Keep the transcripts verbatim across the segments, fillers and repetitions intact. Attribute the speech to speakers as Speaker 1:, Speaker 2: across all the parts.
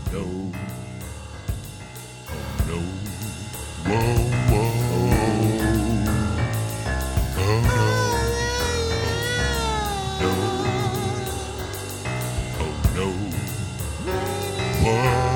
Speaker 1: no. Oh no. Whoa, whoa. Oh no. Oh no. Whoa.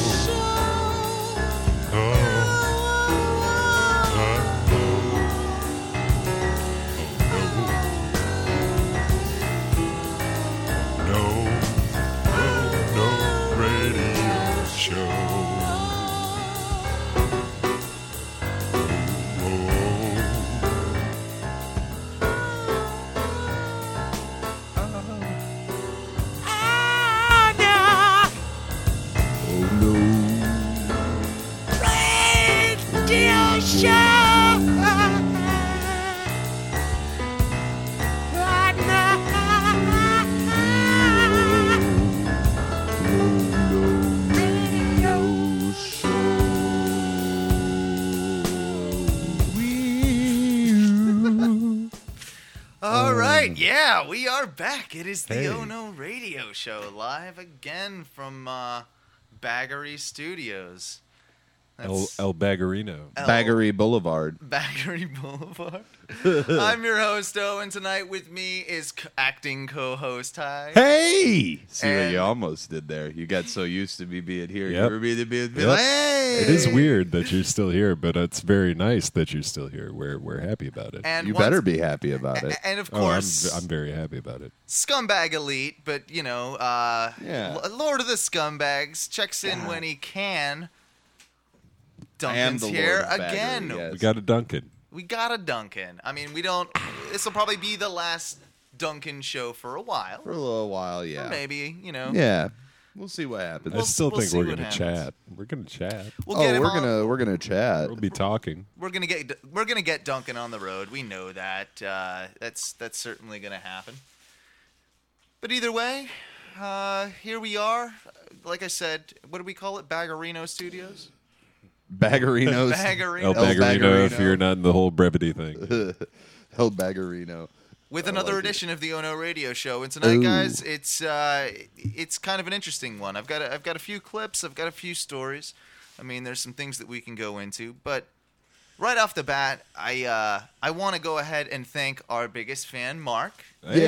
Speaker 2: Yeah, we are back. It is the
Speaker 1: Hey.
Speaker 2: Ono Radio Show, live again from uh, Baggery Studios.
Speaker 1: El, El Baggerino.
Speaker 2: El-
Speaker 3: Baggery Boulevard.
Speaker 2: Baggery Boulevard. I'm your host, O, and tonight with me is c- acting co-host Ty.
Speaker 3: Hey! See what
Speaker 2: And-
Speaker 3: you almost did there. You got so used to me being here.
Speaker 1: Yep.
Speaker 3: You were being, being, being
Speaker 1: Yep.
Speaker 3: like, hey!
Speaker 1: It is weird that you're still here, but it's very nice that you're still here. We're we're happy about it.
Speaker 2: And
Speaker 3: You
Speaker 2: once-
Speaker 3: better be happy about it.
Speaker 2: And of
Speaker 1: oh, I'm
Speaker 2: course,
Speaker 1: I'm very happy about it.
Speaker 2: Scumbag Elite, but you know, uh,
Speaker 3: Yeah.
Speaker 2: L- Lord of the Scumbags checks in
Speaker 3: God.
Speaker 2: when he can.
Speaker 3: I am
Speaker 2: Duncan's
Speaker 3: the Lord
Speaker 2: here
Speaker 3: of Baggery,
Speaker 2: again.
Speaker 3: yes.
Speaker 1: We got a Duncan.
Speaker 2: We got a Duncan. I mean, we don't. This will probably be the last Duncan show for a while.
Speaker 3: For a little while,
Speaker 2: Or
Speaker 3: yeah.
Speaker 2: maybe, you know.
Speaker 3: Yeah. We'll see what happens.
Speaker 1: I
Speaker 2: We'll-
Speaker 1: still
Speaker 2: we'll
Speaker 1: think
Speaker 2: see
Speaker 1: we're
Speaker 2: what
Speaker 1: gonna
Speaker 2: happens.
Speaker 1: chat. We're gonna chat.
Speaker 2: We'll
Speaker 3: oh,
Speaker 2: get him
Speaker 3: we're
Speaker 2: on-
Speaker 3: gonna we're gonna chat.
Speaker 1: We'll be talking.
Speaker 2: We're gonna get we're gonna get Duncan on the road. We know that. Uh, that's that's certainly gonna happen. But either way, uh, here we are. Like I said, what do we call it? Baggerino Studios.
Speaker 3: Baggerinos.
Speaker 2: Baggerino.
Speaker 1: El
Speaker 3: El
Speaker 1: Baggerino, if
Speaker 3: Baggerino.
Speaker 1: you're not in the whole brevity thing.
Speaker 3: El Baggerino.
Speaker 2: With
Speaker 3: I
Speaker 2: another
Speaker 3: like it.
Speaker 2: edition of the Ono Radio Show, and tonight,
Speaker 3: Ooh.
Speaker 2: guys, it's uh, it's kind of an interesting one. I've got a, I've got a few clips, I've got a few stories. I mean, there's some things that we can go into, but right off the bat, I uh, I want to go ahead and thank our biggest fan, Mark,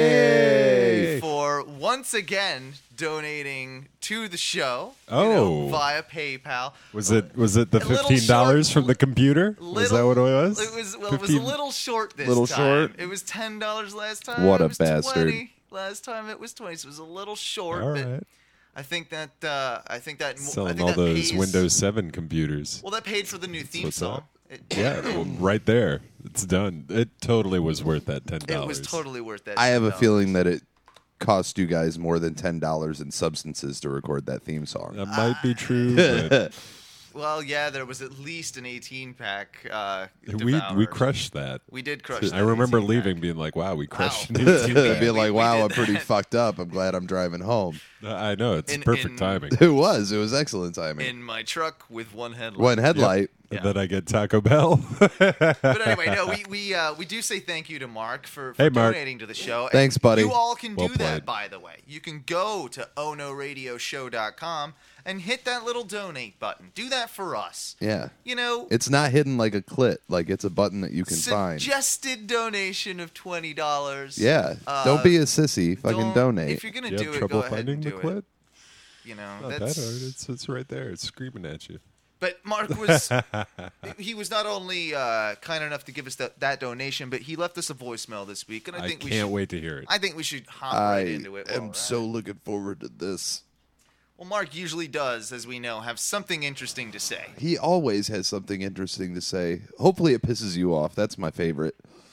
Speaker 3: Yay!
Speaker 2: for once again donating to the show. you
Speaker 1: Oh.
Speaker 2: know, via PayPal.
Speaker 1: Was it was it the
Speaker 2: A little
Speaker 1: fifteen dollars
Speaker 2: short-
Speaker 1: from the computer? was that
Speaker 2: Little-
Speaker 1: what it was?
Speaker 2: It was well, it was a
Speaker 1: fifteen
Speaker 2: little short this
Speaker 3: Little
Speaker 2: time.
Speaker 3: short?
Speaker 2: It was ten dollars last time.
Speaker 3: What
Speaker 2: it
Speaker 3: a
Speaker 2: was
Speaker 3: bastard.
Speaker 2: twenty. Last time it was twenty, so it was a little short.
Speaker 1: All
Speaker 2: but
Speaker 1: right.
Speaker 2: I think that uh, I think that I
Speaker 1: Selling
Speaker 2: think
Speaker 1: all
Speaker 2: that
Speaker 1: those
Speaker 2: pays,
Speaker 1: Windows seven computers.
Speaker 2: Well, that paid for the new theme
Speaker 1: what's
Speaker 2: song.
Speaker 1: up.
Speaker 2: It,
Speaker 1: Yeah, well, right there. It's done. It totally was worth that ten
Speaker 2: it
Speaker 1: dollars.
Speaker 2: was totally worth that.
Speaker 3: I have a
Speaker 2: ten dollars.
Speaker 3: feeling that it cost you guys more than ten dollars in substances to record that theme song.
Speaker 1: That might be true, but
Speaker 2: Well, yeah, there was at least an eighteen pack. Uh,
Speaker 1: we we
Speaker 2: devoured.
Speaker 1: crushed that.
Speaker 2: We did crush.
Speaker 1: I
Speaker 2: that
Speaker 1: remember
Speaker 2: eighteen
Speaker 1: leaving
Speaker 2: pack.
Speaker 1: being like, wow, we crushed
Speaker 2: Wow.
Speaker 1: an eighteen pack.
Speaker 3: Being like,
Speaker 2: we
Speaker 3: wow,
Speaker 2: did
Speaker 3: I'm pretty
Speaker 2: that.
Speaker 3: fucked up. I'm glad I'm driving home.
Speaker 1: I know, it's
Speaker 2: In-
Speaker 1: perfect
Speaker 2: in-
Speaker 1: timing.
Speaker 3: It was. It was excellent timing.
Speaker 2: in my truck with one headlight.
Speaker 3: One headlight.
Speaker 2: Yeah.
Speaker 1: And then I get Taco Bell.
Speaker 2: But anyway, no, we we uh, we do say thank you to Mark for, for
Speaker 1: Hey, Mark.
Speaker 2: donating to the show.
Speaker 3: Thanks,
Speaker 2: And
Speaker 3: buddy.
Speaker 2: You all can
Speaker 1: Well
Speaker 2: do that,
Speaker 1: played.
Speaker 2: by the way. You can go to ono radio show dot com and hit that little donate button. Do that for us.
Speaker 3: Yeah.
Speaker 2: You know,
Speaker 3: It's not hidden like a clit. Like it's a button that you can find.
Speaker 2: suggested donation of twenty dollars.
Speaker 3: Yeah.
Speaker 2: Uh,
Speaker 3: Don't be a sissy. Fucking
Speaker 2: don't-
Speaker 3: donate.
Speaker 2: If you're gonna
Speaker 1: you
Speaker 2: do
Speaker 1: have
Speaker 2: it,
Speaker 1: trouble
Speaker 2: go ahead
Speaker 1: finding
Speaker 2: and
Speaker 1: the
Speaker 2: do
Speaker 1: quit?
Speaker 2: it. You know,
Speaker 1: Not that
Speaker 2: that's.
Speaker 1: hard. It's, it's right there. It's screaming at you.
Speaker 2: But Mark was he was not only uh, kind enough to give us that, that donation, but he left us a voicemail this week, and I
Speaker 1: I,
Speaker 2: think we
Speaker 1: can't
Speaker 2: should.
Speaker 1: wait to hear it.
Speaker 2: I think we should hop
Speaker 3: I
Speaker 2: right into it. while
Speaker 3: am
Speaker 2: we're
Speaker 3: so
Speaker 2: at it.
Speaker 3: looking forward to this.
Speaker 2: Well, Mark usually does, as we know, have something interesting to say.
Speaker 3: He always has something interesting to say. Hopefully it pisses you off. That's my favorite.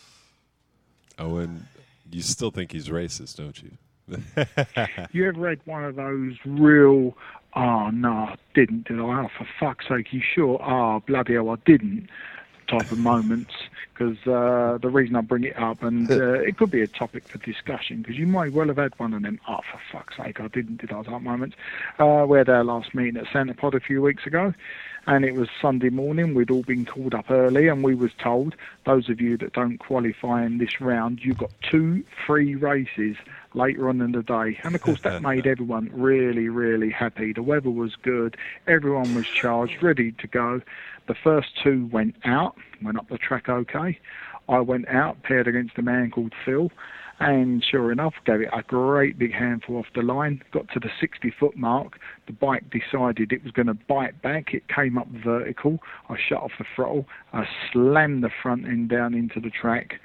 Speaker 1: Oh, and you still think he's racist, don't you?
Speaker 4: You ever had one of those real, oh, no, I didn't, did I? Oh, for fuck's sake, you sure? Oh, bloody hell, I didn't type of moments. Because uh, the reason I bring it up, and uh, it could be a topic for discussion, because you might well have had one of them, oh, for fuck's sake, I didn't, did I, type moments. Uh, we had our last meeting at Santa Pod a few weeks ago, and it was Sunday morning. We'd all been called up early, and we was told, those of you that don't qualify in this round, you've got two free races later on in the day. And, of course, that made everyone really, really happy. The weather was good. Everyone was charged, ready to go. The first two went out, went up the track okay. I went out, paired against a man called Phil, and sure enough, gave it a great big handful off the line. Got to the sixty-foot mark. The bike decided it was going to bite back. It came up vertical. I shut off the throttle. I slammed the front end down into the track.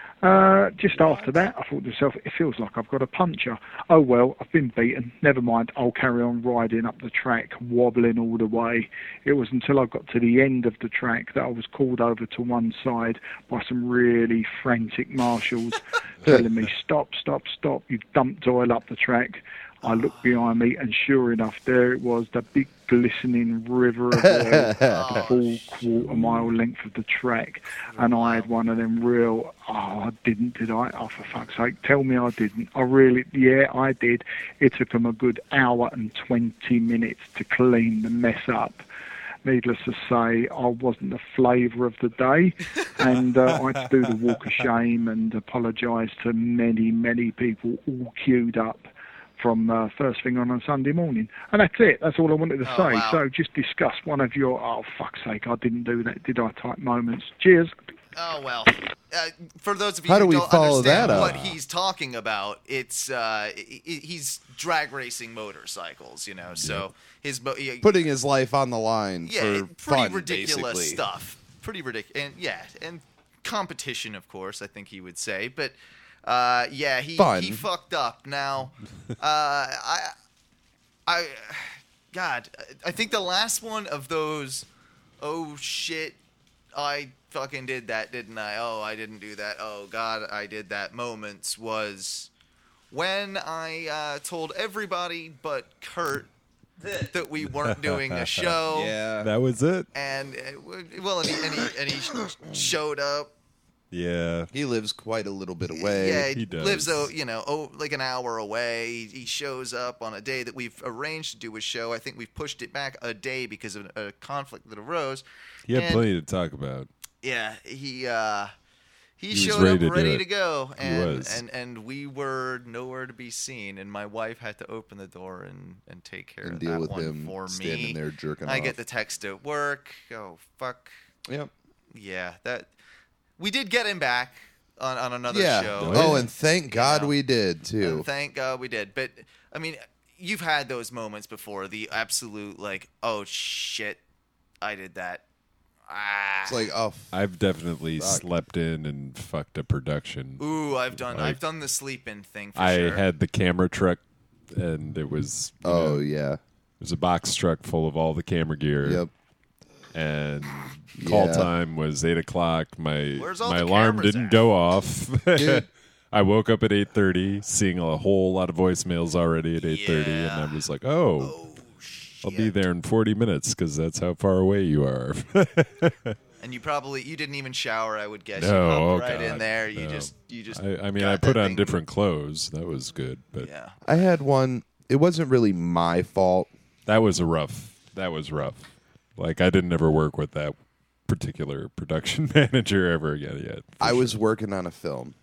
Speaker 4: Uh, just after that, I thought to myself, it feels like I've got a puncture. Oh, well, I've been beaten. Never mind, I'll carry on riding up the track, wobbling all the way. It was until I got to the end of the track that I was called over to one side by some really frantic marshals telling me, stop, stop, stop, you've dumped oil up the track. I looked behind me, and sure enough, there it was, the big glistening river of oil, a full quarter mile length of the track. And I had one of them real, oh, I didn't, did I? Oh, for fuck's sake, tell me I didn't. I really, yeah, I did. It took them a good hour and twenty minutes to clean the mess up. Needless to say, I wasn't the flavour of the day, and uh, I had to do the walk of shame and apologise to many, many people all queued up from uh, first thing on a Sunday morning. And that's it. That's all I wanted to
Speaker 2: Oh,
Speaker 4: say.
Speaker 2: wow.
Speaker 4: So just discuss one of your, oh, fuck's sake, I didn't do that, did I, type moments. Cheers.
Speaker 2: Oh, well. Uh, for those of you
Speaker 3: How
Speaker 2: who
Speaker 3: do we
Speaker 2: don't
Speaker 3: follow
Speaker 2: understand
Speaker 3: that up?
Speaker 2: what he's talking about, it's uh, i- i- he's drag racing motorcycles, you know, so his... Mo- he-
Speaker 3: Putting his life on the line
Speaker 2: yeah,
Speaker 3: for
Speaker 2: pretty
Speaker 3: fun,
Speaker 2: ridiculous
Speaker 3: basically.
Speaker 2: stuff. Pretty ridiculous. And, yeah, and competition, of course, I think he would say. But, uh, yeah, he,
Speaker 3: Fun.
Speaker 2: he fucked up. Now, uh, I... I... God, I think the last one of those, oh, shit, I fucking did that, didn't I? Oh, I didn't do that. Oh, God, I did that moments was when I uh, told everybody but Kurt that we weren't doing a show.
Speaker 3: Yeah.
Speaker 1: That was it.
Speaker 2: And, uh, well, and he, and he, and he sh- showed up.
Speaker 1: Yeah.
Speaker 3: He lives quite a little bit away.
Speaker 2: Yeah, he,
Speaker 1: He does.
Speaker 2: lives, oh, you know, oh, like an hour away. He, he shows up on a day that we've arranged to do a show. I think we've pushed it back a day because of a conflict that arose.
Speaker 1: He had
Speaker 2: And-
Speaker 1: plenty to talk about.
Speaker 2: Yeah, he uh, he,
Speaker 1: He was
Speaker 2: showed
Speaker 1: ready
Speaker 2: up
Speaker 1: to do
Speaker 2: ready
Speaker 1: it.
Speaker 2: to go,
Speaker 1: He
Speaker 2: and,
Speaker 1: was.
Speaker 2: and and we were nowhere to be seen. And my wife had to open the door and, and take care
Speaker 3: And
Speaker 2: of
Speaker 3: deal
Speaker 2: that
Speaker 3: with
Speaker 2: one
Speaker 3: him
Speaker 2: for
Speaker 3: standing
Speaker 2: me.
Speaker 3: there jerking
Speaker 2: I
Speaker 3: off.
Speaker 2: get the text at work. Oh fuck,
Speaker 3: Yep.
Speaker 2: yeah, that we did get him back on, on another
Speaker 3: Yeah.
Speaker 2: show.
Speaker 3: Oh, and thank God
Speaker 2: know.
Speaker 3: we did too.
Speaker 2: And thank God we did. But I mean, you've had those moments before. The absolute like, oh shit, I did that. Ah.
Speaker 3: It's like, oh, f-
Speaker 1: I've definitely
Speaker 3: Fuck.
Speaker 1: slept in and fucked a production.
Speaker 2: Ooh, I've done
Speaker 1: Like,
Speaker 2: I've done the sleep-in thing for
Speaker 1: I
Speaker 2: sure.
Speaker 1: had the camera truck, and it was you
Speaker 3: oh
Speaker 1: know,
Speaker 3: yeah.
Speaker 1: it was a box truck full of all the camera gear.
Speaker 3: Yep.
Speaker 1: And call
Speaker 3: Yeah.
Speaker 1: time was eight o'clock. My
Speaker 2: Where's all
Speaker 1: my
Speaker 2: the
Speaker 1: alarm
Speaker 2: cameras
Speaker 1: didn't
Speaker 2: at?
Speaker 1: go off.
Speaker 3: Dude.
Speaker 1: I woke up at eight thirty, seeing a whole lot of voicemails already at eight thirty, and
Speaker 2: Yeah.
Speaker 1: I was like, "Oh,
Speaker 2: oh shit.
Speaker 1: I'll be there in forty minutes because that's how far away you are."
Speaker 2: And you probably you didn't even shower. I would guess.
Speaker 1: No,
Speaker 2: you
Speaker 1: oh,
Speaker 2: hopped right
Speaker 1: God,
Speaker 2: in there. You
Speaker 1: no.
Speaker 2: just you just.
Speaker 1: I, I mean,
Speaker 2: got
Speaker 1: I put
Speaker 2: that
Speaker 1: on
Speaker 2: thing-
Speaker 1: different clothes. That was good, but
Speaker 2: Yeah.
Speaker 3: I had one. It wasn't really my fault.
Speaker 1: that was a rough. That was rough. Like I didn't ever work with that particular production manager ever again yet. for
Speaker 3: I
Speaker 1: sure.
Speaker 3: was working on a film,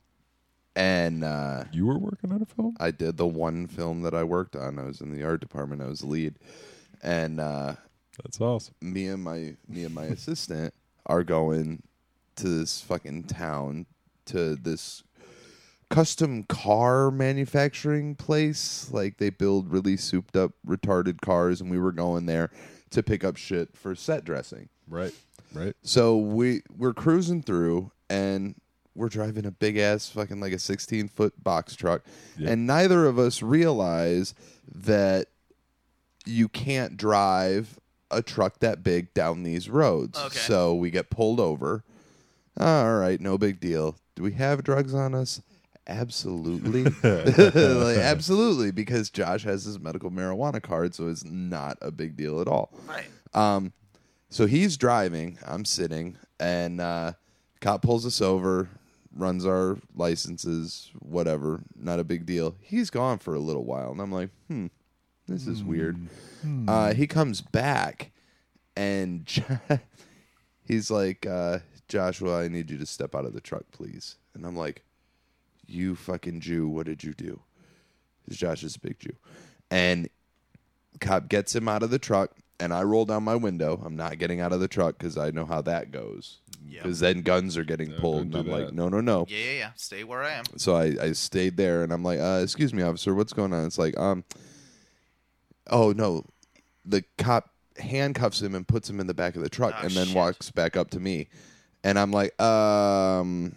Speaker 3: and uh,
Speaker 1: You were working on a film?
Speaker 3: I did the one film that I worked on. I was in the art department. I was the lead, and uh,
Speaker 1: That's awesome.
Speaker 3: me and my me and my assistant are going to this fucking town to this custom car manufacturing place. Like they build really souped up retarded cars, and we were going there to pick up shit for set dressing.
Speaker 1: Right. Right.
Speaker 3: So we we're cruising through, and we're driving a big ass fucking like a sixteen foot box truck,
Speaker 1: Yeah.
Speaker 3: and neither of us realize that you can't drive a truck that big down these roads.
Speaker 2: Okay.
Speaker 3: So we get pulled over. All right, no big deal. Do we have drugs on us? Absolutely. Like, absolutely, because Josh has his medical marijuana card, so it's not a big deal at all.
Speaker 2: Right.
Speaker 3: Um, so he's driving, I'm sitting, and uh, cop pulls us over, runs our licenses, whatever, not a big deal. He's gone for a little while, and I'm like, hmm, this is weird. Uh, he comes back, and Jo- he's like, uh, Joshua, I need you to step out of the truck, please. And I'm like, "You fucking Jew, what did you do?" Because Josh is a big Jew. And cop gets him out of the truck, and I roll down my window. I'm not getting out of the truck because I know how that goes.
Speaker 2: Yep.
Speaker 3: Because then guns are getting
Speaker 1: No,
Speaker 3: pulled,
Speaker 1: don't
Speaker 3: and
Speaker 1: do
Speaker 3: I'm
Speaker 1: that.
Speaker 3: like, no, no, no.
Speaker 2: Yeah, yeah, yeah. Stay where I am.
Speaker 3: So I, I stayed there, and I'm like, uh, excuse me, officer, what's going on? It's like, um, oh, no. The cop handcuffs him and puts him in the back of the truck
Speaker 2: Oh,
Speaker 3: and then
Speaker 2: shit.
Speaker 3: walks back up to me. And I'm like, um,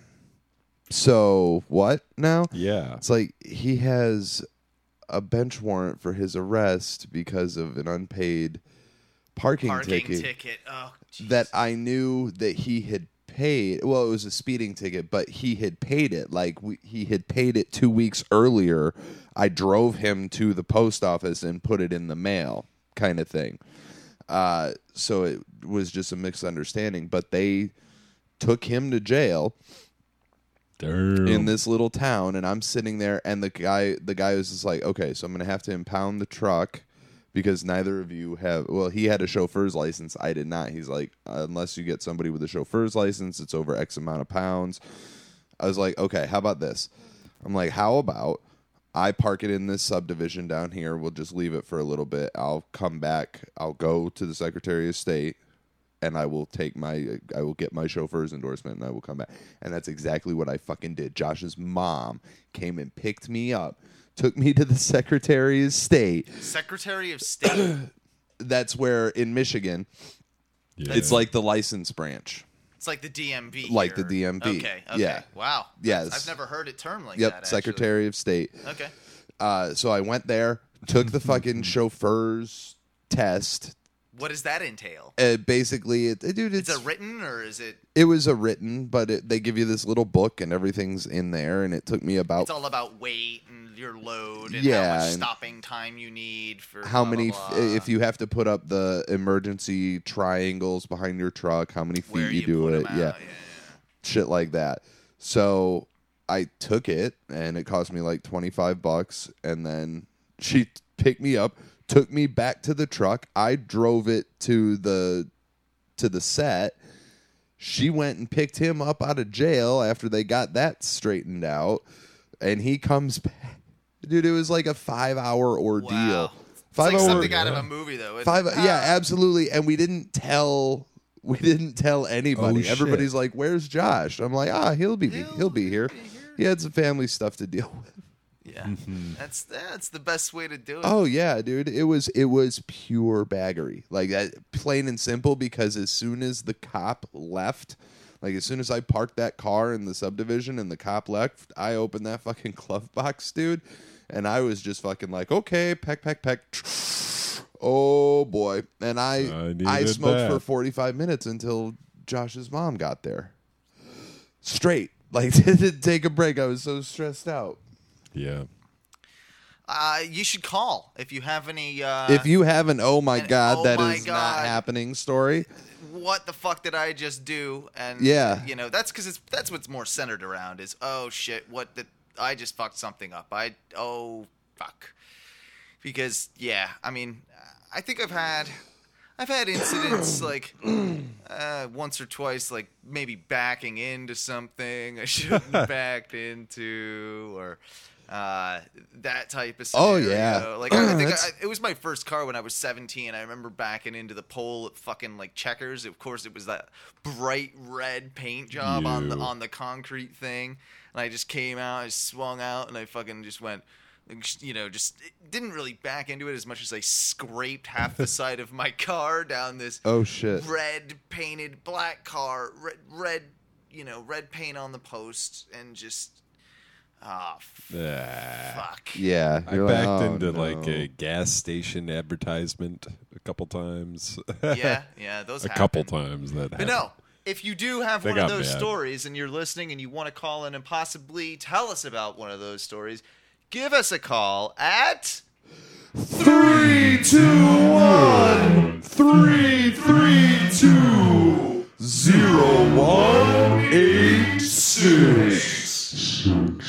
Speaker 3: so what now?
Speaker 1: Yeah.
Speaker 3: It's like he has a bench warrant for his arrest because of an unpaid parking,
Speaker 2: Parking
Speaker 3: ticket,
Speaker 2: ticket. Oh, jeez.
Speaker 3: that I knew that he had paid. Well, it was a speeding ticket, but he had paid it. Like we, he had paid it two weeks earlier. I drove him to the post office and put it in the mail, kind of thing. Uh, so it was just a misunderstanding. But they took him to jail
Speaker 1: Damn.
Speaker 3: in this little town, and I'm sitting there, and the guy, the guy was just like, okay, so I'm gonna have to impound the truck because neither of you have. Well, he had a chauffeur's license, I did not. He's like, unless you get somebody with a chauffeur's license, it's over X amount of pounds. I was like, okay, how about this? I'm like, how about I park it in this subdivision down here? We'll just leave it for a little bit. I'll come back. I'll go to the Secretary of State. And I will take my, I will get my chauffeur's endorsement, and I will come back. And that's exactly what I fucking did. Josh's mom came and picked me up, took me to the Secretary of State.
Speaker 2: Secretary of State.
Speaker 3: That's where in Michigan,
Speaker 1: Yeah.
Speaker 3: it's like the license branch.
Speaker 2: It's like the D M V.
Speaker 3: Like
Speaker 2: here.
Speaker 3: the D M V.
Speaker 2: Okay. Okay.
Speaker 3: Yeah.
Speaker 2: Wow.
Speaker 3: Yes.
Speaker 2: I've never heard it termed like
Speaker 3: Yep,
Speaker 2: that. actually.
Speaker 3: Secretary of State.
Speaker 2: Okay.
Speaker 3: Uh, so I went there, took the fucking chauffeur's test.
Speaker 2: What does that entail?
Speaker 3: Uh, basically, it, it- dude,
Speaker 2: It's
Speaker 3: it's
Speaker 2: a written or is it?
Speaker 3: it was a written, but it, they give you this little book and everything's in there, and it took me about
Speaker 2: It's all about weight and your load and
Speaker 3: Yeah,
Speaker 2: how much
Speaker 3: and
Speaker 2: stopping time you need for
Speaker 3: how
Speaker 2: blah,
Speaker 3: many
Speaker 2: blah,
Speaker 3: f-
Speaker 2: blah.
Speaker 3: if you have to put up the emergency triangles behind your truck, how many feet
Speaker 2: Where
Speaker 3: you,
Speaker 2: you
Speaker 3: do
Speaker 2: put
Speaker 3: it,
Speaker 2: 'em out,
Speaker 3: yeah.
Speaker 2: yeah,
Speaker 3: shit like that. So I took it, and it cost me like twenty-five bucks, and then she t- picked me up, took me back to the truck. I drove it to the to the set. She went and picked him up out of jail after they got that straightened out, and he comes back. Dude, it was like a five-hour ordeal.
Speaker 2: Wow. It's
Speaker 3: Five
Speaker 2: like
Speaker 3: hour
Speaker 2: something out of a movie, though. isn't
Speaker 3: Five,
Speaker 2: it?
Speaker 3: yeah,
Speaker 2: Ah.
Speaker 3: absolutely. And we didn't tell, we didn't tell anybody.
Speaker 1: Oh, shit.
Speaker 3: Everybody's like, "Where's Josh?" I'm like, "Ah, he'll be, he'll,
Speaker 2: He'll
Speaker 3: be here.
Speaker 2: be here.
Speaker 3: He had some family stuff to deal with."
Speaker 2: Yeah, that's that's the best way to do it.
Speaker 3: Oh yeah, dude. It was, it was pure baggery, like that, plain and simple. Because as soon as the cop left, like as soon as I parked that car in the subdivision and the cop left, I opened that fucking glove box, dude, and I was just fucking like, okay, peck, peck, peck. Oh boy, and I
Speaker 1: I
Speaker 3: I,
Speaker 1: needed
Speaker 3: smoked
Speaker 1: that.
Speaker 3: for forty-five minutes until Josh's mom got there. Straight, like didn't take a break. I was so stressed out.
Speaker 1: Yeah.
Speaker 2: Uh, you should call if you have any. Uh,
Speaker 3: If you have an oh my
Speaker 2: an
Speaker 3: god,
Speaker 2: oh
Speaker 3: that
Speaker 2: my
Speaker 3: is not
Speaker 2: God.
Speaker 3: happening story.
Speaker 2: what the fuck did I just do? And
Speaker 3: Yeah.
Speaker 2: you know that's because it's that's what's more centered around is oh shit, what did I just fucked something up? I oh fuck. Because yeah, I mean, I think I've had I've had incidents like uh, once or twice, like maybe backing into something I shouldn't have backed into, or uh, that type of
Speaker 3: Oh,
Speaker 2: scenario.
Speaker 3: yeah.
Speaker 2: Like I, I think
Speaker 3: That's-
Speaker 2: I, it was my first car when I was seventeen. I remember backing into the pole at fucking like Checkers. Of course, it was that bright red paint job on the
Speaker 1: You.
Speaker 2: on the concrete thing, and I just came out, I swung out, and I fucking just went. You know, just it didn't really back into it as much as I scraped half the side of my car down this
Speaker 3: Oh shit.
Speaker 2: red painted black car, red, red, you know, red paint on the post, and just ah
Speaker 1: Ah.
Speaker 2: fuck.
Speaker 3: Yeah.
Speaker 1: I
Speaker 3: you're like,
Speaker 1: backed
Speaker 3: oh,
Speaker 1: into
Speaker 3: no.
Speaker 1: like a gas station advertisement a couple times.
Speaker 2: Yeah, yeah, those
Speaker 1: a
Speaker 2: happen.
Speaker 1: couple times that
Speaker 2: But
Speaker 1: happened.
Speaker 2: no, if you do have
Speaker 1: They
Speaker 2: one of
Speaker 1: got
Speaker 2: those
Speaker 1: mad.
Speaker 2: stories and you're listening and you want to call in and possibly tell us about one of those stories, give us a call at
Speaker 3: Three, two, one, three, three, two, zero, one, eight, six.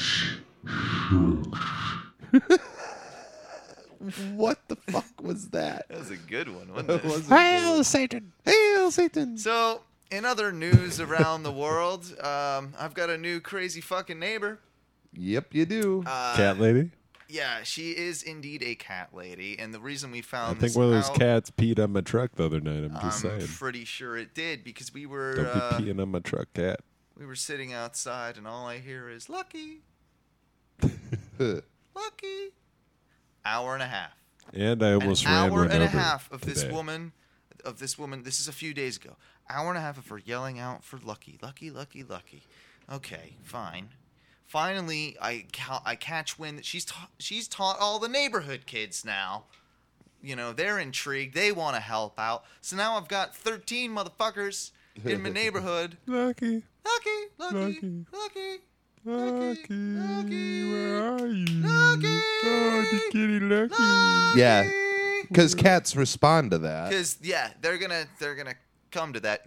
Speaker 3: What the fuck was that?
Speaker 2: that was a good one, wasn't
Speaker 3: That
Speaker 2: it?
Speaker 3: was a Hail Satan! Hail Satan!
Speaker 2: So, in other news around the world, um, I've got a new crazy fucking neighbor.
Speaker 3: Yep, you do.
Speaker 2: Uh,
Speaker 1: Cat lady?
Speaker 2: Yeah, she is indeed a cat lady, and the reason we
Speaker 1: I
Speaker 2: found
Speaker 1: think
Speaker 2: this
Speaker 1: one of those
Speaker 2: out,
Speaker 1: cats peed on my truck the other night. I'm just
Speaker 2: I'm
Speaker 1: saying.
Speaker 2: pretty sure it did because we were
Speaker 1: Don't
Speaker 2: uh,
Speaker 1: be peeing on my truck, cat.
Speaker 2: we were sitting outside, and all I hear is "Lucky,
Speaker 3: Huh.
Speaker 2: Lucky." Hour and a half.
Speaker 1: And I almost
Speaker 2: An
Speaker 1: ran
Speaker 2: hour
Speaker 1: one
Speaker 2: and a
Speaker 1: over
Speaker 2: half of this
Speaker 1: today.
Speaker 2: woman, of this woman. This is a few days ago. Hour and a half of her yelling out for Lucky, Lucky, Lucky, Lucky. Okay, fine. Finally, I ca- I catch wind that she's ta- she's taught all the neighborhood kids now. You know, they're intrigued. They want to help out. So now I've got thirteen motherfuckers in my neighborhood.
Speaker 1: Lucky,
Speaker 2: Lucky, Lucky,
Speaker 1: Lucky.
Speaker 2: Lucky,
Speaker 1: Lucky,
Speaker 2: Lucky,
Speaker 1: where are you?
Speaker 2: Lucky,
Speaker 1: Oh, the kitty Lucky.
Speaker 3: Yeah, because cats respond to that.
Speaker 2: Because yeah, they're gonna they're gonna come to that.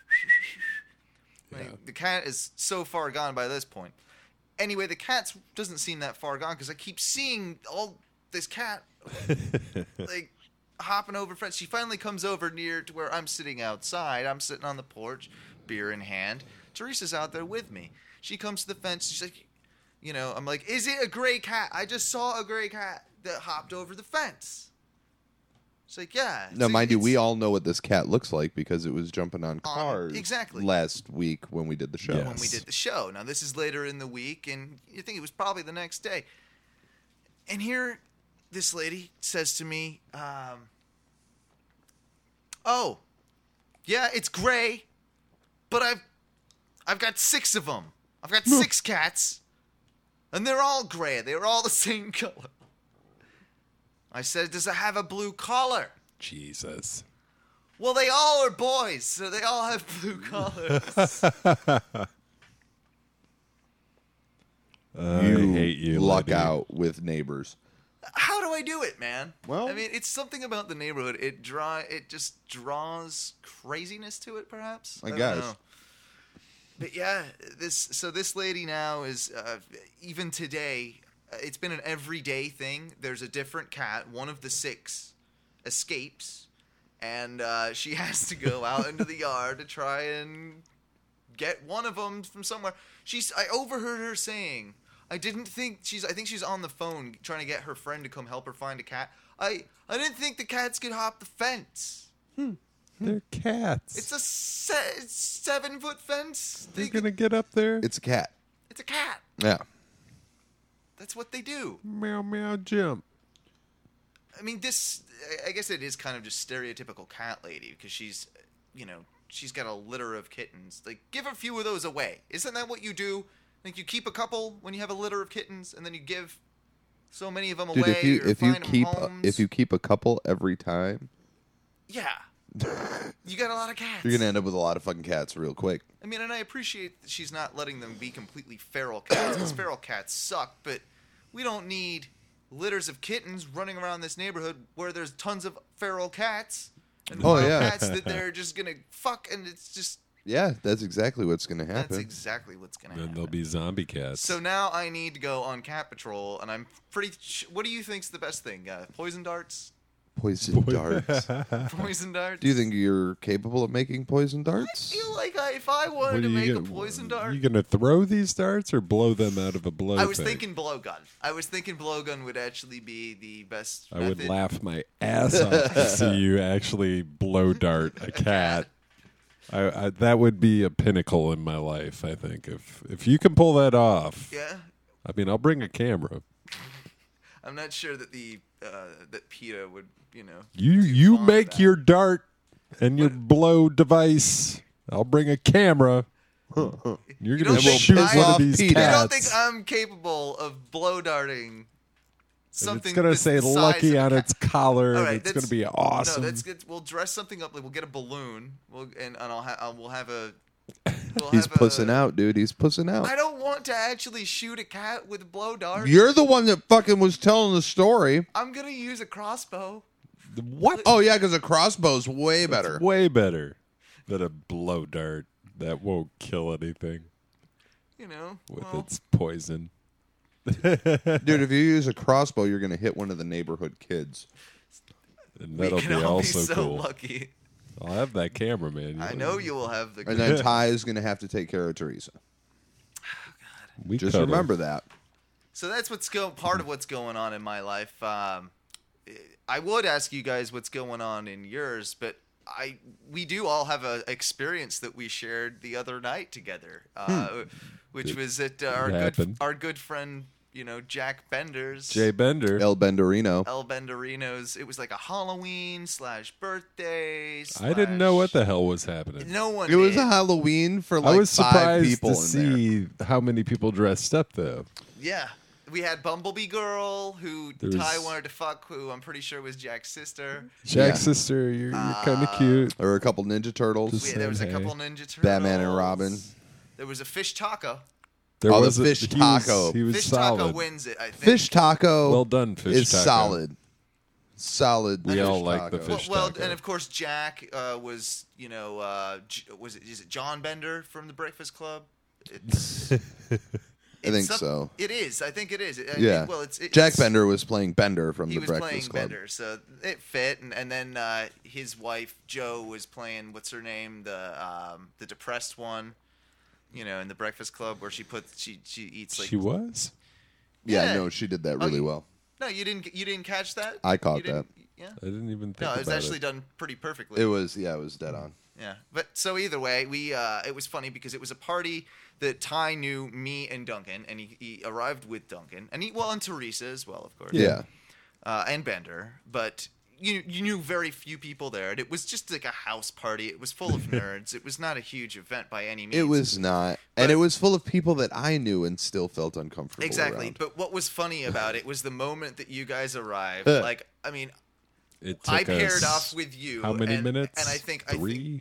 Speaker 2: Like,
Speaker 1: Yeah.
Speaker 2: the cat is so far gone by this point. Anyway, the cat doesn't seem that far gone because I keep seeing all this cat like hopping over fence. She finally comes over near to where I'm sitting outside. I'm sitting on the porch, beer in hand. Teresa's out there with me. She comes to the fence. She's like, you know, I'm like, is it a gray cat? I just saw a gray cat that hopped over the fence. It's like, yeah.
Speaker 3: Now,
Speaker 2: it's-
Speaker 3: mind you, we
Speaker 2: it's-
Speaker 3: all know what this cat looks like because it was jumping on cars
Speaker 2: exactly.
Speaker 3: last week when we did the show.
Speaker 1: Yeah.
Speaker 2: when we did the show. Now this is later in the week, and you think it was probably the next day. And here, this lady says to me, um, "Oh, yeah, it's gray, but I've I've got six of them. I've got six cats, and they're all gray. They're all the same color." I said, "Does it have a blue collar?"
Speaker 1: Jesus.
Speaker 2: Well, they all are boys, so they all have blue collars.
Speaker 1: Uh,
Speaker 3: You,
Speaker 1: I hate you.
Speaker 3: luck
Speaker 1: lady.
Speaker 3: out with neighbors.
Speaker 2: How do I do it, man?
Speaker 3: Well-
Speaker 2: I mean, it's something about the neighborhood. It draw, it just draws craziness to it, perhaps.
Speaker 3: I
Speaker 2: don't
Speaker 3: guess.
Speaker 2: know. But yeah, this so this lady now is uh, even today. uh, It's been an everyday thing. There's a different cat. One of the six escapes, and uh, she has to go out into the yard to try and get one of them from somewhere. She's. I overheard her saying. I didn't think she's. I think she's on the phone trying to get her friend to come help her find a cat. I. I didn't think the cats could hop the fence.
Speaker 1: They're cats.
Speaker 2: It's a se- seven foot fence.
Speaker 1: They're
Speaker 2: They-
Speaker 1: gonna get up there.
Speaker 3: It's a cat.
Speaker 2: it's a cat.
Speaker 3: Yeah.
Speaker 2: That's what they do.
Speaker 1: Meow meow jump.
Speaker 2: I mean, this. I- I guess it is kind of just stereotypical cat lady because she's, you know, she's got a litter of kittens. Like, give a few of those away. Isn't that what you do? Like, you keep a couple when you have a litter of kittens, and then you give so many of them
Speaker 3: Dude,
Speaker 2: away.
Speaker 3: if you
Speaker 2: or
Speaker 3: if you
Speaker 2: find 'em
Speaker 3: keep
Speaker 2: homes.
Speaker 3: if you keep a couple every time,
Speaker 2: yeah, you got a lot of cats.
Speaker 3: you're gonna end up with a lot of fucking cats real quick.
Speaker 2: I mean, and I appreciate that she's not letting them be completely feral cats, because feral cats suck, but we don't need litters of kittens running around this neighborhood where there's tons of feral cats and
Speaker 3: Oh,
Speaker 2: wild
Speaker 3: yeah.
Speaker 2: cats that they're just gonna fuck, and it's just
Speaker 3: Yeah, that's exactly what's gonna happen.
Speaker 2: that's exactly what's gonna
Speaker 1: Then
Speaker 2: happen.
Speaker 1: there'll be zombie cats.
Speaker 2: So now I need to go on cat patrol, and I'm pretty. Sh- what do you think's the best thing? Uh, poison darts?
Speaker 3: Poison darts.
Speaker 2: Poison darts?
Speaker 3: Do you think you're capable of making poison
Speaker 2: I
Speaker 3: darts?
Speaker 2: feel like I, if I
Speaker 1: What
Speaker 2: wanted
Speaker 1: are
Speaker 2: to
Speaker 1: you
Speaker 2: make a
Speaker 1: gonna-
Speaker 2: poison dart,
Speaker 1: You gonna throw these darts or blow them out of a blow?
Speaker 2: I was
Speaker 1: thing?
Speaker 2: thinking blowgun. I was thinking blowgun would actually be the best.
Speaker 1: I would
Speaker 2: method.
Speaker 1: laugh my ass off to see you actually blow dart a cat. I, I, that would be a pinnacle in my life. I think if if you can pull that off,
Speaker 2: Yeah,
Speaker 1: I mean, I'll bring a camera.
Speaker 2: I'm not sure that the uh, that PETA would, you know.
Speaker 1: You
Speaker 2: too
Speaker 1: you
Speaker 2: fond of
Speaker 1: make
Speaker 2: that.
Speaker 1: your dart and your blow device. I'll bring a camera. You're
Speaker 2: You
Speaker 1: gonna
Speaker 2: don't think
Speaker 1: shoot
Speaker 2: I-
Speaker 1: one of
Speaker 3: off
Speaker 1: these
Speaker 3: PETA.
Speaker 2: I don't think
Speaker 1: cats.
Speaker 2: I'm capable of blow darting something.
Speaker 1: It's gonna
Speaker 2: that's
Speaker 1: say
Speaker 2: the size
Speaker 1: "lucky"
Speaker 2: of a
Speaker 1: on
Speaker 2: cat.
Speaker 1: its collar.
Speaker 2: All right,
Speaker 1: and it's
Speaker 2: that's-
Speaker 1: gonna be awesome.
Speaker 2: No, that's good. We'll dress something up. Like we'll get a balloon. We'll and, and I'll ha- I'll, we'll have a. We'll
Speaker 3: He's
Speaker 2: have a-
Speaker 3: pussing out, dude. He's pussing out.
Speaker 2: I don't want to actually shoot a cat with a blow dart.
Speaker 3: You're the one that fucking was telling the story.
Speaker 2: I'm gonna use a crossbow.
Speaker 1: what?
Speaker 3: Oh yeah, because a crossbow's way better.
Speaker 1: Way better than a blow dart that won't kill anything
Speaker 2: You know,
Speaker 1: with
Speaker 2: well,
Speaker 1: its poison.
Speaker 3: Dude, if you use a crossbow, you're gonna hit one of the neighborhood kids.
Speaker 1: And
Speaker 2: we
Speaker 1: that'll
Speaker 2: can
Speaker 1: be
Speaker 2: all
Speaker 1: also
Speaker 2: be so
Speaker 1: cool.
Speaker 2: lucky.
Speaker 1: I'll have that camera, man.
Speaker 2: I know you will have the.
Speaker 3: And then Ty is gonna have to take care of Teresa.
Speaker 1: We
Speaker 3: Just
Speaker 1: cuddle.
Speaker 3: remember that.
Speaker 2: so that's what's go part of what's going on in my life. Um, I would ask you guys what's going on in yours, but I we do all have a experience that we shared the other night together, uh,
Speaker 3: Hmm.
Speaker 2: which was at uh, our
Speaker 1: It
Speaker 2: good
Speaker 1: happened.
Speaker 2: our good friend, you know, Jack Bender's.
Speaker 1: Jay Bender.
Speaker 3: El Benderino.
Speaker 2: El Benderino's. It was like a Halloween slash birthday.
Speaker 1: I didn't know what
Speaker 2: slash-
Speaker 1: the hell was happening.
Speaker 2: No one.
Speaker 3: It was
Speaker 2: did.
Speaker 3: a Halloween for like
Speaker 1: I was
Speaker 3: five
Speaker 1: surprised
Speaker 3: people
Speaker 1: to
Speaker 3: in there.
Speaker 1: see how many people dressed up, though.
Speaker 2: Yeah. We had Bumblebee Girl, who
Speaker 1: There
Speaker 2: Ty
Speaker 1: was-
Speaker 2: wanted to fuck, who I'm pretty sure was Jack's sister.
Speaker 1: Jack's
Speaker 3: Yeah.
Speaker 1: sister, you're, you're kind of
Speaker 2: Uh,
Speaker 1: cute.
Speaker 3: There were a couple Ninja Turtles,
Speaker 1: Just-
Speaker 2: We, there was a
Speaker 1: Hey.
Speaker 2: couple Ninja Turtles.
Speaker 3: Batman and Robin.
Speaker 2: There was a fish taco.
Speaker 1: There
Speaker 3: Oh, the
Speaker 1: was a-
Speaker 3: fish
Speaker 1: he
Speaker 3: taco.
Speaker 1: Was, he was
Speaker 2: Fish
Speaker 1: solid.
Speaker 2: taco wins it, I think.
Speaker 3: Fish taco.
Speaker 1: Well done, fish
Speaker 3: is
Speaker 1: taco.
Speaker 3: solid. Solid.
Speaker 1: We
Speaker 3: fish
Speaker 1: all like the
Speaker 3: taco.
Speaker 1: fish
Speaker 2: Well, well
Speaker 1: taco.
Speaker 2: and of course Jack uh, was, you know, uh, J- was it is it John Bender from the Breakfast Club? It's,
Speaker 3: I think
Speaker 2: some-
Speaker 3: so.
Speaker 2: It is. I think it is. I
Speaker 3: Yeah.
Speaker 2: think- well, it's it,
Speaker 3: Jack
Speaker 2: it's,
Speaker 3: Bender was playing Bender from
Speaker 2: He
Speaker 3: the
Speaker 2: was
Speaker 3: Breakfast
Speaker 2: playing
Speaker 3: Club.
Speaker 2: Bender, so it fit. And, and then uh, his wife Jo was playing what's her name, the um, the depressed one, you know, in the Breakfast Club where she puts she she eats like
Speaker 1: She was?
Speaker 3: Yeah,
Speaker 2: Yeah.
Speaker 3: no, she did that
Speaker 2: Oh,
Speaker 3: really
Speaker 2: you-
Speaker 3: well.
Speaker 2: no, you didn't you didn't catch that.
Speaker 3: I caught
Speaker 2: You didn't- Yeah.
Speaker 1: I didn't even think
Speaker 2: No, it
Speaker 1: about
Speaker 2: was actually
Speaker 1: it.
Speaker 2: done pretty perfectly.
Speaker 3: It was, yeah, it was dead on.
Speaker 2: Yeah, but so either way, we uh, it was funny because it was a party that Ty knew me and Duncan, and he, he arrived with Duncan, and he well and Teresa as well, of course.
Speaker 3: Yeah.
Speaker 2: Uh, and Bender, but you you knew very few people there, and it was just like a house party. It was full of nerds. It was not a huge event by any means.
Speaker 3: It was not.
Speaker 2: But-
Speaker 3: and it was full of people that I knew and still felt uncomfortable
Speaker 2: exactly.
Speaker 3: around.
Speaker 2: But what was funny about it was the moment that you guys arrived.
Speaker 3: Huh.
Speaker 2: Like, I mean,
Speaker 1: It
Speaker 2: I
Speaker 1: took
Speaker 2: paired
Speaker 1: us
Speaker 2: off with you.
Speaker 1: How many
Speaker 2: and,
Speaker 1: minutes?
Speaker 2: And I think I think,
Speaker 1: Three?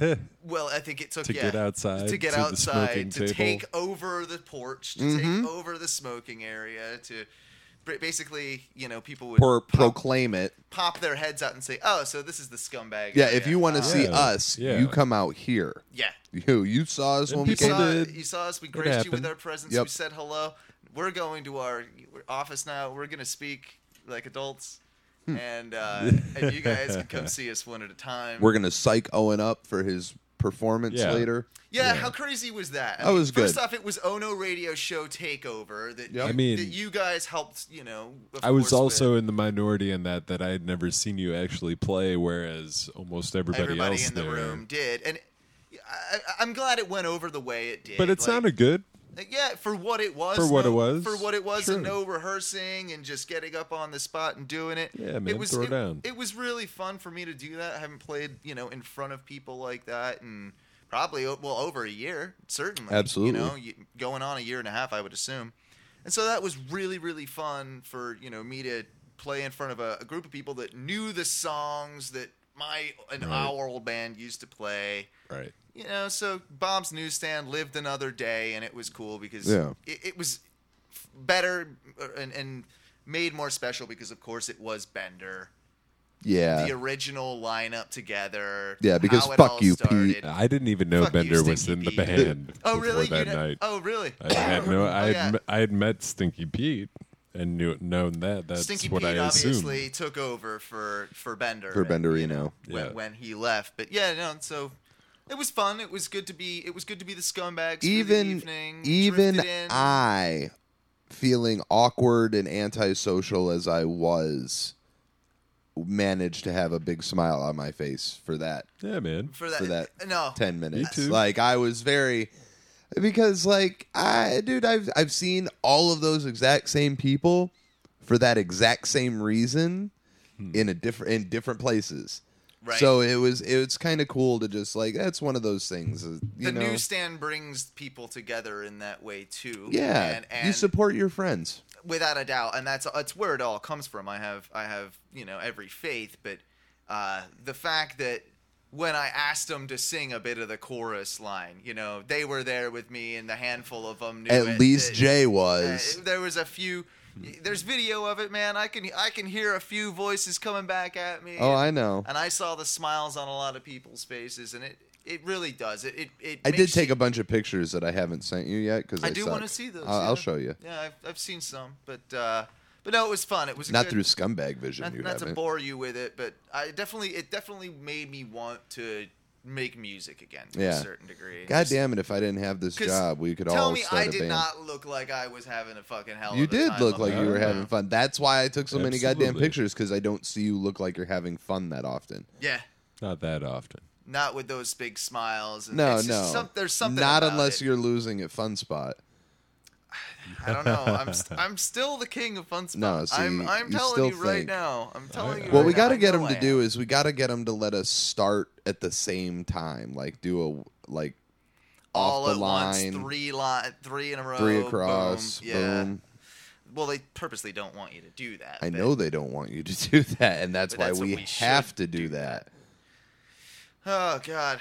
Speaker 2: Well, I think it took
Speaker 1: To
Speaker 2: yeah,
Speaker 1: get outside,
Speaker 2: to get
Speaker 1: to the
Speaker 2: outside,
Speaker 1: smoking
Speaker 2: to
Speaker 1: table.
Speaker 2: take over the porch, to
Speaker 3: Mhm.
Speaker 2: take over the smoking area, to ba- basically, you know, people would
Speaker 3: Pro-
Speaker 2: pop,
Speaker 3: proclaim it.
Speaker 2: pop their heads out and say, "Oh, so this is the scumbag."
Speaker 3: Yeah,
Speaker 2: area."
Speaker 3: if you want to
Speaker 2: Uh,
Speaker 3: see
Speaker 1: Yeah.
Speaker 3: us,
Speaker 1: Yeah.
Speaker 3: you come out here.
Speaker 2: yeah,
Speaker 3: You you saw us
Speaker 1: And
Speaker 3: when we
Speaker 2: you
Speaker 1: people
Speaker 3: came.
Speaker 2: saw,
Speaker 1: did.
Speaker 2: you saw us. We
Speaker 1: It
Speaker 2: graced you with
Speaker 1: happened.
Speaker 2: our presence.
Speaker 3: Yep.
Speaker 2: We said hello. We're going to our office now. We're gonna speak like adults,
Speaker 3: Hmm.
Speaker 2: and uh, and you guys can come see us one at a time.
Speaker 3: We're gonna psych Owen up for his performance
Speaker 1: Yeah.
Speaker 3: later.
Speaker 2: Yeah,
Speaker 1: Yeah.
Speaker 2: how crazy was that? I
Speaker 3: That
Speaker 2: mean,
Speaker 3: was
Speaker 2: First
Speaker 3: good.
Speaker 2: off, it was Ono Radio Show Takeover that,
Speaker 3: Yep.
Speaker 1: I mean-
Speaker 2: that you guys helped, you know. of
Speaker 1: I was
Speaker 2: course,
Speaker 1: also
Speaker 2: with
Speaker 1: in the minority in that that I had never seen you actually play, whereas almost everybody,
Speaker 2: everybody
Speaker 1: else
Speaker 2: in the
Speaker 1: there.
Speaker 2: room did, and I, I- I'm glad it went over the way it did.
Speaker 1: But it
Speaker 2: Like,
Speaker 1: sounded good.
Speaker 2: like, yeah, for what it was.
Speaker 1: For what
Speaker 2: no-
Speaker 1: it was,
Speaker 2: For what it was,
Speaker 1: sure.
Speaker 2: and no rehearsing and just getting up on the spot and doing it.
Speaker 1: Yeah, man,
Speaker 2: it was
Speaker 1: throw
Speaker 2: it,
Speaker 1: down.
Speaker 2: it was really fun for me to do that. I haven't played, you know, in front of people like that, and probably o- well over a year, certainly.
Speaker 3: Absolutely.
Speaker 2: You know, y- going on a year and a half, I would assume. And so that was really, really fun for you know me to play in front of a, a group of people that knew the songs that my and
Speaker 1: Right.
Speaker 2: our old band used to play.
Speaker 1: Right.
Speaker 2: You know, so Bob's Newsstand lived another day, and it was cool because
Speaker 3: Yeah.
Speaker 2: it, it was f- better uh, and, and made more special because, of course, it was Bender,
Speaker 3: Yeah.
Speaker 2: the original lineup together.
Speaker 3: Yeah, because
Speaker 2: how it
Speaker 3: fuck
Speaker 2: all
Speaker 3: you,
Speaker 2: started.
Speaker 3: Pete.
Speaker 1: I didn't even know
Speaker 2: Fuck you,
Speaker 1: Bender was
Speaker 2: Stinky
Speaker 1: in the
Speaker 2: Pete.
Speaker 1: band
Speaker 2: Oh,
Speaker 1: before
Speaker 2: really? You
Speaker 1: that
Speaker 2: know-
Speaker 1: night.
Speaker 2: Oh, really?
Speaker 1: I had no. I
Speaker 2: Oh,
Speaker 1: had
Speaker 2: yeah.
Speaker 1: m- I had met Stinky Pete and knew known that. That's
Speaker 2: Stinky
Speaker 1: what
Speaker 2: Pete
Speaker 1: I assumed.
Speaker 2: obviously took over for for Bender
Speaker 3: For
Speaker 2: and, you
Speaker 3: Benderino.
Speaker 2: know, when,
Speaker 1: Yeah.
Speaker 2: when he left. But yeah, no, so it was fun. It was good to be. It was good to be the scumbags.
Speaker 3: even
Speaker 2: for the evening.
Speaker 3: even
Speaker 2: Drifted in.
Speaker 3: I, feeling awkward and antisocial as I was, managed to have a big smile on my face for that
Speaker 1: Yeah, man.
Speaker 2: for that.
Speaker 3: for that
Speaker 2: no,
Speaker 3: ten minutes.
Speaker 1: too.
Speaker 3: Like I was very because like I dude I've I've seen all of those exact same people for that exact same reason in a different in different places.
Speaker 2: Right.
Speaker 3: So it was it was kind of cool to just like that's one of those things. uh, You
Speaker 2: the
Speaker 3: know,
Speaker 2: newsstand brings people together in that way too.
Speaker 3: yeah,
Speaker 2: and, and
Speaker 3: you support your friends.
Speaker 2: without a doubt, and that's that's where it all comes from. I have I have you know every faith, but uh, the fact that when I asked them to sing a bit of the chorus line, you know, they were there with me, and the handful of them knew
Speaker 3: At
Speaker 2: it,
Speaker 3: least
Speaker 2: that-
Speaker 3: Jay
Speaker 2: uh,
Speaker 3: was.
Speaker 2: there was a few. There's video of it, man. I can I can hear a few voices coming back at me.
Speaker 3: Oh,
Speaker 2: and,
Speaker 3: I know.
Speaker 2: and I saw the smiles on a lot of people's faces, and it it really does. It it, it
Speaker 3: I did
Speaker 2: makes
Speaker 3: take
Speaker 2: you-
Speaker 3: a bunch of pictures that I haven't sent you yet because
Speaker 2: I do want to see those.
Speaker 3: I'll,
Speaker 2: yeah.
Speaker 3: I'll show you.
Speaker 2: Yeah, I've I've seen some, but uh, but no, it was fun. It was a
Speaker 3: Not
Speaker 2: good,
Speaker 3: through Scumbag Vision.
Speaker 2: Not,
Speaker 3: you
Speaker 2: not to
Speaker 3: haven't.
Speaker 2: bore you with it, but I definitely it definitely made me want to make music again to
Speaker 3: Yeah.
Speaker 2: a certain degree.
Speaker 3: God
Speaker 2: Just-
Speaker 3: damn it! If I didn't have this
Speaker 2: 'cause
Speaker 3: job, we could
Speaker 2: Tell
Speaker 3: all
Speaker 2: me
Speaker 3: start
Speaker 2: I
Speaker 3: a
Speaker 2: did
Speaker 3: band.
Speaker 2: not look like I was having a fucking hell
Speaker 3: You
Speaker 2: of a
Speaker 3: did
Speaker 2: time
Speaker 3: look
Speaker 2: up
Speaker 3: like
Speaker 2: there.
Speaker 3: you were
Speaker 1: Yeah.
Speaker 3: having fun. That's why I took so many goddamn
Speaker 1: Absolutely.
Speaker 3: pictures, because I don't see you look like you're having fun that often.
Speaker 2: Yeah.
Speaker 1: Not that often.
Speaker 2: Not with those big smiles. And
Speaker 3: No,
Speaker 2: it's just
Speaker 3: no.
Speaker 2: Some, there's something
Speaker 3: Not
Speaker 2: about
Speaker 3: unless
Speaker 2: it.
Speaker 3: you're losing at Fun Spot.
Speaker 2: I don't know. I'm st- I'm still the king of fun spot.
Speaker 3: No, see,
Speaker 2: I'm I'm
Speaker 3: you
Speaker 2: telling
Speaker 3: still
Speaker 2: you right
Speaker 3: think-
Speaker 2: now. I'm telling you.
Speaker 3: What
Speaker 2: right
Speaker 3: we got
Speaker 2: now,
Speaker 3: to get
Speaker 2: I
Speaker 3: them
Speaker 2: know
Speaker 3: to
Speaker 2: I
Speaker 3: do
Speaker 2: am.
Speaker 3: is we got to get them to let us start at the same time, like do a like
Speaker 2: all
Speaker 3: off
Speaker 2: at
Speaker 3: the line,
Speaker 2: once, three line, three in a row,
Speaker 3: three across,
Speaker 2: boom. Yeah.
Speaker 3: boom.
Speaker 2: Well, they purposely don't want you to do that.
Speaker 3: I
Speaker 2: but-
Speaker 3: know they don't want you to do that, and that's
Speaker 2: But
Speaker 3: why
Speaker 2: that's what
Speaker 3: we,
Speaker 2: we should
Speaker 3: have to do,
Speaker 2: do
Speaker 3: that.
Speaker 2: Oh God.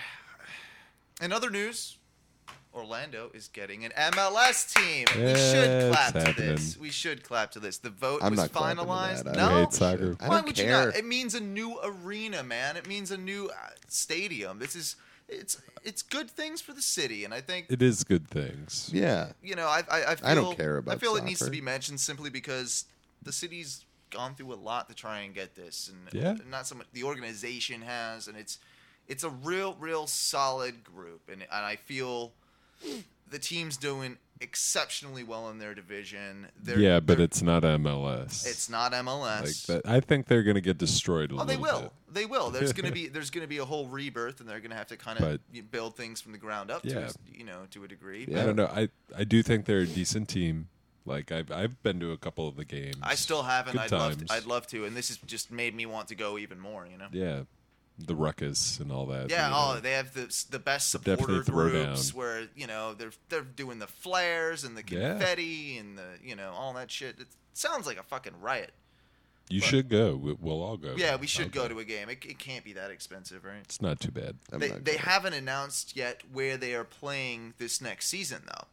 Speaker 2: In other news, Orlando is getting an M L S team. We should
Speaker 1: Yeah,
Speaker 2: clap
Speaker 1: it's
Speaker 2: to
Speaker 1: happening.
Speaker 2: this. We should clap to this. The vote
Speaker 3: I'm
Speaker 2: was
Speaker 3: not clapping to
Speaker 2: finalized.
Speaker 3: that. I
Speaker 2: No,
Speaker 1: hate soccer.
Speaker 3: I
Speaker 2: Why
Speaker 3: don't
Speaker 2: would
Speaker 3: care.
Speaker 2: you not? It means a new arena, man. It means a new uh, stadium. This is it's it's good things for the city, and I think
Speaker 1: It is good things.
Speaker 3: Yeah,
Speaker 2: you know I I, I, feel,
Speaker 3: I don't care about
Speaker 2: I feel it needs to
Speaker 3: soccer.
Speaker 2: be mentioned simply because the city's gone through a lot to try and get this, and
Speaker 1: Yeah.
Speaker 2: not so much the organization has, and it's it's a real real solid group, and and I feel the team's doing exceptionally well in their division. They're,
Speaker 1: yeah, but
Speaker 2: they're-
Speaker 1: it's not M L S.
Speaker 2: it's not M L
Speaker 1: like
Speaker 2: S.
Speaker 1: that. I think they're going to get destroyed a
Speaker 2: Oh,
Speaker 1: little
Speaker 2: they will.
Speaker 1: bit.
Speaker 2: They will. There's gonna be there's gonna be a whole rebirth, and they're gonna have to kind of
Speaker 1: But-
Speaker 2: build things from the ground up.
Speaker 1: Yeah.
Speaker 2: To a, you know, to a degree.
Speaker 3: Yeah.
Speaker 1: I don't know. I I do think they're a decent team. Like I've I've been to a couple of the games.
Speaker 2: I still haven't.
Speaker 1: Good
Speaker 2: I'd love.
Speaker 1: times.
Speaker 2: To, I'd love to, and this has just made me want to go even more. You know.
Speaker 1: Yeah, the ruckus and all that.
Speaker 2: Yeah,
Speaker 1: you
Speaker 2: oh,
Speaker 1: know.
Speaker 2: they have the the best
Speaker 1: Definitely
Speaker 2: supporter
Speaker 1: throw
Speaker 2: groups
Speaker 1: down.
Speaker 2: where you know they're they're doing the flares and the
Speaker 1: Yeah.
Speaker 2: confetti and the you know all that shit. It sounds like a fucking riot.
Speaker 1: You should go. We- We'll all go.
Speaker 2: Yeah, we should
Speaker 1: I'll
Speaker 2: go to a game. It, it can't be that expensive, right?
Speaker 1: It's not too bad.
Speaker 3: I'm
Speaker 2: They
Speaker 3: not
Speaker 2: they
Speaker 3: going.
Speaker 2: haven't announced yet where they are playing this next season though,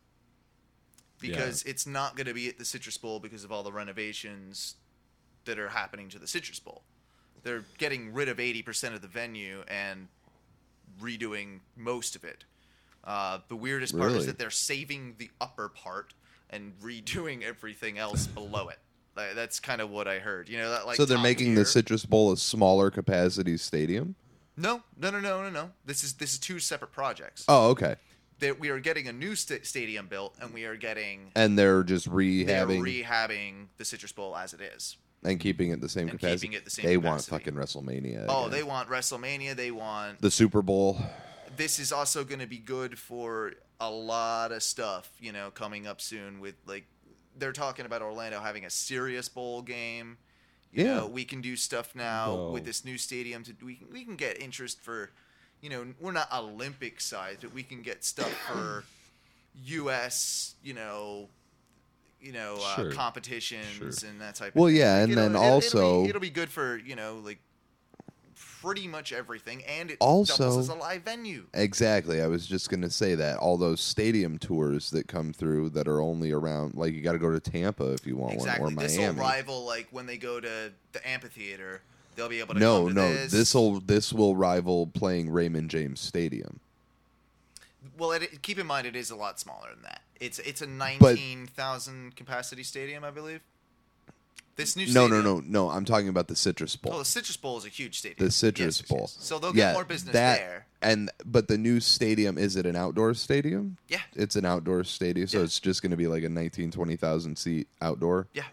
Speaker 2: because it's not going to be at the Citrus Bowl because of all the renovations that are happening to the Citrus Bowl. They're getting rid of eighty percent of the venue and redoing most of it. Uh, the weirdest part
Speaker 3: Really?
Speaker 2: is that they're saving the upper part and redoing everything else below it. Like, that's kind of what I heard. You know, that like
Speaker 3: so they're
Speaker 2: top
Speaker 3: making
Speaker 2: tier.
Speaker 3: the Citrus Bowl a smaller capacity stadium.
Speaker 2: No, no, no, no, no, no. This is this is two separate projects.
Speaker 3: Oh, okay.
Speaker 2: That we are getting a new sta stadium built, and we are getting
Speaker 3: And they're just
Speaker 2: they're
Speaker 3: rehabbing
Speaker 2: rehabbing the Citrus Bowl as it is.
Speaker 3: and keeping it the same
Speaker 2: and
Speaker 3: capacity.
Speaker 2: keeping it the same
Speaker 3: they
Speaker 2: capacity.
Speaker 3: want fucking WrestleMania.
Speaker 2: Oh,
Speaker 3: again.
Speaker 2: they want WrestleMania. They want.
Speaker 3: the Super Bowl.
Speaker 2: This is also going to be good for a lot of stuff, you know, coming up soon. With like, they're talking about Orlando having a serious bowl game. You
Speaker 3: Yeah.
Speaker 2: know, we can do stuff now
Speaker 1: Whoa.
Speaker 2: with this new stadium. To we can we can get interest for, you know, we're not Olympic size, but we can get stuff for U S You know. You know, uh,
Speaker 1: Sure.
Speaker 2: competitions
Speaker 1: Sure.
Speaker 2: and that type.
Speaker 3: Well,
Speaker 2: of thing.
Speaker 3: yeah,
Speaker 2: Like,
Speaker 3: and
Speaker 2: it'll-
Speaker 3: then
Speaker 2: it'll- it'll
Speaker 3: also-
Speaker 2: be, it'll be good for you know like pretty much everything, and it
Speaker 3: Also-
Speaker 2: doubles as a live venue.
Speaker 3: Exactly. I was just going to say that all those stadium tours that come through that are only around, like you got to go to Tampa if you want
Speaker 2: Exactly.
Speaker 3: one, or
Speaker 2: This will
Speaker 3: Miami.
Speaker 2: rival like when they go to the amphitheater, they'll be able to
Speaker 3: No,
Speaker 2: come to
Speaker 3: no.
Speaker 2: this.
Speaker 3: This will this will rival playing Raymond James Stadium.
Speaker 2: Well, it, keep in mind it is a lot smaller than that. It's it's a nineteen thousand capacity stadium, I believe. This new
Speaker 3: No, no,
Speaker 2: stadium,
Speaker 3: no, no. I'm talking about the Citrus Bowl.
Speaker 2: Oh, the Citrus Bowl is a huge stadium.
Speaker 3: the Citrus
Speaker 2: Yes, yes,
Speaker 3: Bowl.
Speaker 2: yes. So they'll
Speaker 3: yeah,
Speaker 2: get more business
Speaker 3: that,
Speaker 2: there.
Speaker 3: And but the new stadium, is it an outdoor stadium?
Speaker 2: Yeah.
Speaker 3: It's an outdoor stadium, so
Speaker 2: Yeah.
Speaker 3: it's just going to be like a nineteen, twenty thousand seat outdoor.
Speaker 2: Yeah.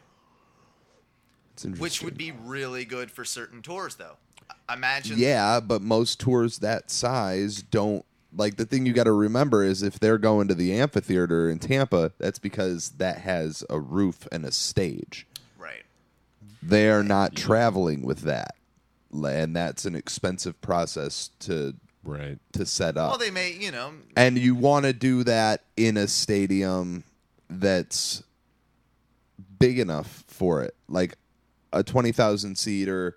Speaker 3: It's interesting.
Speaker 2: Which would be really good for certain tours, though. I imagine.
Speaker 3: Yeah, but most tours that size don't. Like, the thing you got to remember is if they're going to the amphitheater in Tampa, that's because that has a roof and a stage.
Speaker 2: Right.
Speaker 3: They are not traveling with that, and that's an expensive process to
Speaker 1: Right.
Speaker 3: to set up.
Speaker 2: Well, they may, you know,
Speaker 3: And you want to do that in a stadium that's big enough for it. Like a twenty thousand seater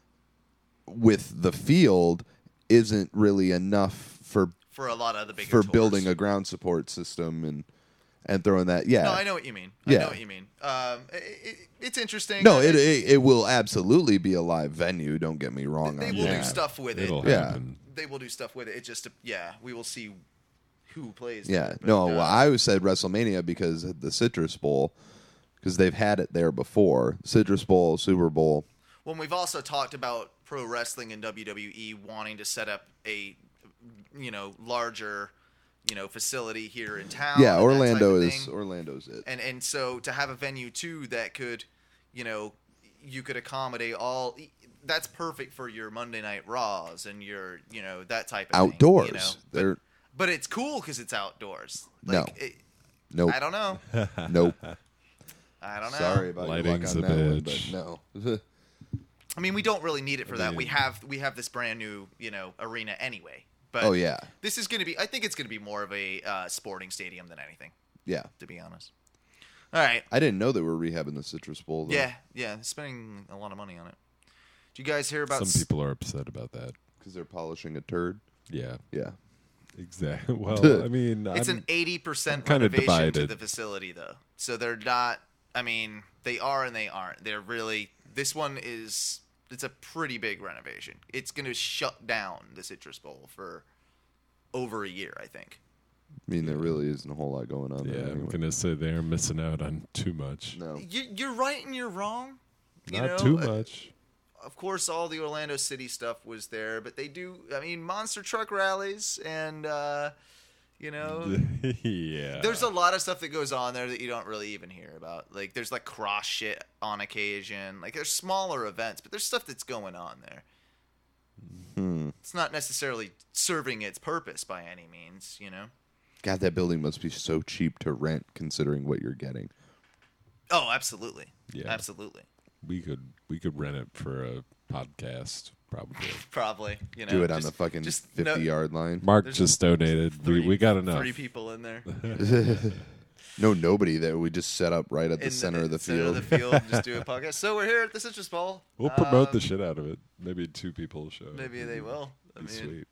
Speaker 3: with the field isn't really enough for
Speaker 2: for a lot of the bigger
Speaker 3: for
Speaker 2: tours.
Speaker 3: building a ground support system and and throwing that. Yeah.
Speaker 2: No, I know what you mean. I
Speaker 3: Yeah.
Speaker 2: know what you mean. Um, it, it, it's interesting.
Speaker 3: No,
Speaker 2: I
Speaker 3: it,
Speaker 2: mean,
Speaker 3: it it will absolutely be a live venue, don't get me wrong
Speaker 2: they
Speaker 3: on
Speaker 2: will
Speaker 3: that.
Speaker 2: do stuff with it.
Speaker 1: It'll
Speaker 3: Yeah.
Speaker 1: happen.
Speaker 2: They will do stuff with it. It just, yeah, we will see who plays.
Speaker 3: Yeah,
Speaker 2: there, but,
Speaker 3: no,
Speaker 2: uh,
Speaker 3: well, I always said WrestleMania because of the Citrus Bowl, because they've had it there before. Citrus Bowl, Super Bowl.
Speaker 2: When we've also talked about pro wrestling and W W E wanting to set up a you know, larger, you know, facility here in town.
Speaker 3: Yeah,
Speaker 2: and that
Speaker 3: Orlando
Speaker 2: type of
Speaker 3: is
Speaker 2: thing.
Speaker 3: Orlando's it.
Speaker 2: And and so to have a venue too that could, you know, you could accommodate all. That's perfect for your Monday Night Raws and your, you know, that type of
Speaker 3: Outdoors.
Speaker 2: thing. You know?
Speaker 3: They're
Speaker 2: But, but it's cool because it's outdoors.
Speaker 3: No.
Speaker 2: Like, it,
Speaker 3: nope,
Speaker 2: I don't know.
Speaker 3: nope.
Speaker 2: I don't know.
Speaker 3: Sorry about
Speaker 1: Lighting's
Speaker 3: your luck
Speaker 1: a
Speaker 3: on that one,
Speaker 1: bitch.
Speaker 3: but no.
Speaker 2: I mean, we don't really need it for that. We
Speaker 1: mean-
Speaker 2: have we have this brand new, you know, arena anyway. But
Speaker 3: Oh yeah,
Speaker 2: this is going to be. I think it's going to be more of a uh, sporting stadium than anything,
Speaker 3: yeah.
Speaker 2: to be honest. All right.
Speaker 3: I didn't know they were rehabbing the Citrus Bowl. Though,
Speaker 2: Yeah, yeah, spending a lot of money on it. Do you guys hear about?
Speaker 1: Some people are upset about that.
Speaker 3: because they're polishing a turd.
Speaker 1: Yeah,
Speaker 3: Yeah,
Speaker 1: exactly. Well, I mean,
Speaker 2: It's
Speaker 1: I'm,
Speaker 2: an eighty percent
Speaker 1: kinda
Speaker 2: renovation to
Speaker 1: divided.
Speaker 2: the facility, though. So they're not. I mean, they are and they aren't. They're really. This one is. It's a pretty big renovation. It's going to shut down the Citrus Bowl for over a year, I think.
Speaker 3: I mean there really isn't a whole lot going on
Speaker 1: yeah,
Speaker 3: there.
Speaker 1: I'm
Speaker 3: Anyway.
Speaker 1: gonna say they're missing out on too much.
Speaker 3: No,
Speaker 2: You, you're right and you're wrong. You
Speaker 1: Not
Speaker 2: know,
Speaker 1: too
Speaker 2: uh,
Speaker 1: much.
Speaker 2: Of course, all the Orlando City stuff was there, but they do. I mean, monster truck rallies, and uh, you know,
Speaker 1: yeah.
Speaker 2: there's a lot of stuff that goes on there that you don't really even hear about. Like, there's like cross shit on occasion. Like, there's smaller events, but there's stuff that's going on there.
Speaker 3: Hmm.
Speaker 2: It's not necessarily serving its purpose by any means, you know.
Speaker 3: God, that building must be so cheap to rent, considering what you're getting.
Speaker 2: Oh, absolutely,
Speaker 1: Yeah.
Speaker 2: absolutely,
Speaker 1: we could we could rent it for a podcast probably.
Speaker 2: probably. You know,
Speaker 3: Do it on
Speaker 2: just-
Speaker 3: the fucking
Speaker 2: just
Speaker 3: fifty
Speaker 2: no-
Speaker 3: yard line.
Speaker 1: Mark
Speaker 2: There's
Speaker 1: just donated.
Speaker 2: Three,
Speaker 1: we we got enough.
Speaker 2: Three people in there.
Speaker 3: No, nobody there. We just set up right at the
Speaker 2: in
Speaker 3: center of the
Speaker 2: center
Speaker 3: field.
Speaker 2: of the field, just do a podcast. So we're here at the Citrus Bowl.
Speaker 1: We'll promote
Speaker 2: Um,
Speaker 1: the shit out of it. Maybe two people will show. up.
Speaker 2: Maybe they will. I
Speaker 1: Be
Speaker 2: mean,
Speaker 1: sweet.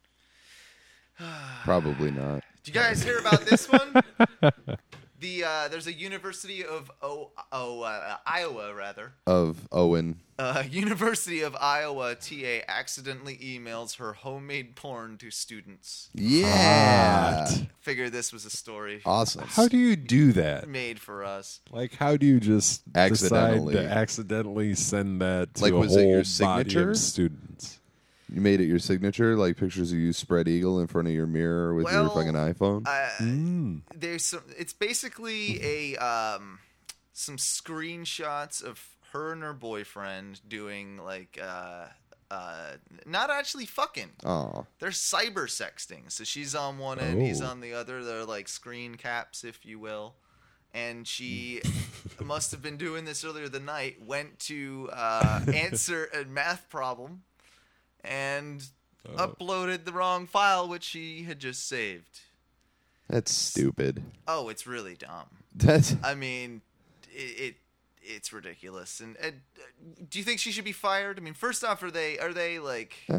Speaker 3: Probably not.
Speaker 2: do you guys hear about this one? The uh, there's a University of oh, oh uh, Iowa rather.
Speaker 3: Of Owen.
Speaker 2: Uh, University of Iowa T A accidentally emails her homemade porn to students.
Speaker 3: Yeah.
Speaker 1: Hot.
Speaker 2: Figured this was a story
Speaker 3: Awesome.
Speaker 1: How do you do that?
Speaker 2: made for us.
Speaker 1: Like, how do you just
Speaker 3: Accidentally.
Speaker 1: decide to accidentally send that to
Speaker 3: Like,
Speaker 1: a
Speaker 3: was it
Speaker 1: whole
Speaker 3: your
Speaker 1: body
Speaker 3: signature?
Speaker 1: of students?
Speaker 3: You made it your signature, like pictures of you spread eagle in front of your mirror with your
Speaker 2: Well,
Speaker 3: fucking iPhone?
Speaker 2: Uh,
Speaker 1: Mm.
Speaker 2: there's some. It's basically a um, some screenshots of her and her boyfriend doing like uh, uh, not actually fucking.
Speaker 3: Aw.
Speaker 2: They're cyber sexting. So she's on one end, he's
Speaker 1: Oh.
Speaker 2: on the other. They're like screen caps, if you will. And she must have been doing this earlier the night. Went to uh, answer a math problem, and
Speaker 1: Oh.
Speaker 2: uploaded the wrong file, which she had just saved.
Speaker 3: That's stupid.
Speaker 2: Oh, it's really dumb.
Speaker 3: That's
Speaker 2: I mean, it, it it's ridiculous. And, and uh, do you think she should be fired? I mean, first off, are they are they like?
Speaker 3: uh,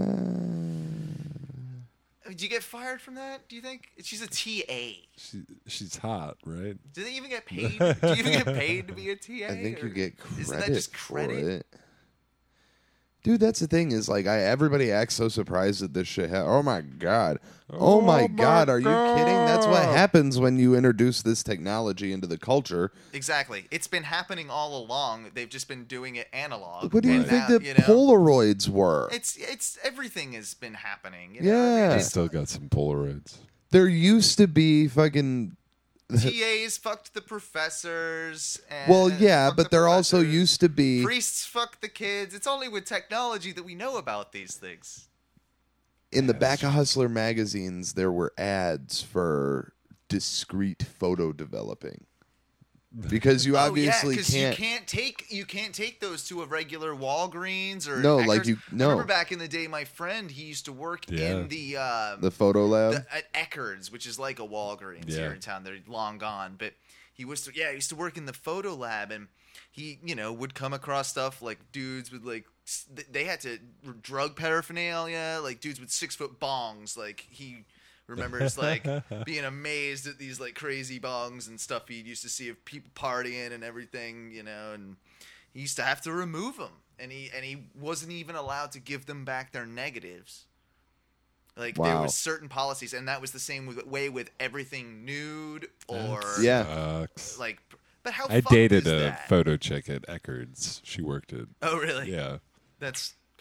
Speaker 2: Do you get fired from that? Do you think she's a T A?
Speaker 1: She, she's hot, right?
Speaker 2: Do they even get paid? Do you even get paid to be a T A?
Speaker 3: I think
Speaker 2: or
Speaker 3: you get credit
Speaker 2: Isn't that just
Speaker 3: for
Speaker 2: credit?
Speaker 3: it. Dude, that's the thing is like I everybody acts so surprised that this shit. Ha- oh my god! Oh,
Speaker 1: Oh
Speaker 3: my
Speaker 1: my
Speaker 3: god! Are you kidding? That's what
Speaker 1: God.
Speaker 3: happens when you introduce this technology into the culture.
Speaker 2: Exactly. It's been happening all along. They've just been doing it analog.
Speaker 3: What do you
Speaker 2: and
Speaker 3: think
Speaker 2: now,
Speaker 3: the
Speaker 2: you know,
Speaker 3: Polaroids were?
Speaker 2: It's it's everything has been happening. You know?
Speaker 3: Yeah.
Speaker 2: I mean,
Speaker 1: I
Speaker 2: it's-
Speaker 1: still got some Polaroids.
Speaker 3: There used to be fucking.
Speaker 2: T As fucked the professors. And
Speaker 3: Well, yeah,
Speaker 2: fucked
Speaker 3: but
Speaker 2: the
Speaker 3: there also
Speaker 2: professors.
Speaker 3: used to be.
Speaker 2: Priests fuck the kids. It's only with technology that we know about these things.
Speaker 3: In the back of Hustler magazines, there were ads for discrete photo developing. Because you obviously
Speaker 2: oh, yeah, 'cause
Speaker 3: can't.
Speaker 2: You can't take you can't take those to a regular Walgreens or
Speaker 3: No,
Speaker 2: Eckerd's.
Speaker 3: like you- no.
Speaker 2: I remember back in the day, my friend he used to work
Speaker 1: Yeah.
Speaker 2: in the um,
Speaker 3: The photo lab.
Speaker 2: the, at Eckerd's, which is like a Walgreens
Speaker 1: Yeah.
Speaker 2: here in town. They're long gone, but he was to, yeah, he used to work in the photo lab, and he you know would come across stuff like dudes with like s- they had to drug paraphernalia, like dudes with six foot bongs. Like he remembers like being amazed at these like crazy bongs and stuff he used to see of people partying and everything, you know, and he used to have to remove them, and he and he wasn't even allowed to give them back their negatives. Like there
Speaker 3: Wow.
Speaker 2: was certain policies, and that was the same with, way with everything nude or
Speaker 3: Yeah.
Speaker 1: Sucks.
Speaker 2: like. But how
Speaker 1: I
Speaker 2: fucked
Speaker 1: dated
Speaker 2: is
Speaker 1: a
Speaker 2: that?
Speaker 1: photo chick at Eckerd's. She worked at.
Speaker 2: Oh really?
Speaker 1: Yeah.
Speaker 2: That's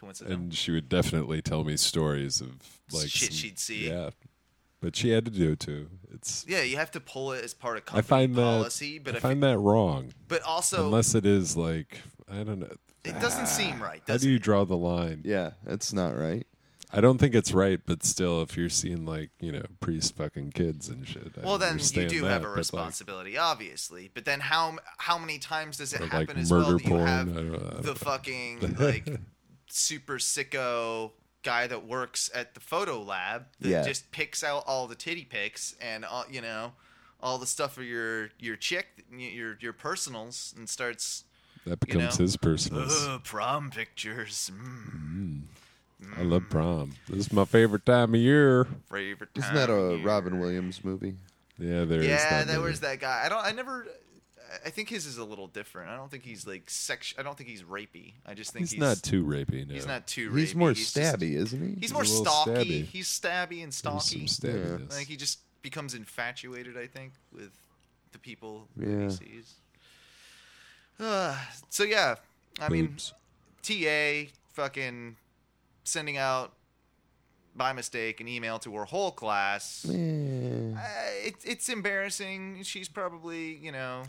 Speaker 2: Coincidental.
Speaker 1: And she would definitely tell me stories of like
Speaker 2: Shit
Speaker 1: some-
Speaker 2: she'd see.
Speaker 1: Yeah, but she had to do it too. It's
Speaker 2: Yeah, you have to pull it as part of
Speaker 1: I
Speaker 2: company
Speaker 1: find
Speaker 2: policy,
Speaker 1: that
Speaker 2: but
Speaker 1: I
Speaker 2: if
Speaker 1: find that wrong.
Speaker 2: but also
Speaker 1: Unless it is like I don't know.
Speaker 2: it doesn't seem right.
Speaker 1: How
Speaker 2: Does
Speaker 1: do you
Speaker 2: it?
Speaker 1: draw the line?
Speaker 3: Yeah, that's not right.
Speaker 1: I don't think it's right, but still, if you're seeing like you know priests fucking kids and shit, I
Speaker 2: Well, then you
Speaker 1: understand
Speaker 2: do
Speaker 1: that,
Speaker 2: have a
Speaker 1: but, like,
Speaker 2: responsibility, obviously. But then how how many times does it
Speaker 1: Or,
Speaker 2: happen
Speaker 1: like,
Speaker 2: as well
Speaker 1: murder
Speaker 2: that you
Speaker 1: porn,
Speaker 2: have
Speaker 1: I don't- I don't
Speaker 2: the
Speaker 1: know.
Speaker 2: fucking like super sicko guy that works at the photo lab that
Speaker 3: Yeah.
Speaker 2: just picks out all the titty pics and all, you know all the stuff for your your chick, your your personals, and starts
Speaker 1: that becomes
Speaker 2: know?
Speaker 1: his personals.
Speaker 2: Ugh, prom pictures. Mm,
Speaker 1: I love prom. This is my favorite time of year.
Speaker 2: favorite
Speaker 3: Isn't
Speaker 2: time
Speaker 3: that a
Speaker 2: of year.
Speaker 3: Robin Williams movie?
Speaker 1: Yeah, there is
Speaker 2: Yeah,
Speaker 1: that.
Speaker 2: there
Speaker 1: movie.
Speaker 2: was that guy. I don't. I never. I think his is a little different. I don't think he's like sex. I don't think he's rapey. I just think
Speaker 1: He's,
Speaker 2: he's,
Speaker 1: not too rapey. No.
Speaker 2: He's not too rapey.
Speaker 3: He's more
Speaker 2: just-
Speaker 3: stabby, isn't he?
Speaker 2: he's more
Speaker 1: a little
Speaker 2: stalky.
Speaker 1: stabby.
Speaker 2: He's stabby and
Speaker 1: There's some
Speaker 2: stalky.
Speaker 1: stabbiness.
Speaker 2: I think he just becomes infatuated. I think with the people
Speaker 3: Yeah.
Speaker 2: that he sees. Uh, so yeah, I mean,
Speaker 1: Boobs.
Speaker 2: T A fucking sending out by mistake an email to her whole class.
Speaker 3: Eh,
Speaker 2: Uh, it, it's embarrassing. She's probably, you know,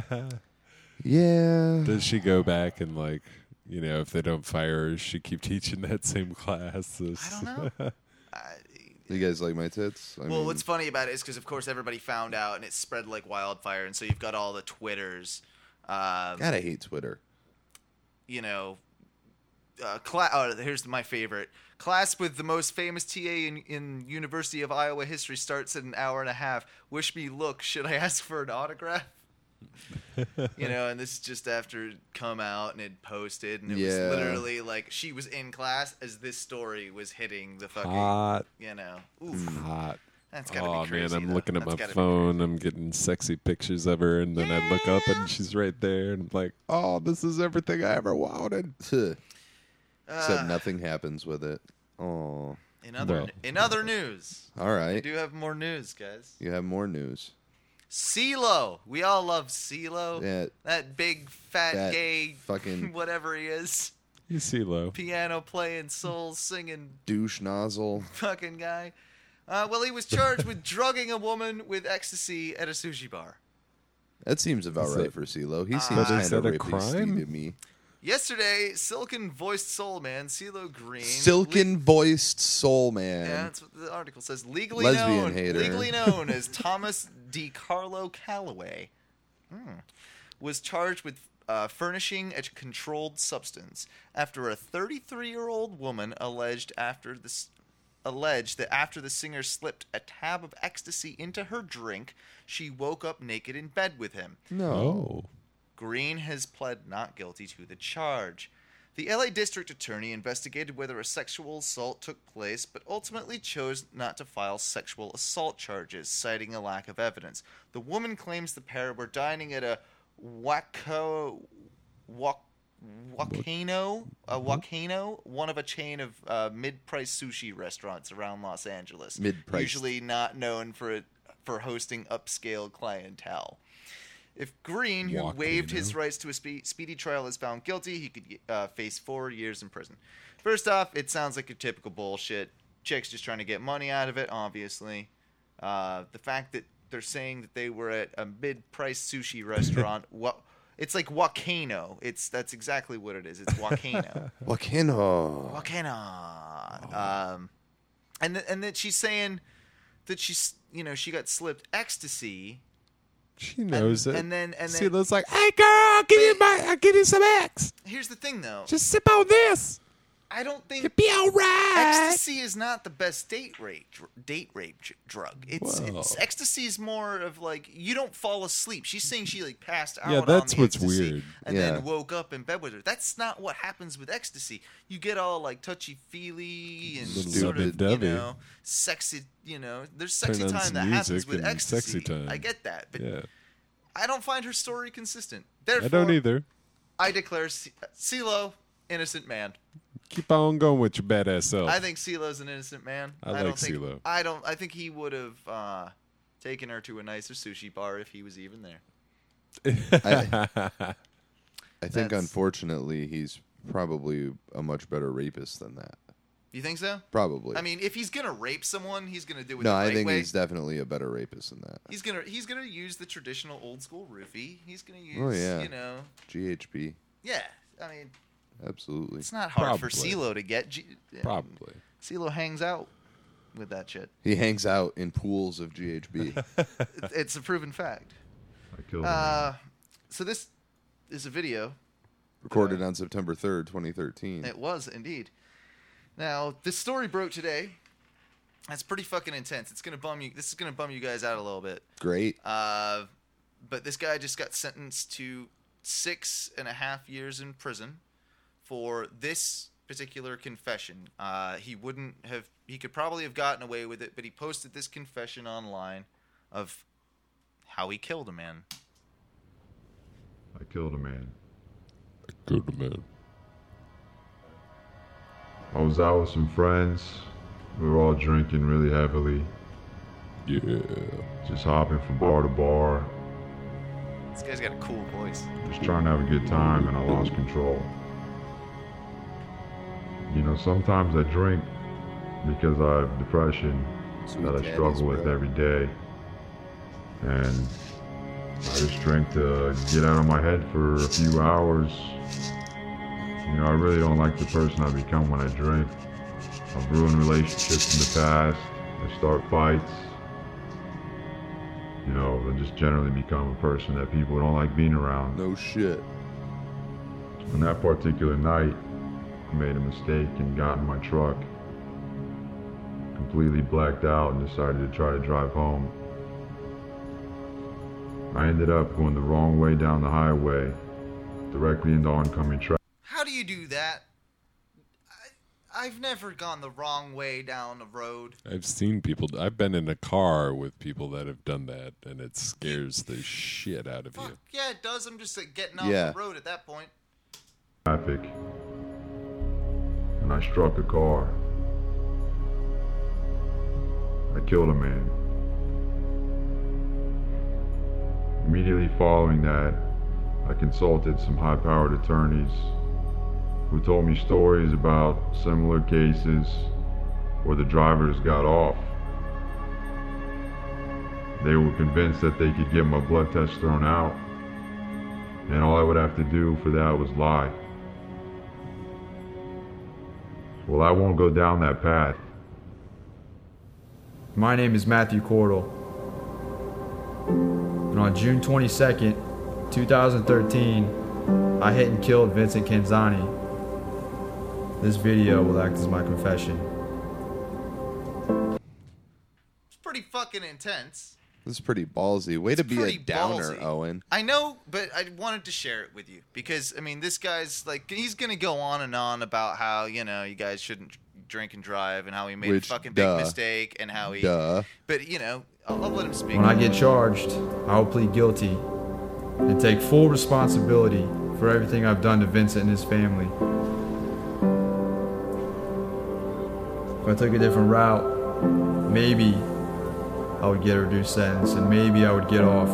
Speaker 3: yeah.
Speaker 1: Does she go back and like, you know, if they don't fire her, she keep teaching that same class?
Speaker 2: I don't know. I,
Speaker 3: You guys like my tits? I
Speaker 2: well,
Speaker 3: mean,
Speaker 2: what's funny about it is because, of course, everybody found out and it spread like wildfire, and so you've got all the Twitters, um,
Speaker 3: God, I hate Twitter.
Speaker 2: you know. Uh, cla- oh, here's my favorite. Class with the most famous T A in, in University of Iowa history starts in an hour and a half. Wish me luck. Should I ask for an autograph? You know, and this is just after it come out and it posted, and it
Speaker 3: Yeah.
Speaker 2: was literally like she was in class as this story was hitting the fucking,
Speaker 1: Hot,
Speaker 2: you know, oof,
Speaker 1: hot.
Speaker 2: that's gotta
Speaker 1: Oh
Speaker 2: be crazy.
Speaker 1: man, I'm
Speaker 2: though.
Speaker 1: looking at
Speaker 2: That's
Speaker 1: my
Speaker 2: gotta be
Speaker 1: phone. I'm getting sexy pictures of her, and then I look up and she's right there, and I'm like, "Oh, this is everything I ever wanted."
Speaker 3: Except
Speaker 2: Uh,
Speaker 3: nothing happens with it. Oh,
Speaker 2: In other
Speaker 1: Well.
Speaker 2: in other news,
Speaker 3: all
Speaker 2: we
Speaker 3: right.
Speaker 2: do have more news, guys.
Speaker 3: You have more news.
Speaker 2: CeeLo, we all love CeeLo.
Speaker 3: Yeah,
Speaker 2: That big fat
Speaker 3: Fat
Speaker 2: gay
Speaker 3: fucking-
Speaker 2: whatever he is,
Speaker 1: You see, low.
Speaker 2: piano playing, soul singing
Speaker 3: douche nozzle.
Speaker 2: fucking guy. Uh, well, he was charged with drugging a woman with ecstasy at a sushi bar.
Speaker 3: That seems about
Speaker 1: Is
Speaker 3: right
Speaker 1: that-
Speaker 3: for CeeLo. He
Speaker 2: Uh,
Speaker 3: seems
Speaker 2: But
Speaker 3: kind
Speaker 1: is
Speaker 3: of
Speaker 1: that a
Speaker 3: rapey
Speaker 1: crime?
Speaker 3: to me.
Speaker 2: Yesterday, Silken-voiced soul man CeeLo Green.
Speaker 3: Silken voiced soul man.
Speaker 2: Yeah, that's what the article says. Legally
Speaker 3: Lesbian
Speaker 2: known,
Speaker 3: hater.
Speaker 2: legally known as Thomas DiCarlo Calloway, hmm, was charged with uh, furnishing a controlled substance after a thirty-three-year-old woman alleged after this alleged that after the singer slipped a tab of ecstasy into her drink, she woke up naked in bed with him.
Speaker 3: no.
Speaker 1: Oh,
Speaker 2: Green has pled not guilty to the charge. The L A District Attorney investigated whether a sexual assault took place, but ultimately chose not to file sexual assault charges, citing a lack of evidence. The woman claims the pair were dining at a Waco, Wak, Wakano, a Wakano, one of a chain of uh, mid-price sushi restaurants around Los Angeles.
Speaker 3: Mid-priced.
Speaker 2: Usually not known for it, for hosting upscale clientele. If Green, who
Speaker 1: Walk,
Speaker 2: waived
Speaker 1: you
Speaker 2: his
Speaker 1: know?
Speaker 2: rights to a spe- speedy trial, is found guilty, he could uh, face four years in prison. First off, it sounds like your typical bullshit. Chick's just trying to get money out of it, obviously. Uh, the fact that they're saying that they were at a mid-price sushi restaurant, what? It's like Wakano. It's that's exactly what it is. It's Wakano.
Speaker 3: Wakano.
Speaker 2: Wakano. Um, and th- and that she's saying that she's you know she got slipped ecstasy.
Speaker 1: she knows
Speaker 2: and,
Speaker 1: it.
Speaker 2: and then and
Speaker 1: See,
Speaker 2: then
Speaker 1: looks like, "Hey, girl, I'll give you my, I'll give you some X.
Speaker 2: here's the thing though.
Speaker 1: Just sip on this.
Speaker 2: I don't think
Speaker 1: You'll be all right."
Speaker 2: ecstasy is not the best date rape dr- date rape dr- drug. It's,
Speaker 1: Whoa.
Speaker 2: it's ecstasy is more of like you don't fall asleep. She's saying she like passed out.
Speaker 1: Yeah,
Speaker 2: on
Speaker 1: that's
Speaker 2: the
Speaker 1: what's
Speaker 2: ecstasy
Speaker 1: weird.
Speaker 2: And
Speaker 3: Yeah.
Speaker 2: then woke up in bed with her. That's not what happens with ecstasy. You get all like touchy feely and
Speaker 1: Little
Speaker 2: sort of you
Speaker 1: lovey-dovey.
Speaker 2: know sexy. You know, there's sexy
Speaker 1: Turn on
Speaker 2: time
Speaker 1: some
Speaker 2: that happens
Speaker 1: music
Speaker 2: with
Speaker 1: and
Speaker 2: ecstasy.
Speaker 1: sexy time.
Speaker 2: I get that, but
Speaker 1: Yeah,
Speaker 2: I don't find her story consistent. Therefore,
Speaker 1: I don't either.
Speaker 2: I declare C- CeeLo innocent man.
Speaker 1: Keep on going with your badass self.
Speaker 2: I think CeeLo's an innocent man.
Speaker 1: I
Speaker 2: don't
Speaker 1: like
Speaker 2: think,
Speaker 1: CeeLo.
Speaker 2: I don't. I think he would have uh, taken her to a nicer sushi bar if he was even there.
Speaker 3: I, I think,
Speaker 2: That's-
Speaker 3: unfortunately, he's probably a much better rapist than that.
Speaker 2: You think so?
Speaker 3: Probably.
Speaker 2: I mean, if he's gonna rape someone, he's gonna do it
Speaker 3: no,
Speaker 2: the
Speaker 3: I
Speaker 2: right
Speaker 3: think
Speaker 2: way.
Speaker 3: he's definitely a better rapist than that.
Speaker 2: He's gonna he's gonna use the traditional old school roofie. He's gonna use
Speaker 3: Oh, yeah.
Speaker 2: you know
Speaker 3: G H P.
Speaker 2: yeah. I mean,
Speaker 3: Absolutely.
Speaker 2: it's not hard for
Speaker 1: Probably.
Speaker 2: CeeLo to get. G-
Speaker 1: Probably.
Speaker 2: CeeLo hangs out with that shit.
Speaker 3: He hangs out in pools of G H B.
Speaker 2: It- It's a proven fact.
Speaker 5: I killed
Speaker 2: Uh, so this is a video.
Speaker 3: Recorded on September third, twenty thirteen.
Speaker 2: It was indeed. Now this story broke today. That's pretty fucking intense. It's gonna bum you. This is gonna bum you guys out a little bit.
Speaker 3: Great.
Speaker 2: Uh, but this guy just got sentenced to six and a half years in prison for this particular confession. Uh, he wouldn't have. He could probably have gotten away with it, but he posted this confession online of how he killed a man.
Speaker 5: I killed a man.
Speaker 1: Good man.
Speaker 5: I was out with some friends. We were all drinking really heavily,
Speaker 1: Yeah.
Speaker 5: just hopping from bar to bar,
Speaker 2: This guy's got a cool voice.
Speaker 5: just trying to have a good time, and I lost control. You know, sometimes I drink because I have depression
Speaker 3: Sweet
Speaker 5: that I
Speaker 3: daddies,
Speaker 5: struggle with
Speaker 3: bro.
Speaker 5: every day. And I just drink to get out of my head for a few hours. You know, I really don't like the person I become when I drink. I've ruined relationships in the past. I start fights. You know, I just generally become a person that people don't like being around.
Speaker 3: No shit.
Speaker 5: On that particular night, I made a mistake and got in my truck. Completely blacked out and decided to try to drive home. I ended up going the wrong way down the highway, directly into oncoming traffic.
Speaker 2: How do you do that? I, I've never gone the wrong way down the road.
Speaker 1: I've seen people. I've been in a car with people that have done that, and it scares the shit out of you.
Speaker 2: Fuck yeah, it does. I'm just like, getting off
Speaker 3: Yeah.
Speaker 2: the road at that point.
Speaker 5: traffic, and I struck a car. I killed a man. Immediately following that, I consulted some high-powered attorneys who told me stories about similar cases where the drivers got off. They were convinced that they could get my blood test thrown out, and all I would have to do for that was lie. Well, I won't go down that path.
Speaker 6: My name is Matthew Cordell. And on June twenty-second, twenty thirteen, I hit and killed Vincent Canzani. This video will act as my confession.
Speaker 2: It's pretty fucking intense.
Speaker 3: This is pretty ballsy. Way to be a
Speaker 2: pretty
Speaker 3: downer,
Speaker 2: ballsy.
Speaker 3: Owen.
Speaker 2: I know, but I wanted to share it with you because I mean, this guy's like, he's gonna go on and on about how, you know, you guys shouldn't drink and drive and how he made
Speaker 3: Which,
Speaker 2: a fucking
Speaker 3: duh.
Speaker 2: big mistake and how he.
Speaker 3: Duh.
Speaker 2: But you know, I'll, I'll let him speak.
Speaker 6: When I get charged, I will plead guilty and take full responsibility for everything I've done to Vincent and his family. If I took a different route, maybe I would get a reduced sentence and maybe I would get off.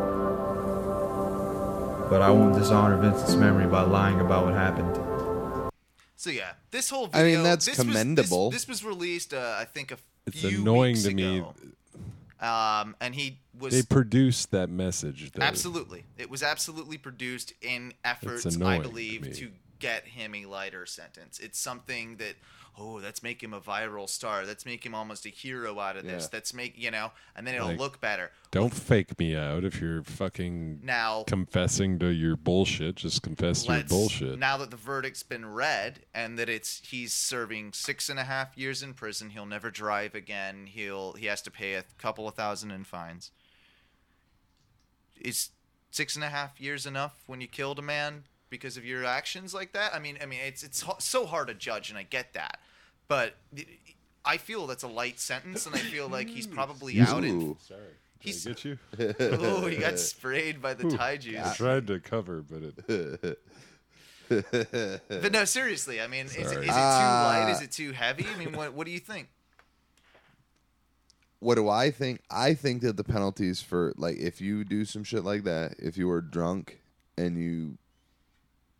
Speaker 6: But I won't dishonor Vincent's memory by lying about what happened.
Speaker 2: So yeah, this whole
Speaker 3: I
Speaker 2: video.
Speaker 3: mean, that's
Speaker 2: this was-
Speaker 3: commendable.
Speaker 2: this, this was released, uh, I think, a
Speaker 1: It's
Speaker 2: few
Speaker 1: annoying
Speaker 2: weeks
Speaker 1: to me.
Speaker 2: ago. Um, and he was
Speaker 1: They produced that message. Though.
Speaker 2: absolutely. It was absolutely produced in efforts, I
Speaker 1: annoying to
Speaker 2: believe,
Speaker 1: me.
Speaker 2: to get him a lighter sentence. It's something that, oh, let's make him a viral star. Let's make him almost a hero out of this.
Speaker 3: Yeah.
Speaker 2: Let's make, you know, and then it'll
Speaker 1: Like,
Speaker 2: look better.
Speaker 1: Don't fake me out if you're fucking
Speaker 2: Now,
Speaker 1: confessing to your bullshit. Just confess to your
Speaker 2: let's,
Speaker 1: bullshit.
Speaker 2: now that the verdict's been read and that it's he's serving six and a half years in prison, he'll never drive again. He'll he has to pay a couple of thousand in fines. Is six and a half years enough when you killed a man because of your actions like that? I mean, I mean, it's it's ho- so hard to judge, and I get that, but I feel that's a light sentence, and I feel like he's probably out. In,
Speaker 3: Ooh.
Speaker 1: Sorry.
Speaker 2: He's-
Speaker 1: Did I get you?
Speaker 2: oh, he got sprayed by the Thai
Speaker 1: I
Speaker 2: juice.
Speaker 1: tried to cover, but it.
Speaker 2: But no, seriously, I mean, is it, is it
Speaker 1: Sorry.
Speaker 2: too
Speaker 3: Uh,
Speaker 2: light? Is it too heavy? I mean, what what do you think?
Speaker 3: What do I think? I think that the penalties for, like, if you do some shit like that, if you were drunk and you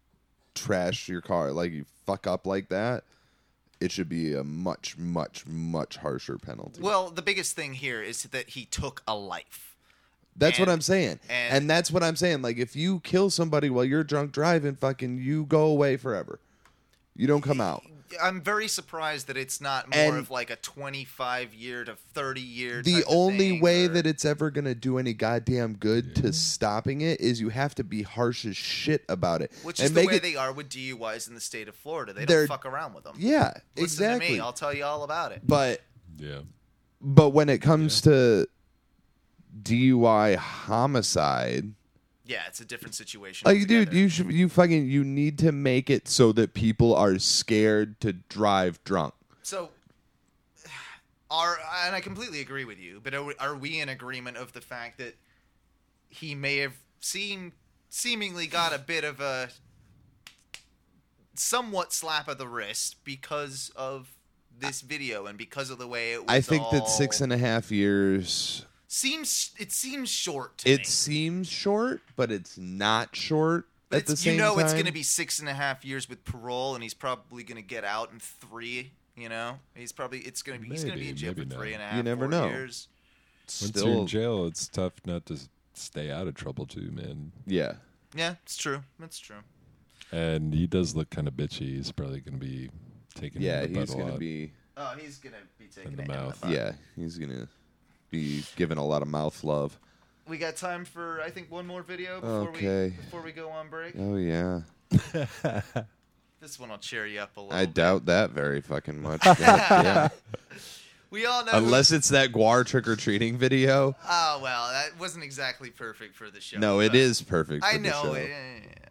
Speaker 3: trash your car, like you fuck up like that, it should be a much, much, much harsher penalty.
Speaker 2: Well, the biggest thing here is that he took a life.
Speaker 3: That's
Speaker 2: and,
Speaker 3: what I'm saying.
Speaker 2: And,
Speaker 3: and that's what I'm saying. Like, if you kill somebody while you're drunk driving, fucking, you go away forever. You don't come out.
Speaker 2: I'm very surprised that it's not more
Speaker 3: And
Speaker 2: of like a twenty-five year to thirty year.
Speaker 3: The
Speaker 2: type of
Speaker 3: only
Speaker 2: thing,
Speaker 3: way
Speaker 2: or,
Speaker 3: that it's ever going to do any goddamn good to stopping it is you have to be harsh as shit about it.
Speaker 2: which
Speaker 3: and
Speaker 2: is the
Speaker 3: make
Speaker 2: way
Speaker 3: it,
Speaker 2: they are with D U Is in the state of Florida. They
Speaker 3: They're-
Speaker 2: don't fuck around with them.
Speaker 3: Yeah,
Speaker 2: Listen
Speaker 3: exactly.
Speaker 2: to me. I'll tell you all about it.
Speaker 3: But
Speaker 1: Yeah.
Speaker 3: but when it comes to D U I homicide,
Speaker 2: Yeah, it's a different situation.
Speaker 3: like, dude,
Speaker 2: altogether.
Speaker 3: you should you fucking you need to make it so that people are scared to drive drunk.
Speaker 2: So, are and I completely agree with you, but are we, are we in agreement of the fact that he may have seen seemingly got a bit of a somewhat slap of the wrist because of this video and because of the way it was?
Speaker 3: I think
Speaker 2: all,
Speaker 3: that six and a half years.
Speaker 2: seems it seems short to
Speaker 3: It
Speaker 2: me.
Speaker 3: seems short, but it's not short
Speaker 2: But
Speaker 3: at the
Speaker 2: it's,
Speaker 3: same
Speaker 2: you know
Speaker 3: time.
Speaker 2: it's going to be six and a half years with parole, and he's probably going to get out in three. You know, he's probably it's going to be he's going to be in
Speaker 1: Maybe,
Speaker 2: jail for
Speaker 1: maybe
Speaker 2: three
Speaker 1: not.
Speaker 2: and a half.
Speaker 3: You never
Speaker 2: four
Speaker 3: know.
Speaker 2: Years.
Speaker 1: Once
Speaker 3: Still,
Speaker 1: you're in jail, it's tough not to s- stay out of trouble too, man.
Speaker 3: yeah.
Speaker 2: Yeah, it's true. That's true.
Speaker 1: And he does look kind of bitchy. He's probably going to be taking
Speaker 3: Yeah,
Speaker 1: in the
Speaker 3: he's
Speaker 1: butt a
Speaker 3: gonna
Speaker 1: lot.
Speaker 3: be.
Speaker 2: Oh, he's gonna be taking
Speaker 1: In the
Speaker 2: it in
Speaker 1: mouth.
Speaker 2: the butt.
Speaker 3: Yeah, he's gonna be given a lot of mouth love.
Speaker 2: We got time for I think one more video before
Speaker 3: Okay.
Speaker 2: we before we go on break.
Speaker 3: Oh yeah.
Speaker 2: This one will cheer you up a little.
Speaker 3: I
Speaker 2: bit.
Speaker 3: doubt that very fucking much. God damn.
Speaker 2: We all know.
Speaker 3: Unless it's that Guar trick or treating video.
Speaker 2: Oh well, that wasn't exactly perfect for the show.
Speaker 3: No, it
Speaker 2: but
Speaker 3: is perfect. For
Speaker 2: I
Speaker 3: the
Speaker 2: know.
Speaker 3: show.
Speaker 2: it-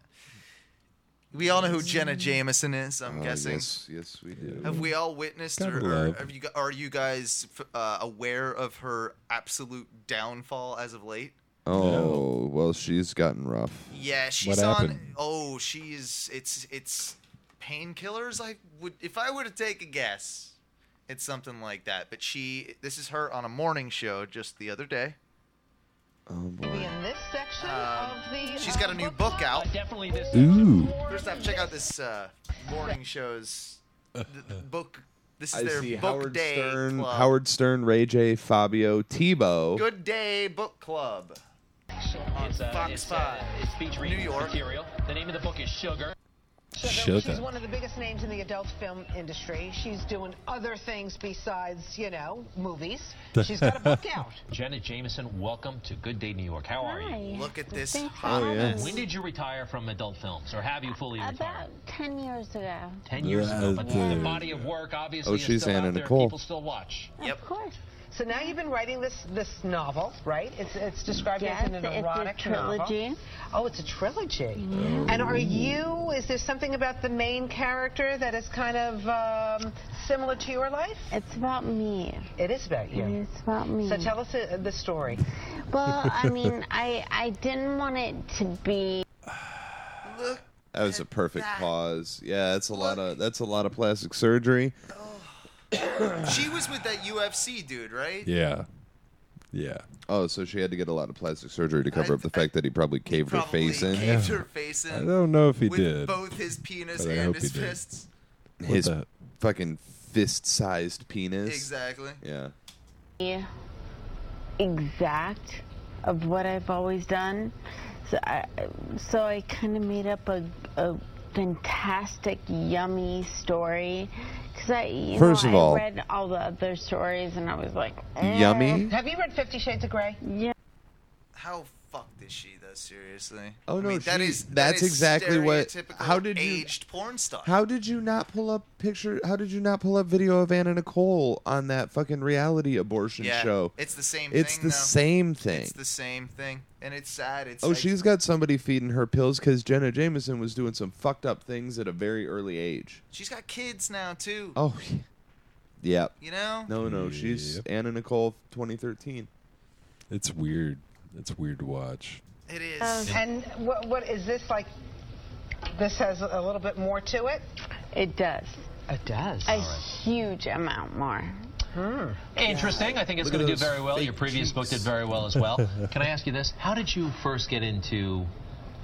Speaker 2: We all know who Jenna Jameson is. I'm
Speaker 3: Oh,
Speaker 2: guessing.
Speaker 3: Yes, yes, we do.
Speaker 2: Have we all witnessed,
Speaker 1: Gotta
Speaker 2: or, or
Speaker 1: love.
Speaker 2: have you, gu- are you guys f- uh, aware of her absolute downfall as of late?
Speaker 3: Oh well, she's gotten rough.
Speaker 2: Yeah, she's
Speaker 1: What
Speaker 2: on.
Speaker 1: happened?
Speaker 2: Oh, she's it's it's painkillers. I would if I were to take a guess, it's something like that. But she, this is her on a morning show just the other day.
Speaker 3: Oh boy.
Speaker 7: In this section
Speaker 2: Um,
Speaker 7: of the
Speaker 2: she's got a new book out.
Speaker 8: Definitely this.
Speaker 1: Ooh.
Speaker 2: First off, check out this uh, morning show's the, the book. This is
Speaker 3: I
Speaker 2: their
Speaker 3: see
Speaker 2: book
Speaker 3: Howard
Speaker 2: day
Speaker 3: Stern,
Speaker 2: club.
Speaker 3: Howard Stern, Ray J, Fabio, Tebow.
Speaker 2: Good Day Book Club.
Speaker 8: It's, uh,
Speaker 2: Fox
Speaker 8: it's, uh,
Speaker 2: five.
Speaker 8: it's featuring
Speaker 2: New York.
Speaker 8: material. The name of the book is Sugar.
Speaker 1: Sugar.
Speaker 7: She's one of the biggest names in the adult film industry. She's doing other things besides, you know, movies. She's got a book out.
Speaker 8: Janet Jameson, welcome to Good Day New York. How are you?
Speaker 2: Look at this
Speaker 9: Thanks for
Speaker 2: hot
Speaker 3: Oh, yeah.
Speaker 9: having
Speaker 8: When
Speaker 9: me.
Speaker 8: did you retire from adult films, or have you fully retired?
Speaker 9: About ten years ago.
Speaker 8: Ten years ago, but
Speaker 1: Yeah.
Speaker 8: the body of work obviously
Speaker 3: Oh,
Speaker 8: is
Speaker 3: she's
Speaker 8: still
Speaker 3: Anna
Speaker 8: out there.
Speaker 3: Nicole.
Speaker 8: People still watch.
Speaker 2: Yep.
Speaker 9: Of course.
Speaker 7: So now you've been writing this this novel, right? It's it's described
Speaker 9: Yes,
Speaker 7: as an
Speaker 9: it's a
Speaker 7: erotic
Speaker 9: trilogy.
Speaker 7: novel. Oh, it's a trilogy. And are you? Is there something about the main character that is kind of um, similar to your life?
Speaker 9: It's about me.
Speaker 7: It is about you.
Speaker 9: It's about me.
Speaker 7: So tell us uh, the story.
Speaker 9: Well, I mean, I I didn't want it to be.
Speaker 2: Look.
Speaker 3: That was a perfect
Speaker 2: that.
Speaker 3: pause. Yeah, that's a lot of that's a lot of plastic surgery.
Speaker 2: She was with that U F C dude, right?
Speaker 1: Yeah. Yeah.
Speaker 3: Oh, so she had to get a lot of plastic surgery to cover
Speaker 2: I-
Speaker 3: up the fact that he probably caved her
Speaker 2: Probably
Speaker 3: face in.
Speaker 2: caved her face in.
Speaker 1: I don't know if he
Speaker 2: with
Speaker 1: did.
Speaker 2: both his penis
Speaker 1: But I
Speaker 2: and
Speaker 1: hope
Speaker 2: his
Speaker 1: he did.
Speaker 2: fists.
Speaker 3: His
Speaker 1: that?
Speaker 3: fucking fist-sized penis.
Speaker 2: Exactly.
Speaker 3: Yeah.
Speaker 9: Exact of what I've always done. So I, so I kind of made up a, a fantastic, yummy story. Because I, you
Speaker 3: First
Speaker 9: know,
Speaker 3: of
Speaker 9: I
Speaker 3: all-
Speaker 9: read all the other stories and I was like, eh.
Speaker 3: Yummy.
Speaker 7: Have you read Fifty Shades of Grey?
Speaker 9: Yeah.
Speaker 2: How fucked is she, though? Seriously.
Speaker 3: Oh,
Speaker 2: I
Speaker 3: no,
Speaker 2: mean, that
Speaker 3: she-
Speaker 2: is that
Speaker 3: that's
Speaker 2: is
Speaker 3: exactly what-
Speaker 2: stereotypical
Speaker 3: how did you-
Speaker 2: aged porn star?
Speaker 3: How did you not pull up picture? How did you not pull up video of Anna Nicole on that fucking reality abortion
Speaker 2: yeah,
Speaker 3: show?
Speaker 2: it's the same.
Speaker 3: It's
Speaker 2: thing,
Speaker 3: the
Speaker 2: though.
Speaker 3: same thing.
Speaker 2: It's the same thing, and it's sad. It's
Speaker 3: Oh,
Speaker 2: like,
Speaker 3: she's got somebody feeding her pills because Jenna Jameson was doing some fucked up things at a very early age.
Speaker 2: she's got kids now too.
Speaker 3: Oh, yeah.
Speaker 2: You know.
Speaker 3: No, no, she's
Speaker 1: Yep.
Speaker 3: Anna Nicole twenty thirteen.
Speaker 1: It's weird. It's weird to watch.
Speaker 2: It is.
Speaker 9: Um,
Speaker 7: And what what is this like? This has a little bit more to it.
Speaker 9: It does.
Speaker 7: It does.
Speaker 9: A huge amount more.
Speaker 8: Interesting. I think it's
Speaker 3: Look at
Speaker 8: going to do
Speaker 3: those
Speaker 8: very well. Your
Speaker 3: fake
Speaker 8: previous book
Speaker 3: cheeks.
Speaker 8: did very well as well. Can I ask you this? How did you first get into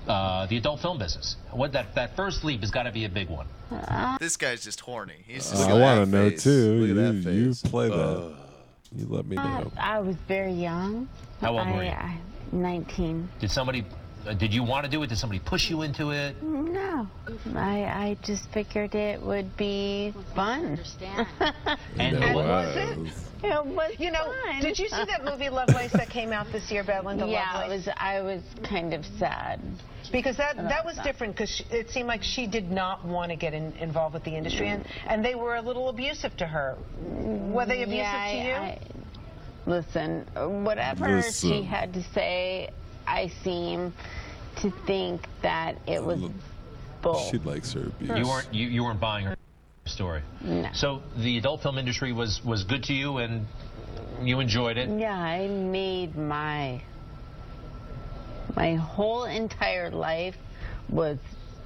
Speaker 8: uh, the adult film business? What that that first leap has got to be a big one.
Speaker 2: This guy's just horny. He's
Speaker 1: Uh,
Speaker 2: just
Speaker 1: I
Speaker 2: like,
Speaker 1: want to know
Speaker 3: face.
Speaker 1: too.
Speaker 3: Look at
Speaker 1: You,
Speaker 3: that
Speaker 1: you
Speaker 3: face.
Speaker 1: play that.
Speaker 3: Ugh.
Speaker 1: You let me
Speaker 9: I,
Speaker 1: know.
Speaker 9: I was very young.
Speaker 8: How old
Speaker 9: I,
Speaker 8: were you?
Speaker 9: I, nineteen.
Speaker 8: Did somebody? Uh, did you want to do it? Did somebody push you into it?
Speaker 9: No, I I just figured it would be fun.
Speaker 8: And
Speaker 1: It
Speaker 8: what
Speaker 7: was it?
Speaker 9: It was
Speaker 7: You know,
Speaker 9: fun.
Speaker 7: did you see that movie Lovelace that came out this year about Linda
Speaker 9: Yeah, it
Speaker 7: Lovelace?
Speaker 9: was. I was kind of sad.
Speaker 7: Because that that was different, because it seemed like she did not want to get in, involved with the industry, and, and they were a little abusive to her. Were they abusive
Speaker 9: Yeah,
Speaker 7: to you?
Speaker 9: I, I, listen, whatever
Speaker 1: Listen.
Speaker 9: she had to say, I seem to think that it was bull.
Speaker 1: She likes her abuse.
Speaker 8: you weren't you, you weren't buying her story.
Speaker 9: No.
Speaker 8: So the adult film industry was was good to you, and you enjoyed it.
Speaker 9: Yeah, I made my my whole entire life was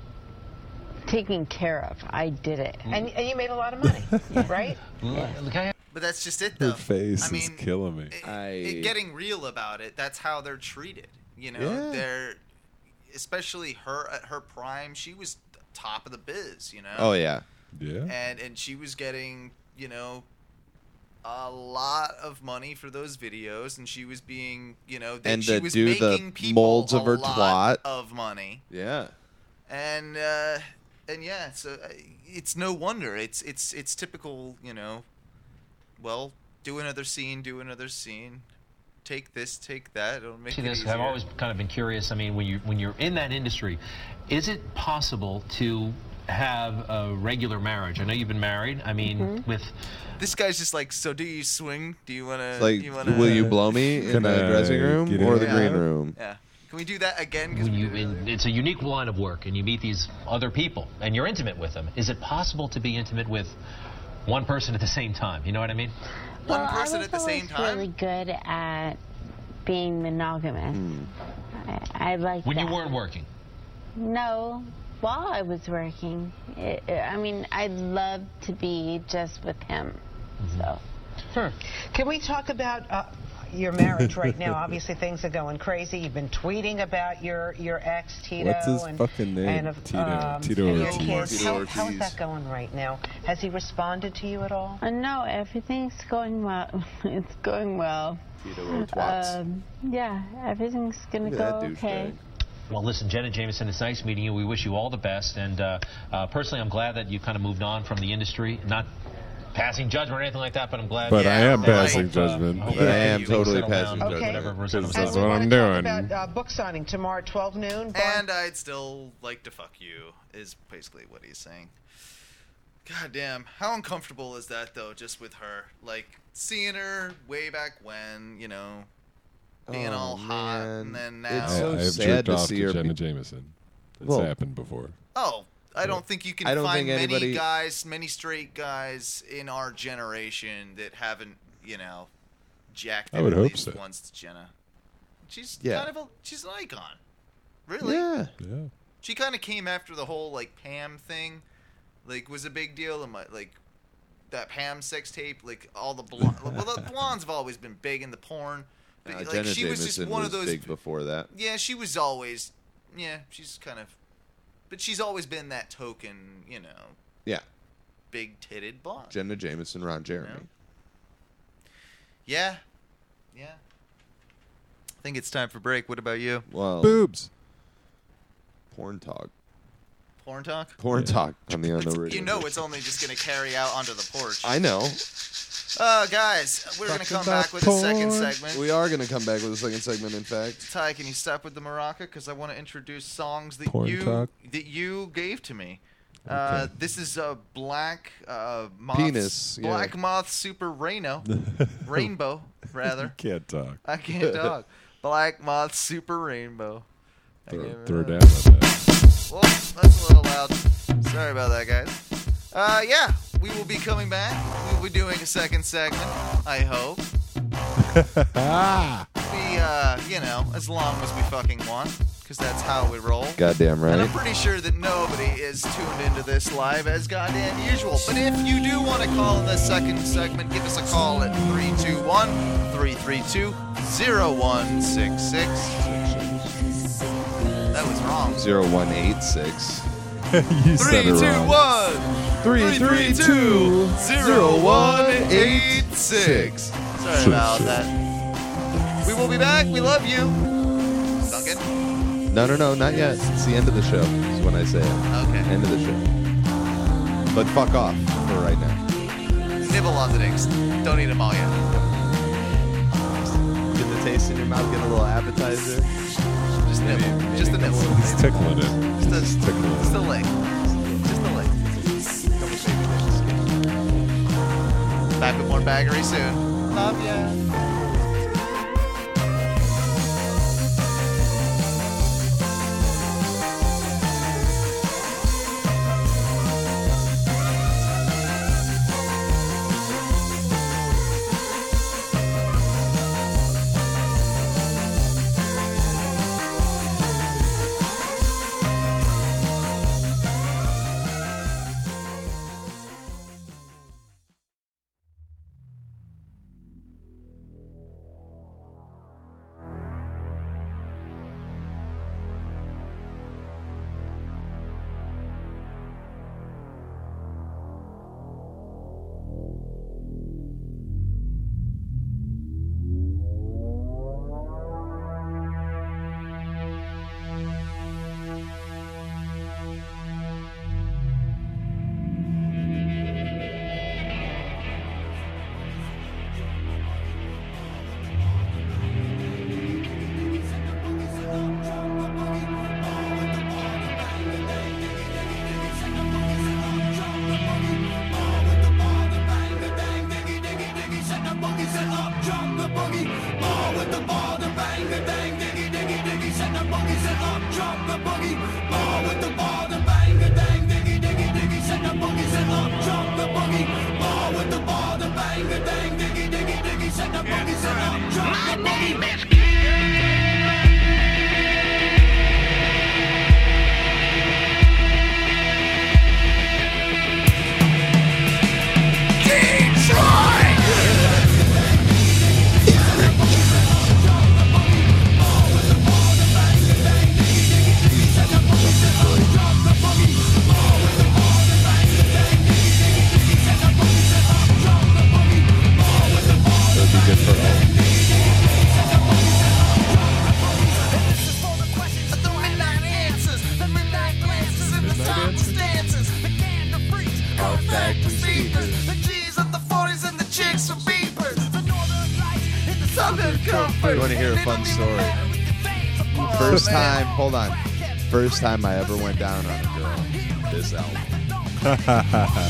Speaker 9: taken care of. I did it.
Speaker 7: And, and you made a lot of money, right?
Speaker 8: Okay.
Speaker 2: but that's just it, though.
Speaker 1: Her face
Speaker 2: I
Speaker 1: is
Speaker 2: mean,
Speaker 1: killing me.
Speaker 2: it-
Speaker 3: I-
Speaker 2: it- getting real about it, that's how they're treated. You know,
Speaker 3: Yeah.
Speaker 2: they're especially her at her prime. She was top of the biz. You know.
Speaker 3: Oh yeah.
Speaker 1: Yeah.
Speaker 2: And and she was getting, you know, a lot of money for those videos, and she was being, you know, that
Speaker 3: And
Speaker 2: she
Speaker 3: to
Speaker 2: was
Speaker 3: do the
Speaker 2: making people
Speaker 3: molds of
Speaker 2: a
Speaker 3: her
Speaker 2: lot
Speaker 3: twat.
Speaker 2: of money.
Speaker 3: Yeah.
Speaker 2: And uh, and yeah, so uh, it's no wonder. It's it's it's typical, you know. Well, do another scene, do another scene. Take this, take that. It'll make
Speaker 8: See
Speaker 2: it
Speaker 8: this,
Speaker 2: easier.
Speaker 8: I've always kind of been curious. I mean, when you when you're in that industry, is it possible to have a regular marriage? I know you've been married. I mean,
Speaker 9: Mm-hmm.
Speaker 8: with
Speaker 2: This guy's just like, so do you swing? Do you want to?
Speaker 3: Like,
Speaker 2: you wanna,
Speaker 3: will you blow me in
Speaker 1: Can
Speaker 3: the
Speaker 1: I
Speaker 3: dressing room
Speaker 1: get
Speaker 3: or
Speaker 1: in
Speaker 3: the
Speaker 2: there?
Speaker 3: green room?
Speaker 2: Yeah. Can we do that again? 'Cause
Speaker 8: when
Speaker 2: we
Speaker 8: you,
Speaker 2: did it
Speaker 8: in,
Speaker 2: earlier.
Speaker 8: it's a unique line of work, and you meet these other people, and you're intimate with them. Is it possible to be intimate with one person at the same time? You know what I mean?
Speaker 2: One
Speaker 9: well,
Speaker 2: person
Speaker 9: I was
Speaker 2: at the same
Speaker 9: always
Speaker 2: time?
Speaker 9: really good at being monogamous. I, I like
Speaker 8: When
Speaker 9: that.
Speaker 8: you weren't working.
Speaker 9: No, while I was working. It, it- I mean, I'd love to be just with him. So.
Speaker 7: Can we talk about uh, your marriage right now? Obviously, things are going crazy. You've been tweeting about your, your ex, Tito.
Speaker 1: What's his
Speaker 7: and,
Speaker 1: fucking name?
Speaker 7: And of,
Speaker 1: Tito.
Speaker 7: um,
Speaker 1: Tito
Speaker 7: and your
Speaker 1: Ortiz.
Speaker 7: kids.
Speaker 3: Tito
Speaker 7: How,
Speaker 3: Ortiz.
Speaker 7: how is that going right now? Has he responded to you at all?
Speaker 9: Uh, no, everything's going well. It's going well.
Speaker 3: Tito or twats.
Speaker 9: Um, yeah, everything's gonna
Speaker 3: Look at
Speaker 9: go
Speaker 3: that
Speaker 9: okay.
Speaker 3: douchebag.
Speaker 8: Well, listen, Jenna Jameson, it's nice meeting you. We wish you all the best. And uh, uh, personally, I'm glad that you kind of moved on from the industry. Not passing judgment or anything like that, but I'm glad.
Speaker 1: But
Speaker 2: Yeah,
Speaker 1: I am
Speaker 2: right.
Speaker 1: passing
Speaker 8: Uh,
Speaker 1: judgment.
Speaker 8: hope
Speaker 3: But I
Speaker 8: that
Speaker 3: am
Speaker 8: you
Speaker 3: totally
Speaker 8: settle down,
Speaker 3: passing
Speaker 7: judgment.
Speaker 8: Whatever
Speaker 1: Because
Speaker 8: resentment
Speaker 1: that's
Speaker 8: is
Speaker 7: we
Speaker 1: what
Speaker 7: want
Speaker 1: I'm
Speaker 7: to talk
Speaker 1: doing.
Speaker 7: about uh, book signing tomorrow at twelve noon. Bar-
Speaker 2: And I'd still like to fuck you, is basically what he's saying. God damn. How uncomfortable is that, though, just with her? Like, seeing her way back when, you know, being
Speaker 3: Oh,
Speaker 2: all hot,
Speaker 3: man.
Speaker 2: and then
Speaker 3: It's
Speaker 2: now.
Speaker 1: I,
Speaker 3: so
Speaker 1: I have
Speaker 3: sad
Speaker 1: jerked
Speaker 3: to
Speaker 1: off
Speaker 3: see
Speaker 1: to
Speaker 3: her
Speaker 1: Jenna
Speaker 3: be-
Speaker 1: Jameson. It's
Speaker 3: Well-
Speaker 1: happened before.
Speaker 2: Oh, I don't think you can
Speaker 3: I don't
Speaker 2: find
Speaker 3: think anybody-
Speaker 2: many guys, many straight guys in our generation that haven't, you know, jacked
Speaker 1: I
Speaker 2: it
Speaker 1: would
Speaker 2: at
Speaker 1: hope
Speaker 2: least
Speaker 1: so.
Speaker 2: once to Jenna. She's
Speaker 3: Yeah.
Speaker 2: kind of a, she's an icon. Really?
Speaker 3: Yeah.
Speaker 1: Yeah.
Speaker 2: She kind of came after the whole like Pam thing, like was a big deal. And my, like that Pam sex tape, like all the blonde. Well, the blondes have always been big in the porn. But,
Speaker 3: Uh,
Speaker 2: like
Speaker 3: Jenna
Speaker 2: she was just
Speaker 3: Jameson
Speaker 2: one
Speaker 3: was
Speaker 2: of those.
Speaker 3: big before that.
Speaker 2: Yeah, she was always. Yeah, she's kind of. But she's always been that token, you know,
Speaker 3: Yeah.
Speaker 2: big-titted blonde.
Speaker 3: Jenna Jameson, Ron Jeremy.
Speaker 2: Yeah, yeah. I think it's time for break. What about you?
Speaker 3: Well,
Speaker 1: Boobs.
Speaker 3: porn talk.
Speaker 2: Porn talk?
Speaker 3: Porn talk on the on the radio.
Speaker 2: You know it's only just going to carry out onto the porch.
Speaker 3: I know.
Speaker 2: Uh, guys, we're going to
Speaker 1: Talk
Speaker 2: come
Speaker 1: about
Speaker 2: back with a second
Speaker 1: porn.
Speaker 2: segment.
Speaker 3: We are going to come back with a second segment, in fact.
Speaker 2: Ty, can you stop with the maraca? Because I want to introduce songs that
Speaker 1: Porn
Speaker 2: you
Speaker 1: talk?
Speaker 2: that you gave to me. Uh,
Speaker 1: Okay.
Speaker 2: this is a black uh, moth,
Speaker 3: Penis, yeah.
Speaker 2: black moth super rainbow, rainbow rather.
Speaker 1: Can't talk.
Speaker 2: I can't talk. Black moth super rainbow. I
Speaker 1: Throw,
Speaker 2: can't
Speaker 1: throw
Speaker 2: remember.
Speaker 1: down on that.
Speaker 2: Well, that's a little loud. Sorry about that, guys. Uh, yeah, we will be coming back. We'll be doing a second segment, I hope.
Speaker 1: Ah!
Speaker 2: Be, uh, you know, as long as we fucking want, because that's how we roll.
Speaker 3: Goddamn
Speaker 2: And I'm
Speaker 3: right.
Speaker 2: pretty sure that nobody is tuned into this live as goddamn usual. But if you do want to call in the second segment, give us a call at three two one, three three two, zero one six six. That was It's wrong.
Speaker 3: zero one eight six.
Speaker 1: You said
Speaker 2: Three,
Speaker 1: it
Speaker 2: two,
Speaker 1: wrong.
Speaker 2: one.
Speaker 3: Three, three, two,
Speaker 2: zero, one, eight, six. Sorry
Speaker 1: Six,
Speaker 2: about
Speaker 1: six.
Speaker 2: that. We will be back. We love you. Duncan?
Speaker 3: No, no, no, not yet. It's the end of the show. Is when I say it.
Speaker 2: Okay.
Speaker 3: End of the show. But fuck off for right now.
Speaker 2: Nibble on the dicks. Don't eat them all yet.
Speaker 3: Get the taste in your mouth. Get a little appetizer.
Speaker 2: Just nibble.
Speaker 3: Maybe-
Speaker 2: Just a
Speaker 3: maybe
Speaker 2: nibble.
Speaker 1: He's tickling it.
Speaker 2: Just a,
Speaker 1: He's tickling it.
Speaker 2: just a lick. Just a lick. Back with more baggery soon. Love ya.
Speaker 3: You want to hear a fun story? First time, hold on. First time I ever went down on a girl. This album.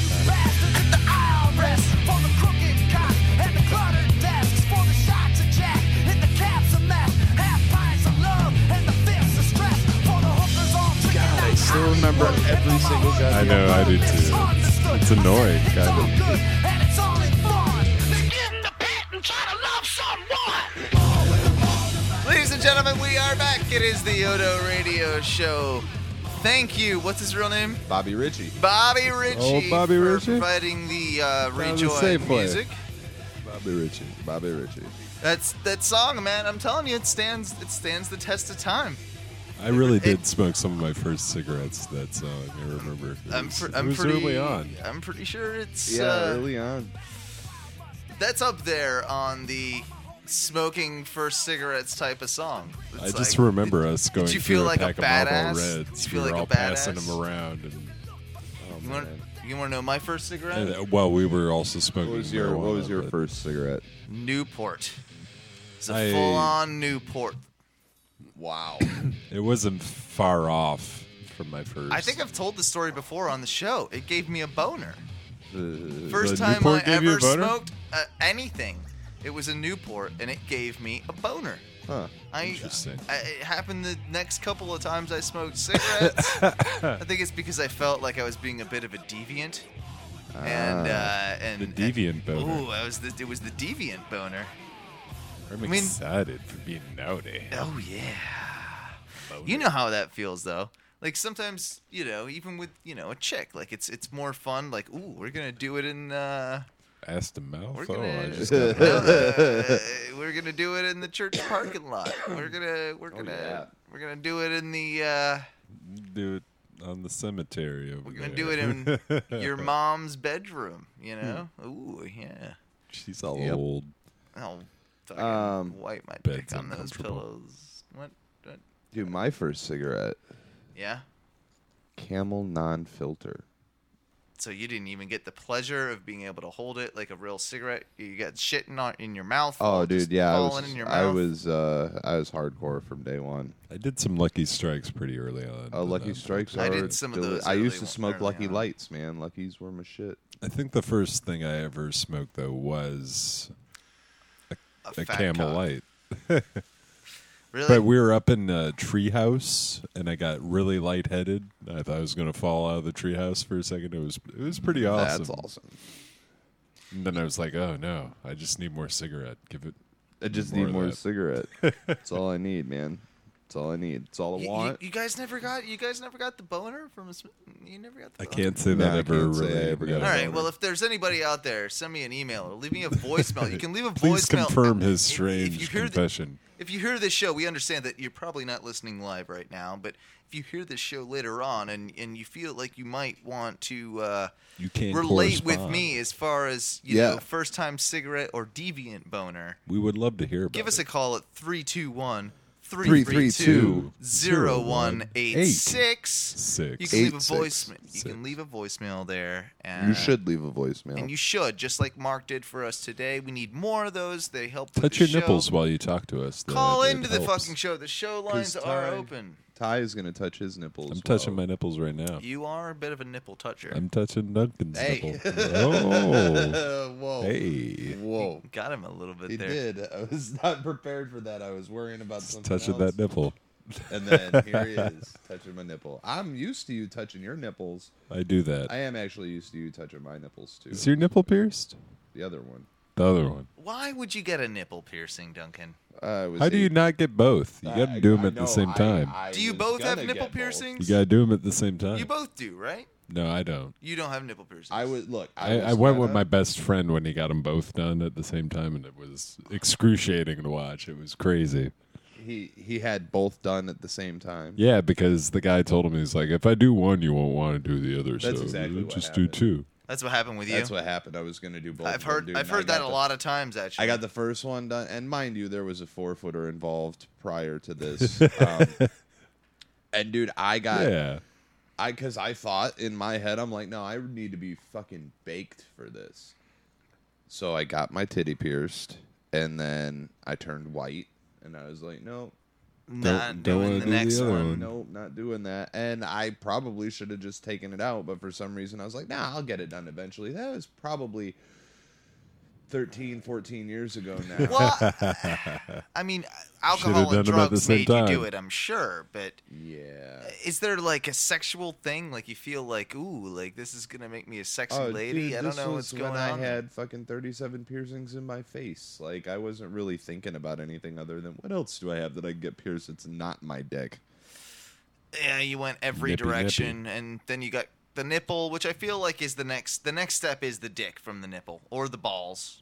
Speaker 3: God, I still remember every single guy.
Speaker 1: I know, I do too. It's, it's annoying, kind of.
Speaker 2: Ladies and gentlemen, we are back. It is the Yodo Radio Show. Thank you. What's his real name?
Speaker 3: Bobby Ritchie.
Speaker 2: Bobby Ritchie.
Speaker 1: Oh, Bobby
Speaker 2: for
Speaker 1: Ritchie?
Speaker 2: providing the uh,
Speaker 1: Down the
Speaker 2: Rejoin
Speaker 1: Safeway.
Speaker 2: music.
Speaker 3: Bobby Ritchie. Bobby Ritchie.
Speaker 2: That's that song, man. I'm telling you, it stands. It stands the test of time.
Speaker 1: I really did smoke some of my first cigarettes to that song. I remember. It
Speaker 2: I'm,
Speaker 1: was,
Speaker 2: pr-
Speaker 1: it
Speaker 2: I'm
Speaker 1: was
Speaker 2: pretty.
Speaker 1: early on.
Speaker 2: I'm pretty sure it's.
Speaker 3: Yeah,
Speaker 2: uh,
Speaker 3: early on.
Speaker 2: That's up there on the smoking first cigarettes type of song. It's
Speaker 1: I
Speaker 2: like,
Speaker 1: just remember us going
Speaker 2: did you
Speaker 1: through
Speaker 2: feel
Speaker 1: a
Speaker 2: like a
Speaker 1: pack of Marlboro
Speaker 2: badass?
Speaker 1: Reds.
Speaker 2: Did you feel
Speaker 1: we were
Speaker 2: like a
Speaker 1: all passing
Speaker 2: badass?
Speaker 1: them around. And, oh,
Speaker 2: You want,
Speaker 1: man.
Speaker 2: you want to know my first cigarette?
Speaker 1: And, uh, well, we were also smoking.
Speaker 3: What was your What was
Speaker 1: marijuana,
Speaker 3: your
Speaker 1: but
Speaker 3: first cigarette?
Speaker 2: Newport. It's a
Speaker 1: I-
Speaker 2: full-on Newport.
Speaker 3: Wow.
Speaker 1: It wasn't far off from my first.
Speaker 2: I think I've told the story before on the show. It gave me a boner.
Speaker 3: Uh,
Speaker 2: First
Speaker 1: The
Speaker 2: time
Speaker 1: Newport
Speaker 2: I
Speaker 1: gave you a
Speaker 2: ever
Speaker 1: boner?
Speaker 2: smoked uh, anything, it was a Newport, and it gave me a boner.
Speaker 3: huh.
Speaker 2: I,
Speaker 1: Interesting.
Speaker 2: I, it happened the next couple of times I smoked cigarettes. I think it's because I felt like I was being a bit of a deviant, and uh, and
Speaker 1: The deviant boner.
Speaker 2: Oh, I was the, it was the deviant boner.
Speaker 1: I'm
Speaker 2: I mean-
Speaker 1: excited for being naughty.
Speaker 2: Oh yeah. You know how that feels though. Like sometimes, you know, even with, you know, a chick, like it's it's more fun. Like, ooh, we're gonna do it in uh,
Speaker 1: Ass to mouth.
Speaker 2: We're
Speaker 1: Oh,
Speaker 2: gonna,
Speaker 1: I just got
Speaker 2: uh, we're gonna do it in the church parking lot. We're gonna we're
Speaker 3: Oh,
Speaker 2: gonna
Speaker 3: yeah.
Speaker 2: we're gonna do it in the uh,
Speaker 1: do it on the cemetery over
Speaker 2: we're
Speaker 1: there.
Speaker 2: gonna do it in your mom's bedroom. You know? Ooh, yeah.
Speaker 1: She's all
Speaker 3: Yep.
Speaker 1: old.
Speaker 2: I'll fucking
Speaker 3: Um,
Speaker 2: wipe my
Speaker 1: bed's
Speaker 2: dick on those
Speaker 1: uncomfortable.
Speaker 2: pillows. What? what?
Speaker 3: Dude, my first cigarette,
Speaker 2: Yeah.
Speaker 3: Camel non-filter.
Speaker 2: So you didn't even get the pleasure of being able to hold it like a real cigarette. You got shit in, on- in your mouth.
Speaker 3: Oh,
Speaker 2: all
Speaker 3: dude,
Speaker 2: just
Speaker 3: yeah, I
Speaker 2: falling
Speaker 3: was,
Speaker 2: in your
Speaker 3: I
Speaker 2: mouth.
Speaker 3: was, uh, I was hardcore from day one.
Speaker 1: I did some Lucky Strikes pretty early on.
Speaker 3: Oh,
Speaker 1: but,
Speaker 3: Lucky
Speaker 1: um,
Speaker 3: Strikes are.
Speaker 2: I did some of
Speaker 3: deli-
Speaker 2: those
Speaker 3: I used
Speaker 2: early
Speaker 3: to
Speaker 2: one-
Speaker 3: smoke
Speaker 2: early
Speaker 3: Lucky
Speaker 2: on.
Speaker 3: Lights, man. Luckies were my shit.
Speaker 1: I think the first thing I ever smoked though was
Speaker 2: a
Speaker 1: a
Speaker 2: fat
Speaker 1: Camel
Speaker 2: cock.
Speaker 1: Light.
Speaker 2: Really?
Speaker 1: But we were up in a treehouse, and I got really lightheaded. I thought I was going to fall out of the treehouse for a second. It was it was pretty awesome.
Speaker 3: That's awesome.
Speaker 1: And then I was like, oh no, I just need more cigarette. Give it.
Speaker 3: I just
Speaker 1: More
Speaker 3: need
Speaker 1: of
Speaker 3: more
Speaker 1: that.
Speaker 3: cigarette. That's all I need, man. That's all I need. That's all I
Speaker 2: You, you,
Speaker 3: want.
Speaker 2: you guys never got you guys never got the boner from a, sm- you never got the
Speaker 1: I
Speaker 2: boner?
Speaker 1: can't say
Speaker 3: No,
Speaker 1: that
Speaker 3: I
Speaker 1: ever
Speaker 3: can't say
Speaker 1: really.
Speaker 3: I ever got
Speaker 1: no.
Speaker 3: a
Speaker 2: All right.
Speaker 3: boner.
Speaker 2: Well, if there's anybody out there, send me an email or leave me a voicemail. You can leave a
Speaker 1: Please
Speaker 2: voicemail.
Speaker 1: confirm his
Speaker 2: If- if
Speaker 1: strange
Speaker 2: you hear the-
Speaker 1: confession.
Speaker 2: If you hear this show, we understand that you're probably not listening live right now, but if you hear this show later on and, and you feel like you might want to uh,
Speaker 1: You can't
Speaker 2: relate with
Speaker 1: correspond.
Speaker 2: me as far as you
Speaker 3: Yeah.
Speaker 2: know, first time cigarette or deviant boner,
Speaker 1: We would love to hear about
Speaker 2: give us
Speaker 1: it.
Speaker 2: a call at three two one, three
Speaker 3: Three
Speaker 2: three
Speaker 3: three
Speaker 2: two,
Speaker 3: two,
Speaker 2: zero one eight six.
Speaker 1: Six.
Speaker 2: You can leave a
Speaker 3: Eight
Speaker 2: voice.
Speaker 3: six.
Speaker 2: You
Speaker 1: Six.
Speaker 2: can leave a voicemail there. And,
Speaker 3: You should leave a voicemail.
Speaker 2: and you should, just like Mark did for us today. We need more of those. They help with
Speaker 1: Touch
Speaker 2: the
Speaker 1: your
Speaker 2: show.
Speaker 1: nipples while you talk to us. That-
Speaker 2: Call
Speaker 1: it
Speaker 2: into the
Speaker 1: helps.
Speaker 2: fucking show. The show lines
Speaker 3: 'Cause
Speaker 2: are
Speaker 3: Ty-
Speaker 2: open.
Speaker 3: Ty is gonna touch his nipples.
Speaker 1: I'm touching
Speaker 3: while-
Speaker 1: my nipples right now.
Speaker 2: You are a bit of a nipple toucher.
Speaker 1: I'm touching Duncan's
Speaker 3: Hey.
Speaker 1: nipple. Oh,
Speaker 3: Whoa.
Speaker 1: hey.
Speaker 3: Whoa.
Speaker 2: Got him a little bit
Speaker 3: He
Speaker 2: there.
Speaker 3: did. I was not prepared for that. I was worrying about
Speaker 1: Just
Speaker 3: something
Speaker 1: touching
Speaker 3: else.
Speaker 1: that nipple.
Speaker 3: And then here he is, touching my nipple. I'm used to you touching your nipples.
Speaker 1: I do that.
Speaker 3: I am actually used to you touching my nipples too.
Speaker 1: Is your nipple pierced?
Speaker 3: The other one.
Speaker 1: The other one.
Speaker 2: Why would you get a nipple piercing, Duncan?
Speaker 3: I was
Speaker 1: How do you
Speaker 3: eight-
Speaker 1: not get both? You got to
Speaker 3: I-
Speaker 1: do them
Speaker 3: I
Speaker 1: at the
Speaker 3: know,
Speaker 1: same
Speaker 3: I-
Speaker 1: time.
Speaker 3: I
Speaker 2: Do you
Speaker 3: was
Speaker 2: both have
Speaker 3: gonna
Speaker 2: nipple
Speaker 3: get both.
Speaker 2: piercings?
Speaker 1: You got to do them at the same time.
Speaker 2: You both do, right?
Speaker 1: No, I don't.
Speaker 2: You don't have nipple piercings.
Speaker 3: I would look.
Speaker 1: I,
Speaker 3: was
Speaker 1: I went with
Speaker 3: gonna-
Speaker 1: my best friend when he got them both done at the same time, and it was excruciating to watch. It was crazy.
Speaker 3: He he had both done at the same time.
Speaker 1: Yeah, because the guy told him, he's like, if I do one, you won't want to do the other.
Speaker 3: That's
Speaker 1: so
Speaker 3: exactly what
Speaker 1: just do
Speaker 3: happened.
Speaker 1: two.
Speaker 2: That's what happened with you.
Speaker 3: That's what happened. I was gonna do both.
Speaker 2: I've
Speaker 3: of them,
Speaker 2: heard.
Speaker 3: dude,
Speaker 2: I've
Speaker 3: and I
Speaker 2: heard
Speaker 3: got
Speaker 2: that a
Speaker 3: the-
Speaker 2: lot of times. Actually,
Speaker 3: I got the first one done, and mind you, there was a four footer involved prior to this. um, and dude, I got
Speaker 1: Yeah.
Speaker 3: I because I thought in my head, I'm like, no, I need to be fucking baked for this. So I got my titty pierced, and then I turned white, and I was like, no,
Speaker 2: not
Speaker 1: don't
Speaker 2: doing
Speaker 1: wanna
Speaker 2: the
Speaker 1: do the
Speaker 2: next
Speaker 1: other
Speaker 2: one.
Speaker 1: one.
Speaker 3: no, not doing that. And I probably should have just taken it out, but for some reason, I was like, nah, I'll get it done eventually. That was probably thirteen, fourteen years ago now.
Speaker 2: Well, I mean, alcohol
Speaker 1: done
Speaker 2: and
Speaker 1: them at the
Speaker 2: drugs
Speaker 1: same
Speaker 2: made you do
Speaker 1: time.
Speaker 2: it. I'm sure, but
Speaker 3: Yeah.
Speaker 2: is there like a sexual thing? Like you feel like, ooh, like this is gonna make me a sexy
Speaker 3: Oh,
Speaker 2: lady?
Speaker 3: dude,
Speaker 2: I don't
Speaker 3: this
Speaker 2: know
Speaker 3: was
Speaker 2: what's going
Speaker 3: when
Speaker 2: on.
Speaker 3: I had fucking thirty-seven piercings in my face. Like, I wasn't really thinking about anything other than, what else do I have that I can get pierced that's not my dick?
Speaker 2: Yeah, you went every
Speaker 1: Nippy,
Speaker 2: direction, and then you got the nipple, which I feel like is the next. The next step is the dick from the nipple or the balls.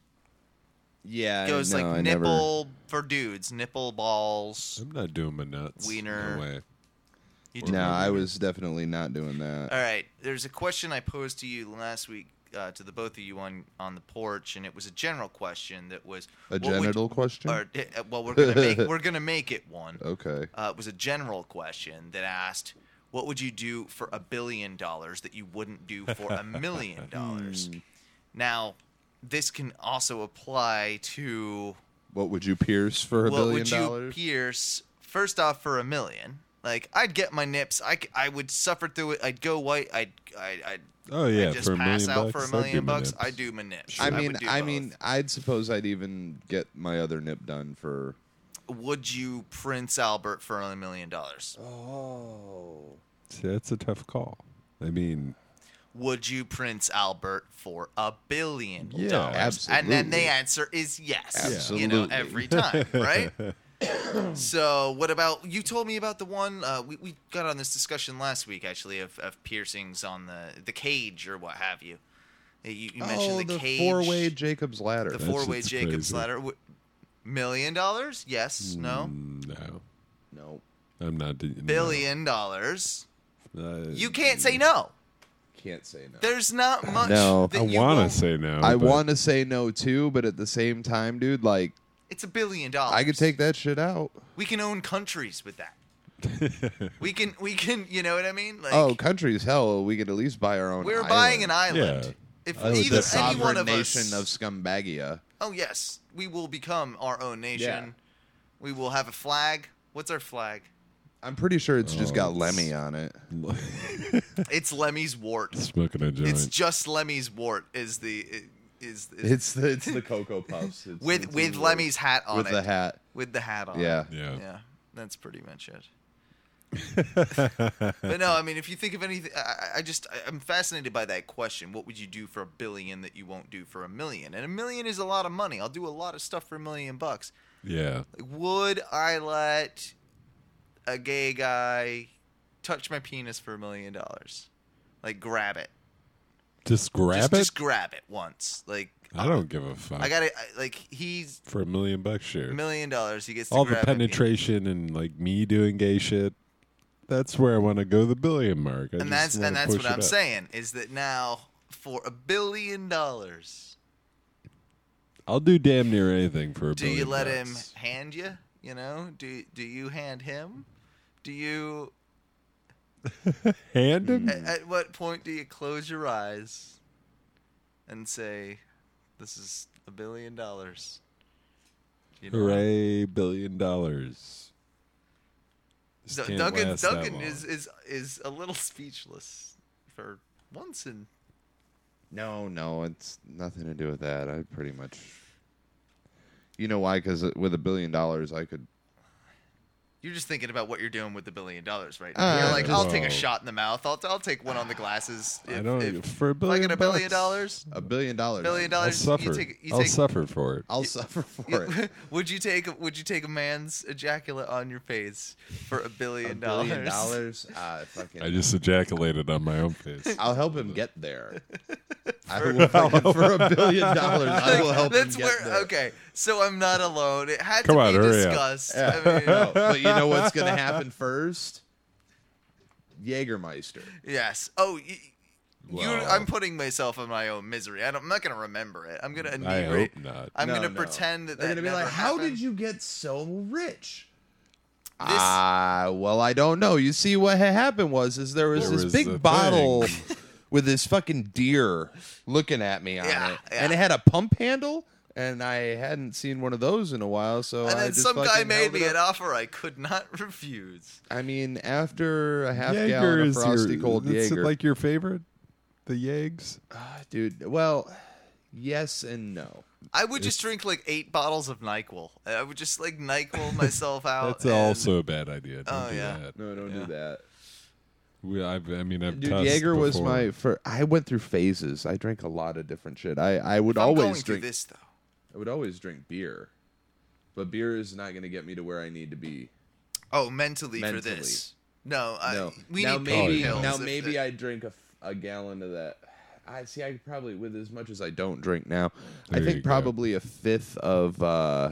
Speaker 3: Yeah,
Speaker 2: It goes
Speaker 3: no,
Speaker 2: like
Speaker 3: I never-
Speaker 2: nipple for dudes, nipple balls.
Speaker 1: I'm not doing my nuts.
Speaker 2: Wiener.
Speaker 1: No way.
Speaker 2: You
Speaker 3: No, I was definitely not doing that.
Speaker 2: All right. There's a question I posed to you last week, uh, to the both of you on on the porch, and it was a general question that was
Speaker 3: A
Speaker 2: what would-
Speaker 3: genital question?
Speaker 2: Or, uh, well, we're gonna make we're gonna make it one.
Speaker 3: Okay.
Speaker 2: Uh, it was a general question that asked, "What would you do for a billion dollars that you wouldn't do for a million dollars?" Now, this can also apply to
Speaker 3: What would you pierce for a
Speaker 2: what
Speaker 3: billion
Speaker 2: would you
Speaker 3: dollars?
Speaker 2: pierce first off for a million. Like, I'd get my nips. I, c- I would suffer through it. I'd go white. I'd I'd, I'd
Speaker 1: Oh, yeah,
Speaker 2: I'd just
Speaker 1: for a
Speaker 2: pass
Speaker 1: million
Speaker 2: out for a
Speaker 1: bucks, I'd do
Speaker 2: million
Speaker 1: my
Speaker 2: bucks.
Speaker 1: nips.
Speaker 2: I'd do my nips.
Speaker 3: I
Speaker 2: would
Speaker 3: mean,
Speaker 2: do
Speaker 3: I
Speaker 2: both.
Speaker 3: mean, I'd suppose I'd even get my other nip done for.
Speaker 2: would you Prince Albert for a million dollars?
Speaker 3: Oh.
Speaker 1: See, that's a tough call. I mean,
Speaker 2: Would you Prince Albert for a billion
Speaker 1: Yeah,
Speaker 2: dollars? And then the
Speaker 3: absolutely.
Speaker 2: answer is yes. You know,
Speaker 3: Absolutely.
Speaker 2: every time, right? So, what about you? Told me about the one uh, we we got on this discussion last week, actually, of, of piercings on the the cage or what have you. You, you mentioned
Speaker 3: oh,
Speaker 2: the,
Speaker 3: the
Speaker 2: cage,
Speaker 3: four-way Jacob's ladder.
Speaker 2: the
Speaker 1: That
Speaker 2: four-way
Speaker 1: shit's
Speaker 2: Jacob's
Speaker 1: crazy.
Speaker 2: ladder. W- Million dollars? Yes. No.
Speaker 1: Mm, no,
Speaker 3: No,
Speaker 1: I'm not. No.
Speaker 2: Billion dollars.
Speaker 1: Uh,
Speaker 2: You can't say no.
Speaker 3: can't say no.
Speaker 2: There's not much.
Speaker 3: No.
Speaker 2: that
Speaker 1: I
Speaker 2: you
Speaker 1: want
Speaker 2: won't-
Speaker 1: to say no.
Speaker 3: I
Speaker 1: but
Speaker 3: want to say no too, but at the same time, dude, like
Speaker 2: It's a billion dollars.
Speaker 3: I could take that shit out.
Speaker 2: We can own countries with that. we can. We can. You know what I mean? Like,
Speaker 3: Oh, countries, hell, we could at least buy our own.
Speaker 2: we're
Speaker 3: island.
Speaker 2: buying an island.
Speaker 1: Yeah.
Speaker 2: If
Speaker 1: I would
Speaker 2: either
Speaker 3: The
Speaker 2: any
Speaker 1: definitely-
Speaker 2: one
Speaker 3: sovereign
Speaker 2: of
Speaker 3: nation
Speaker 2: us,
Speaker 3: of Scumbagia.
Speaker 2: oh yes, we will become our own nation.
Speaker 3: Yeah.
Speaker 2: We will have a flag. What's our flag?
Speaker 3: I'm pretty sure it's just
Speaker 1: Oh,
Speaker 3: got
Speaker 1: it's-
Speaker 3: Lemmy on it.
Speaker 2: It's Lemmy's wart.
Speaker 1: Smoking a joint.
Speaker 2: It's just Lemmy's wart. Is the is, is
Speaker 3: It's the it's the Cocoa Puffs. It's,
Speaker 2: with
Speaker 3: it's
Speaker 2: with
Speaker 3: in
Speaker 2: Lemmy's hat on
Speaker 3: with
Speaker 2: it.
Speaker 3: the hat.
Speaker 2: With the hat on.
Speaker 3: Yeah.
Speaker 2: it.
Speaker 1: Yeah.
Speaker 2: Yeah. That's pretty much it. But no, I mean, if you think of anything, I, I just I- I'm fascinated by that question. What would you do for a billion that you won't do for a million? And a million is a lot of money. I'll do a lot of stuff for a million bucks.
Speaker 1: yeah.
Speaker 2: Like, would I let a gay guy touch my penis for a million dollars? Like, grab it.
Speaker 1: Just grab
Speaker 2: just,
Speaker 1: it.
Speaker 2: Just grab it once. Like,
Speaker 1: I don't give a fuck.
Speaker 2: I got to like he's
Speaker 1: for a million bucks, sure.
Speaker 2: a million dollars. He gets to
Speaker 1: All the
Speaker 2: grab my penis.
Speaker 1: penetration and like me doing gay shit. That's where I want to go. The billion mark. I
Speaker 2: and
Speaker 1: just
Speaker 2: that's
Speaker 1: wanna
Speaker 2: and that's
Speaker 1: push
Speaker 2: what
Speaker 1: it
Speaker 2: I'm
Speaker 1: up.
Speaker 2: saying is that now for a billion dollars,
Speaker 1: I'll do damn near anything for a
Speaker 2: do
Speaker 1: billion
Speaker 2: you let him
Speaker 1: bucks.
Speaker 2: hand you? You know, do do you hand him? Do you?
Speaker 1: hand him?
Speaker 2: At, at what point do you close your eyes and say, "This is a billion dollars"? You know?
Speaker 1: Hooray, billion dollars. This
Speaker 2: D-
Speaker 1: can't
Speaker 2: Duncan
Speaker 1: last that
Speaker 2: Duncan
Speaker 1: long.
Speaker 2: is, is is a little speechless for once in
Speaker 3: No, no, it's nothing to do with that. I pretty much. You know why? Because with a billion dollars, I could.
Speaker 2: You're just thinking about what you're doing with the billion dollars right now.
Speaker 3: Uh,
Speaker 2: you're like, I'll take a
Speaker 1: well-
Speaker 2: shot in the mouth. I'll, I'll take one on the glasses.
Speaker 1: I
Speaker 2: If,
Speaker 1: don't
Speaker 2: if,
Speaker 1: for a
Speaker 2: if I
Speaker 1: billion
Speaker 2: get a billion
Speaker 1: bucks,
Speaker 2: dollars,
Speaker 3: A billion dollars.
Speaker 2: billion
Speaker 1: I'll
Speaker 2: dollars.
Speaker 1: suffer.
Speaker 2: You take, you
Speaker 1: I'll
Speaker 2: take,
Speaker 1: suffer for it.
Speaker 3: I'll suffer for it.
Speaker 2: would you take Would you take a man's ejaculate on your face for a billion
Speaker 3: A
Speaker 2: dollars?
Speaker 3: billion dollars. Uh, fucking.
Speaker 1: I just ejaculated on my own face.
Speaker 3: I'll help him get there. I will fucking, for a billion dollars. I will help
Speaker 2: That's
Speaker 3: him get
Speaker 2: where.
Speaker 3: there.
Speaker 2: Okay, so I'm not alone. It had
Speaker 1: Come
Speaker 2: to
Speaker 1: on,
Speaker 2: be
Speaker 1: hurry up.
Speaker 2: discussed.
Speaker 3: Yeah.
Speaker 2: I mean,
Speaker 3: No, but you know what's going to happen first? Jägermeister.
Speaker 2: yes. Oh. Y- You,
Speaker 1: Well-
Speaker 2: I'm putting myself in my own misery. I don't, I'm not going to remember it. I'm going to
Speaker 1: I
Speaker 2: inebriate.
Speaker 1: hope not.
Speaker 2: I'm
Speaker 3: No,
Speaker 2: going to
Speaker 3: no.
Speaker 2: pretend that
Speaker 3: They're
Speaker 2: that
Speaker 3: gonna be
Speaker 2: never
Speaker 3: like, "How
Speaker 2: happened."
Speaker 3: did you get so rich?"
Speaker 2: This-
Speaker 3: Ah, well, I don't know. You see, what had happened was, is there was
Speaker 1: There
Speaker 3: this
Speaker 1: was a
Speaker 3: big bottle
Speaker 1: thing.
Speaker 3: with this fucking deer looking at me on
Speaker 2: Yeah,
Speaker 3: it,
Speaker 2: yeah.
Speaker 3: and it had a pump handle, and I hadn't seen one of those in a while. So
Speaker 2: And
Speaker 3: I
Speaker 2: then
Speaker 3: just
Speaker 2: some guy
Speaker 3: fucking
Speaker 2: made
Speaker 3: held
Speaker 2: me
Speaker 3: it
Speaker 2: an
Speaker 3: up.
Speaker 2: offer I could not refuse.
Speaker 3: I mean, after a half
Speaker 1: Jaeger
Speaker 3: gallon of
Speaker 1: is
Speaker 3: frosty
Speaker 1: your,
Speaker 3: cold
Speaker 1: that's
Speaker 3: Jaeger,
Speaker 1: like your favorite? The Jags?
Speaker 3: Ah, dude. Well, yes and no.
Speaker 2: I would just drink like eight bottles of NyQuil. I would just like NyQuil myself out.
Speaker 1: That's
Speaker 2: and-
Speaker 1: also a bad idea. Don't
Speaker 2: Oh,
Speaker 1: do
Speaker 2: yeah.
Speaker 1: that.
Speaker 3: No, don't
Speaker 2: Yeah.
Speaker 3: do that.
Speaker 1: We, I've, I mean, I've
Speaker 3: Dude,
Speaker 1: tussed
Speaker 3: Jaeger was
Speaker 1: before.
Speaker 3: my. For I went through phases. I drank a lot of different shit. I I would
Speaker 2: If I'm
Speaker 3: always
Speaker 2: going through
Speaker 3: drink.
Speaker 2: this though.
Speaker 3: I would always drink beer, but beer is not going to get me to where I need to be.
Speaker 2: Oh, mentally, for
Speaker 3: Mentally.
Speaker 2: this. No, I,
Speaker 3: No,
Speaker 2: we
Speaker 3: now
Speaker 2: need
Speaker 3: maybe
Speaker 2: pain pills
Speaker 3: now
Speaker 2: if
Speaker 3: maybe
Speaker 2: the-
Speaker 3: I drink a, f- a gallon of that. I see. I could probably with as much as I don't drink now.
Speaker 1: There
Speaker 3: I
Speaker 1: you
Speaker 3: think
Speaker 1: go.
Speaker 3: probably a fifth of uh,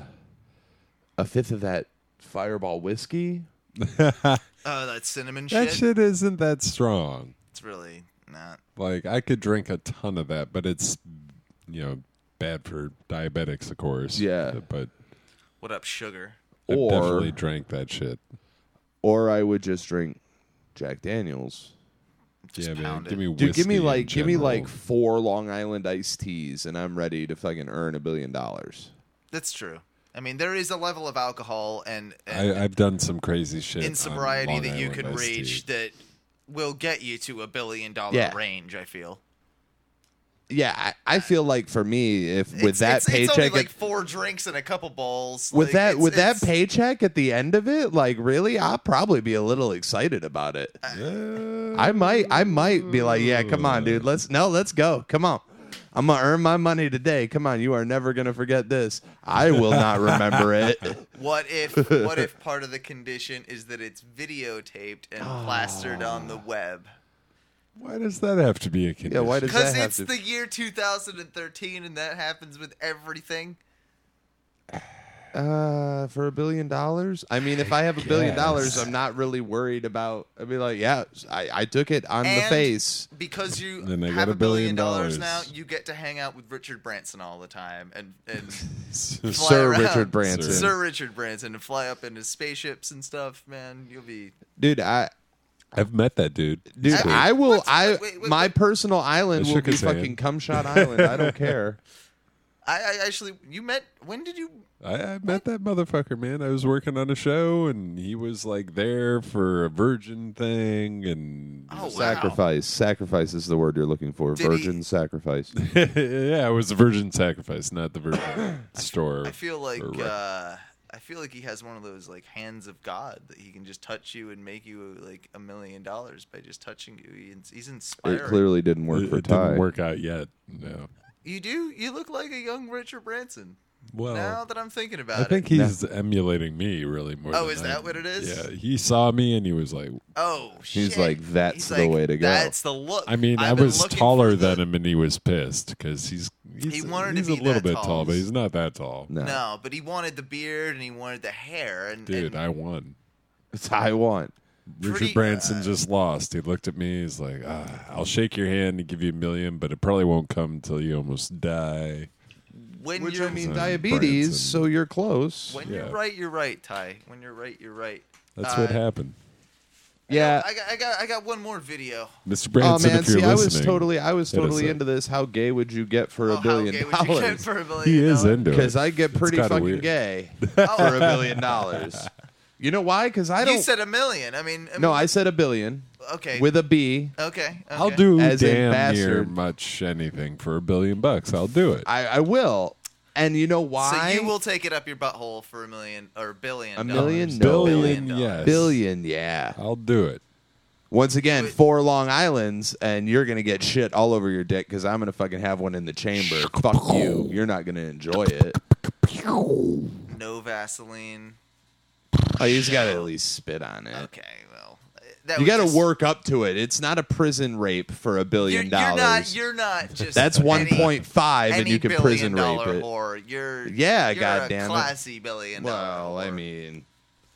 Speaker 3: a fifth of that Fireball whiskey.
Speaker 2: Oh, that cinnamon
Speaker 1: That
Speaker 2: shit.
Speaker 1: shit isn't that strong.
Speaker 2: It's really not.
Speaker 1: Like, I could drink a ton of that, but it's, you know, bad for diabetics, of course.
Speaker 3: Yeah.
Speaker 1: But
Speaker 2: What up, sugar?
Speaker 1: I
Speaker 3: Or-
Speaker 1: definitely drank that shit.
Speaker 3: Or I would just drink Jack Daniels.
Speaker 2: Just
Speaker 1: yeah, man.
Speaker 2: pound
Speaker 1: Give
Speaker 2: it.
Speaker 1: me
Speaker 3: Dude, give me
Speaker 1: whiskey in
Speaker 3: like give me
Speaker 1: general.
Speaker 3: like four Long Island iced teas, and I'm ready to fucking earn a billion dollars.
Speaker 2: That's true. I mean, there is a level of alcohol and, and
Speaker 1: I, I've done some crazy shit.
Speaker 2: in
Speaker 1: on
Speaker 2: sobriety
Speaker 1: Long
Speaker 2: that you
Speaker 1: Island
Speaker 2: can
Speaker 1: iced
Speaker 2: reach
Speaker 1: tea.
Speaker 2: that will get you to a billion dollar
Speaker 3: Yeah.
Speaker 2: range. I feel.
Speaker 3: Yeah, I, I feel like for me, if with
Speaker 2: It's-
Speaker 3: that
Speaker 2: it's, it's
Speaker 3: paycheck,
Speaker 2: only
Speaker 3: at-
Speaker 2: like four drinks and a couple bowls.
Speaker 3: with
Speaker 2: Like,
Speaker 3: that
Speaker 2: it's-
Speaker 3: with that
Speaker 2: it's-
Speaker 3: paycheck at the end of it, like really, I'll probably be a little excited about it.
Speaker 1: Yeah.
Speaker 3: I might, I might be like, yeah, come on, dude, let's no, let's go, come on. I'm gonna earn my money today. Come on, you are never gonna forget this. I will not remember it.
Speaker 2: What if what if part of the condition is that it's videotaped and plastered on the web?
Speaker 1: Why does that have to be a condition?
Speaker 3: Yeah, why does
Speaker 2: Because
Speaker 3: that have
Speaker 2: it's
Speaker 3: to?
Speaker 2: the year two thousand thirteen, and that happens with everything.
Speaker 3: Uh, for a billion dollars? I mean, if I have a billion
Speaker 1: Yes.
Speaker 3: dollars, I'm not really worried about. I'd be like, yeah, I, I took it on the
Speaker 2: And
Speaker 3: face.
Speaker 2: Because you
Speaker 1: Then they
Speaker 2: have
Speaker 1: got
Speaker 2: a
Speaker 1: a
Speaker 2: billion
Speaker 1: billion
Speaker 2: dollars
Speaker 1: dollars.
Speaker 2: now, you get to hang out with Richard Branson all the time and and fly
Speaker 3: Sir
Speaker 2: around.
Speaker 3: Richard Branson.
Speaker 2: Sir Richard Branson, and fly up in his spaceships and stuff. Man, you'll be.
Speaker 3: Dude, I
Speaker 1: I've met that dude.
Speaker 3: dude,
Speaker 2: Have you?
Speaker 3: I will.
Speaker 2: What's-
Speaker 3: I
Speaker 2: wait, wait, wait,
Speaker 3: my
Speaker 2: wait.
Speaker 3: personal island
Speaker 1: I
Speaker 3: will
Speaker 1: shook
Speaker 3: be
Speaker 1: his hand.
Speaker 3: fucking Cumshot Island. I don't care.
Speaker 2: I, I actually, you met. When did you?
Speaker 1: I, I met that motherfucker, man. I was working on a show, and he was like there for a virgin thing, and
Speaker 2: Oh wow!
Speaker 3: Sacrifice. Sacrifice is the word you're looking for.
Speaker 2: Did he-
Speaker 3: Virgin sacrifice.
Speaker 1: yeah, it was a virgin sacrifice, not the virgin store.
Speaker 2: I feel like
Speaker 1: or rec-
Speaker 2: uh, I feel like he has one of those like hands of God that he can just touch you and make you like a million dollars by just touching you. He's, he's inspiring.
Speaker 3: It clearly didn't work
Speaker 1: it,
Speaker 3: for
Speaker 1: it
Speaker 3: Ty.
Speaker 1: didn't work out yet. No.
Speaker 2: You do. You look like a young Richard Branson.
Speaker 1: Well,
Speaker 2: Now that I'm thinking about
Speaker 1: I think
Speaker 2: it.
Speaker 1: he's emulating me really more.
Speaker 2: Oh,
Speaker 1: than
Speaker 2: is
Speaker 1: I
Speaker 2: that
Speaker 1: am.
Speaker 2: what it is?
Speaker 1: Yeah, he saw me and he was like,
Speaker 2: Oh,
Speaker 3: He's
Speaker 2: shit.
Speaker 3: like, "That's
Speaker 2: He's
Speaker 3: the
Speaker 2: like,
Speaker 3: way to go."
Speaker 2: That's the look.
Speaker 1: I mean,
Speaker 2: I've
Speaker 1: I
Speaker 2: been
Speaker 1: was
Speaker 2: looking
Speaker 1: taller
Speaker 2: for the-
Speaker 1: than him, and he was pissed because he's, he's
Speaker 2: He wanted to
Speaker 1: he's
Speaker 2: be
Speaker 1: a little
Speaker 2: that
Speaker 1: bit
Speaker 2: tall.
Speaker 1: tall, but he's not that tall.
Speaker 3: No,
Speaker 2: No, but he wanted the beard and he wanted the hair. And,
Speaker 1: Dude,
Speaker 2: and
Speaker 1: I won.
Speaker 3: it's I want.
Speaker 1: Richard
Speaker 2: Pretty,
Speaker 1: Branson
Speaker 2: uh,
Speaker 1: just lost. He looked at me. He's like, ah, "I'll shake your hand and give you a million, but it probably won't come until you almost die."
Speaker 2: when
Speaker 3: Which
Speaker 2: you're
Speaker 3: I mean,
Speaker 1: Son
Speaker 3: diabetes.
Speaker 1: Branson.
Speaker 3: So you're close.
Speaker 2: when
Speaker 1: Yeah.
Speaker 2: you're right, you're right, Ty. When you're right, you're right.
Speaker 1: That's
Speaker 2: Uh,
Speaker 1: what happened,
Speaker 3: yeah.
Speaker 2: I got, I got, I got one more video.
Speaker 1: Mister
Speaker 3: Oh
Speaker 1: Branson.
Speaker 3: man,
Speaker 1: if you're
Speaker 3: see, I was
Speaker 1: listening,
Speaker 3: totally, I was
Speaker 1: hit us
Speaker 3: totally
Speaker 1: up.
Speaker 3: into this. How gay would you get for
Speaker 2: Oh,
Speaker 3: a
Speaker 2: how
Speaker 3: billion
Speaker 2: gay would you get
Speaker 3: dollars?
Speaker 2: for a billion
Speaker 1: He is
Speaker 2: dollars?
Speaker 1: into it
Speaker 3: Because I get
Speaker 1: It's
Speaker 3: pretty
Speaker 1: kinda
Speaker 3: fucking
Speaker 1: weird.
Speaker 3: gay
Speaker 2: Oh.
Speaker 3: for a billion dollars. You know why? Because I don't.
Speaker 2: You said a million. I mean, I
Speaker 3: no,
Speaker 2: mean,
Speaker 3: I said a billion
Speaker 2: okay.
Speaker 3: with a B.
Speaker 2: okay, okay.
Speaker 1: I'll do
Speaker 3: As in
Speaker 1: damn near
Speaker 3: bastard.
Speaker 1: much anything for a billion bucks. I'll do it.
Speaker 3: I, I will. And you know why?
Speaker 2: So you will take it up your butthole for a million or a billion.
Speaker 3: A million?
Speaker 2: dollars.
Speaker 3: No.
Speaker 1: billion,
Speaker 2: dollars.
Speaker 1: yes.
Speaker 3: billion, yeah.
Speaker 1: I'll do it.
Speaker 3: Once again,
Speaker 2: Wait.
Speaker 3: four Long Islands, and you're gonna get shit all over your dick because I'm gonna fucking have one in the chamber. Fuck you. You're not gonna enjoy it.
Speaker 2: No Vaseline.
Speaker 3: Oh, you just gotta at least spit on it.
Speaker 2: Okay, well, that
Speaker 3: You
Speaker 2: was
Speaker 3: gotta
Speaker 2: just-
Speaker 3: work up to it. It's not a prison rape for a
Speaker 2: You're,
Speaker 3: billion
Speaker 2: you're
Speaker 3: dollars.
Speaker 2: not. You're not just.
Speaker 3: That's
Speaker 2: any-
Speaker 3: one point five, and
Speaker 2: any
Speaker 3: you can
Speaker 2: billion
Speaker 3: prison rape
Speaker 2: dollar
Speaker 3: it.
Speaker 2: whore. You're
Speaker 3: Yeah,
Speaker 2: you're
Speaker 3: goddamn
Speaker 2: a
Speaker 3: it.
Speaker 2: classy billion dollar.
Speaker 3: Well, I
Speaker 2: whore.
Speaker 3: mean,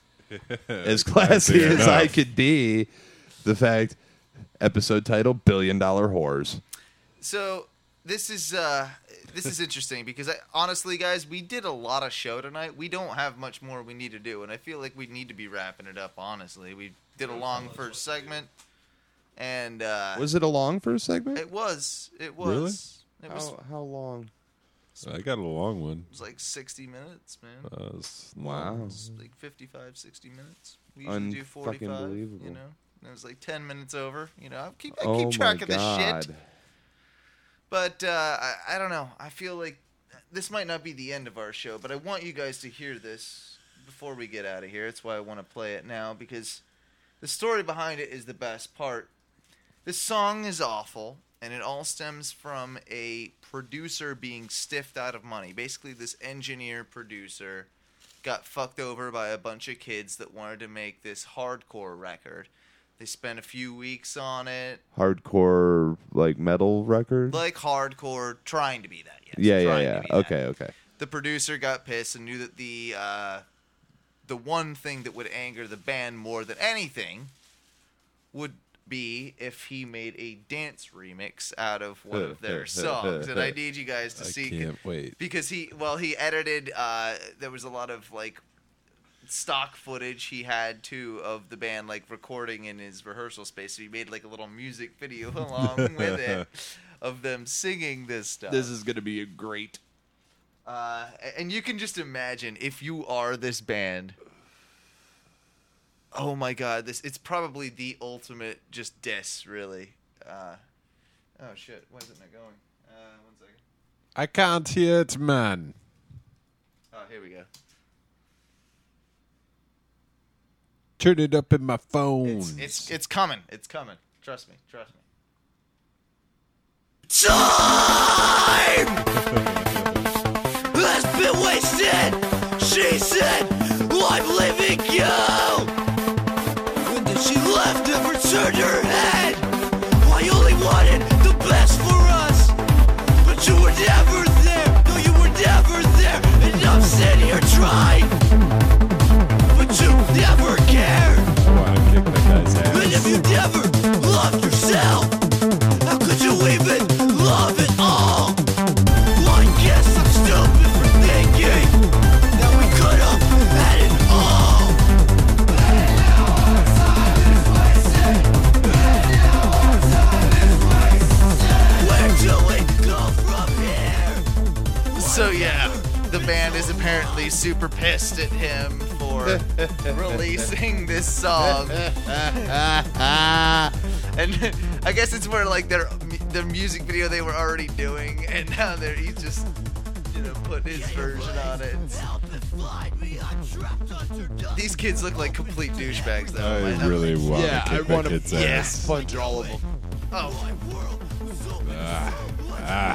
Speaker 3: as classy as
Speaker 1: enough.
Speaker 3: I could be, the fact episode title Billion Dollar Whores.
Speaker 2: So this is uh, this is interesting because I, honestly, guys, we did a lot of show tonight. We don't have much more we need to do, and I feel like we need to be wrapping it up. Honestly, we did a long first segment, and uh,
Speaker 3: Was it a long first segment?
Speaker 2: it was it was
Speaker 1: Really?
Speaker 2: it was
Speaker 3: How, how long?
Speaker 1: I got a long one.
Speaker 2: it was like sixty minutes, man.
Speaker 1: Uh, it's
Speaker 3: Wow.
Speaker 1: long.
Speaker 2: It was like fifty-five, sixty minutes. We usually do forty-five.
Speaker 3: Un-fucking-believable.
Speaker 2: You know, and it was like ten minutes over. You know, I keep I
Speaker 3: Oh
Speaker 2: keep track
Speaker 3: my
Speaker 2: of this
Speaker 3: God.
Speaker 2: shit. But uh, I, I don't know. I feel like this might not be the end of our show, but I want you guys to hear this before we get out of here. That's why I want to play it now, because the story behind it is the best part. This song is awful, and it all stems from a producer being stiffed out of money. Basically, this engineer producer got fucked over by a bunch of kids that wanted to make this hardcore record. They spent a few weeks on it.
Speaker 3: Hardcore, like metal record?
Speaker 2: Like hardcore, trying to be that. Yes,
Speaker 3: yeah, yeah,
Speaker 2: trying
Speaker 3: yeah.
Speaker 2: to be that.
Speaker 3: Okay, okay.
Speaker 2: The producer got pissed and knew that the uh, the one thing that would anger the band more than anything would be if he made a dance remix out of one of their songs. And I need you guys to
Speaker 1: I
Speaker 2: see
Speaker 1: can't wait.
Speaker 2: because he well he edited. Uh, there was a lot of like stock footage he had too of the band like recording in his rehearsal space. So he made like a little music video along with it of them singing this stuff.
Speaker 3: This is going to be a great.
Speaker 2: Uh, and you can just imagine if you are this band. Oh my God! This it's probably the ultimate just diss, really. Uh, oh shit! Why isn't it going? Uh, one second.
Speaker 1: I can't hear it, man.
Speaker 2: Oh, here we go.
Speaker 1: Turn it up in my phone.
Speaker 2: It's it's it's coming. It's coming. Trust me. Trust me.
Speaker 10: Time has been wasted. She said, I'm leaving you. And then she left, never turned her head. While you
Speaker 2: apparently super pissed at him for releasing this song. And I guess it's where like their the music video they were already doing, and now they're he's just you know put his version on it. These kids look like complete douchebags, though.
Speaker 1: I really want
Speaker 3: Yeah,
Speaker 1: to
Speaker 3: I
Speaker 1: kick
Speaker 3: want
Speaker 1: that
Speaker 3: to
Speaker 1: kid's
Speaker 3: yes.
Speaker 1: ass.
Speaker 3: punch all of them.
Speaker 2: Oh,
Speaker 1: Ah, ah.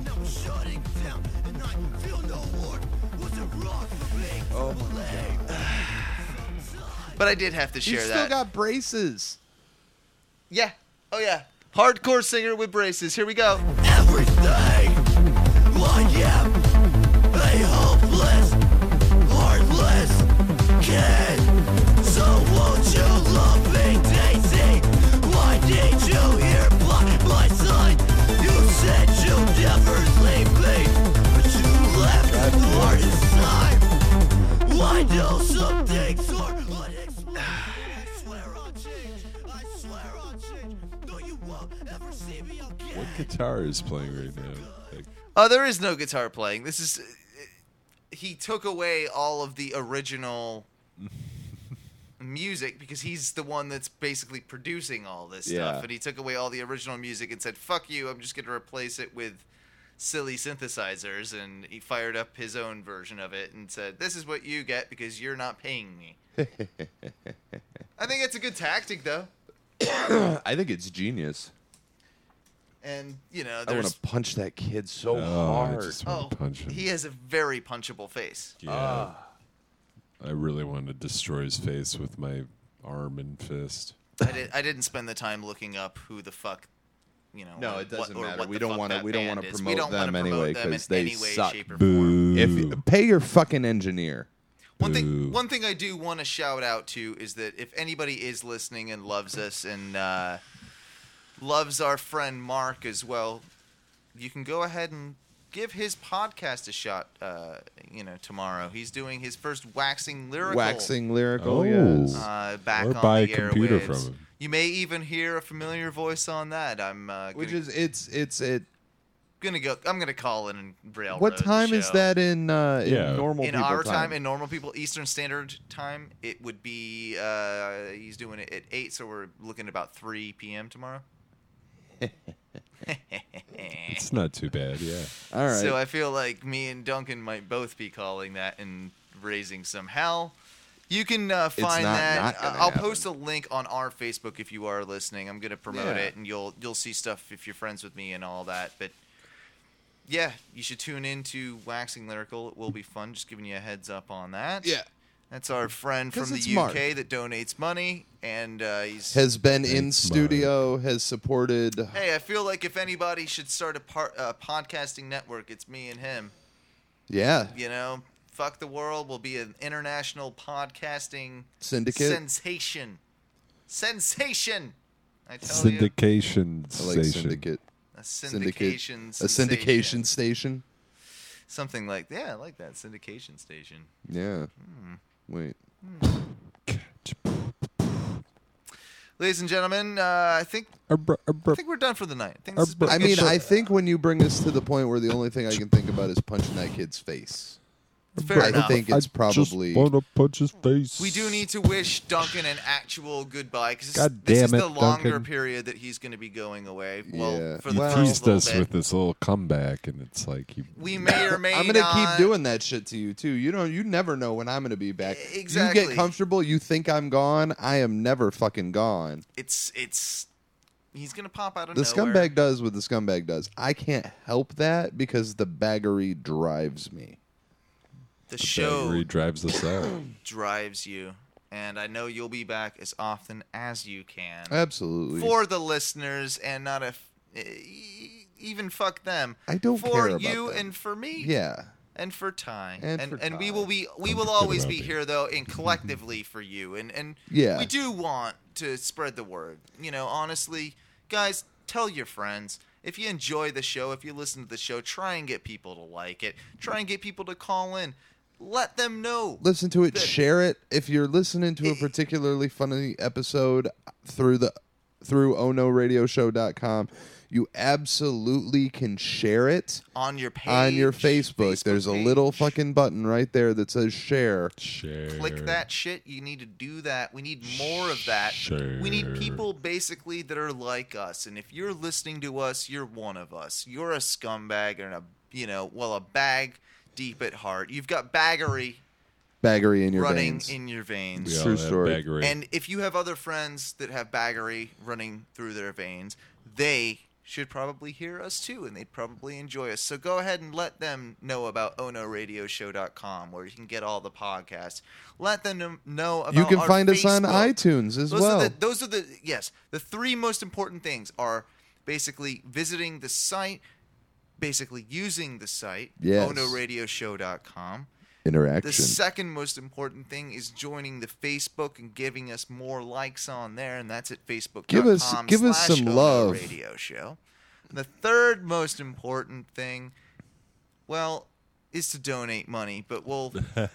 Speaker 3: Oh my god.
Speaker 2: but I did have to
Speaker 3: You
Speaker 2: share
Speaker 3: still
Speaker 2: that.
Speaker 3: got braces.
Speaker 2: Yeah. Oh yeah. Hardcore singer with braces. Here we go.
Speaker 10: Everything I am a hopeless, heartless kid. So won't you love me, Daisy? Why did you hear by my side? You said you'd never leave me, but you left the hardest time. I know some things are unexplained. I swear I'll change. I swear I'll change. No, you won't ever see me again.
Speaker 1: What guitar is playing right now? Like,
Speaker 2: Oh, there is no guitar playing. This is. He took away all of the original music because he's the one that's basically producing all this
Speaker 3: Yeah.
Speaker 2: stuff. And he took away all the original music and said, fuck you, I'm just going to replace it with silly synthesizers. And he fired up his own version of it and said, this is what you get because you're not paying me. I think it's a good tactic, though.
Speaker 3: I think it's genius.
Speaker 2: And, you know,
Speaker 3: I want
Speaker 2: there's...
Speaker 3: to punch that kid so
Speaker 1: Oh, I
Speaker 3: hard.
Speaker 1: just want
Speaker 2: Oh,
Speaker 1: to punch him.
Speaker 2: he has a very punchable face.
Speaker 1: Yeah. I really want to destroy his face with my arm and fist.
Speaker 2: I, did, I didn't spend the time looking up who the fuck, you know.
Speaker 3: No,
Speaker 2: or
Speaker 3: it doesn't
Speaker 2: what, or
Speaker 3: matter.
Speaker 2: what
Speaker 3: We
Speaker 2: the
Speaker 3: don't
Speaker 2: fuck
Speaker 3: wanna-
Speaker 2: that
Speaker 3: we don't
Speaker 2: band
Speaker 3: wanna
Speaker 2: is.
Speaker 3: promote
Speaker 2: we don't
Speaker 3: them
Speaker 2: wanna promote
Speaker 3: anyway,
Speaker 2: them in
Speaker 3: 'cause they
Speaker 2: any way,
Speaker 3: suck.
Speaker 2: shape, or
Speaker 1: Boo.
Speaker 2: form.
Speaker 3: If you, pay your fucking engineer.
Speaker 2: One
Speaker 1: Boo.
Speaker 2: thing, one thing I do want to shout out to is that if anybody is listening and loves us and uh, loves our friend Mark as well, you can go ahead and give his podcast a shot. Uh, you know, tomorrow he's doing his first waxing lyrical.
Speaker 3: Waxing lyrical,
Speaker 1: Oh.
Speaker 3: yes.
Speaker 2: Uh, back
Speaker 1: Or
Speaker 2: on
Speaker 1: buy
Speaker 2: the
Speaker 1: a computer
Speaker 2: airwaves.
Speaker 1: from him.
Speaker 2: You may even hear a familiar voice on that. I'm uh,
Speaker 3: Which
Speaker 2: gonna,
Speaker 3: is it's it's it.
Speaker 2: gonna go. I'm gonna call in and railroad.
Speaker 3: What time
Speaker 2: the
Speaker 3: is
Speaker 2: show.
Speaker 3: that in uh, in
Speaker 1: Yeah.
Speaker 3: normal
Speaker 2: In
Speaker 3: people
Speaker 2: our time,
Speaker 3: time?
Speaker 2: in normal people Eastern Standard Time, it would be. Uh, he's doing it at eight, so we're looking at about three p.m. tomorrow.
Speaker 1: It's not too bad, yeah.
Speaker 3: All right.
Speaker 2: So I feel like me and Duncan might both be calling that and raising some hell. You can uh, find
Speaker 3: not
Speaker 2: that.
Speaker 3: not gonna
Speaker 2: Uh, I'll
Speaker 3: happen.
Speaker 2: post a link on our Facebook if you are listening. I'm gonna promote
Speaker 3: Yeah.
Speaker 2: it, and you'll you'll see stuff if you're friends with me and all that. But yeah, you should tune into Waxing Lyrical. It will be fun. Just giving you a heads up on that.
Speaker 3: Yeah.
Speaker 2: That's our friend
Speaker 3: 'Cause
Speaker 2: from the
Speaker 3: it's
Speaker 2: U K
Speaker 3: Mark.
Speaker 2: that donates money, and uh, he's.
Speaker 3: has been in
Speaker 1: Thanks,
Speaker 3: studio, has supported.
Speaker 2: Hey, I feel like if anybody should start a par- uh, podcasting network, it's me and him.
Speaker 3: Yeah.
Speaker 2: You know, fuck the world. We'll be an international podcasting
Speaker 3: Syndicate?
Speaker 2: sensation. Sensation. I tell you,
Speaker 1: Syndication
Speaker 3: I like
Speaker 1: station.
Speaker 3: syndicate.
Speaker 2: a
Speaker 3: Syndicate.
Speaker 2: syndication.
Speaker 3: A syndication
Speaker 2: sensation.
Speaker 3: station.
Speaker 2: Something like yeah, I like that syndication station.
Speaker 3: Yeah.
Speaker 2: Hmm.
Speaker 3: Wait.
Speaker 2: Ladies and gentlemen, uh, I think
Speaker 1: Arbr-
Speaker 2: I
Speaker 1: arbr-
Speaker 2: think we're done for the night. I think this has been a
Speaker 3: I
Speaker 2: good
Speaker 3: mean,
Speaker 2: show.
Speaker 3: I think when you bring us to the point where the only thing I can think about is punching that kid's face.
Speaker 2: Fair
Speaker 3: I
Speaker 2: enough.
Speaker 3: think it's probably.
Speaker 1: just want to punch his face.
Speaker 2: We do need to wish Duncan an actual goodbye because this,
Speaker 1: God
Speaker 2: this
Speaker 1: damn
Speaker 2: is the
Speaker 1: it,
Speaker 2: longer
Speaker 1: Duncan.
Speaker 2: period that he's going to be going away. Well,
Speaker 3: Yeah.
Speaker 2: for
Speaker 1: He
Speaker 2: the
Speaker 3: Well-
Speaker 2: first
Speaker 1: teased
Speaker 2: little
Speaker 1: us
Speaker 2: bit.
Speaker 1: with this little comeback, and it's like he.
Speaker 2: We may or may
Speaker 3: I'm gonna
Speaker 2: not.
Speaker 3: keep doing that shit to you too. You don't. You never know when I'm gonna be back. You
Speaker 2: Exactly.
Speaker 3: get comfortable. You think I'm gone. I am never fucking gone.
Speaker 2: It's it's. He's going to pop out of
Speaker 3: The
Speaker 2: nowhere.
Speaker 3: scumbag does what the scumbag does. I can't help that because the baggery drives me.
Speaker 2: The
Speaker 1: The
Speaker 2: show
Speaker 1: baggery drives us out.
Speaker 2: drives you, and I know you'll be back as often as you can
Speaker 3: Absolutely.
Speaker 2: for the listeners, and not a f- e- even fuck them.
Speaker 3: I don't
Speaker 2: for
Speaker 3: care about
Speaker 2: you
Speaker 3: them.
Speaker 2: and for me.
Speaker 3: Yeah.
Speaker 2: And for Ty,
Speaker 3: And
Speaker 2: and
Speaker 3: for
Speaker 2: and we
Speaker 3: Ty.
Speaker 2: will be we
Speaker 1: Don't
Speaker 2: will
Speaker 1: forget
Speaker 2: always
Speaker 1: about
Speaker 2: be
Speaker 1: me.
Speaker 2: here though, and collectively for you, and and
Speaker 3: Yeah.
Speaker 2: we do want to spread the word. You know, honestly, guys, tell your friends. If you enjoy the show, if you listen to the show, try and get people to like it. Try and get people to call in. Let them know.
Speaker 3: Listen to it.
Speaker 2: that-
Speaker 3: Share it. If you're listening to a particularly funny episode through the through oh no radio show dot com. You absolutely can share it
Speaker 2: on your page,
Speaker 3: on your Facebook. Facebook There's a
Speaker 2: page.
Speaker 3: little fucking button right there that says share.
Speaker 1: Share.
Speaker 2: Click that shit. You need to do that. We need more of that.
Speaker 1: Share.
Speaker 2: We need people basically that are like us. And if you're listening to us, you're one of us. You're a scumbag and a, you know, well, a bag deep at heart. You've got baggery.
Speaker 3: Baggery in your
Speaker 2: running
Speaker 3: veins.
Speaker 2: in your veins.
Speaker 1: We all
Speaker 3: True
Speaker 1: have
Speaker 3: story.
Speaker 1: baggery.
Speaker 2: And if you have other friends that have baggery running through their veins, they should probably hear us too, and they'd probably enjoy us. So go ahead and let them know about oh no radio show dot com, where you can get all the podcasts. Let them know about
Speaker 3: You can
Speaker 2: our
Speaker 3: find us on
Speaker 2: Facebook.
Speaker 3: iTunes as
Speaker 2: those
Speaker 3: well.
Speaker 2: Are the, those are the, yes, the three most important things are basically visiting the site, basically using the site,
Speaker 3: Yes.
Speaker 2: oh no radio show dot com.
Speaker 3: Interaction.
Speaker 2: The second most important thing is joining the Facebook and giving us more likes on there, and that's at facebook dot com
Speaker 3: Give us- give us
Speaker 2: slash
Speaker 3: some
Speaker 2: Oh No
Speaker 3: love.
Speaker 2: Radio Show. The third most important thing, well, is to donate money, but we'll,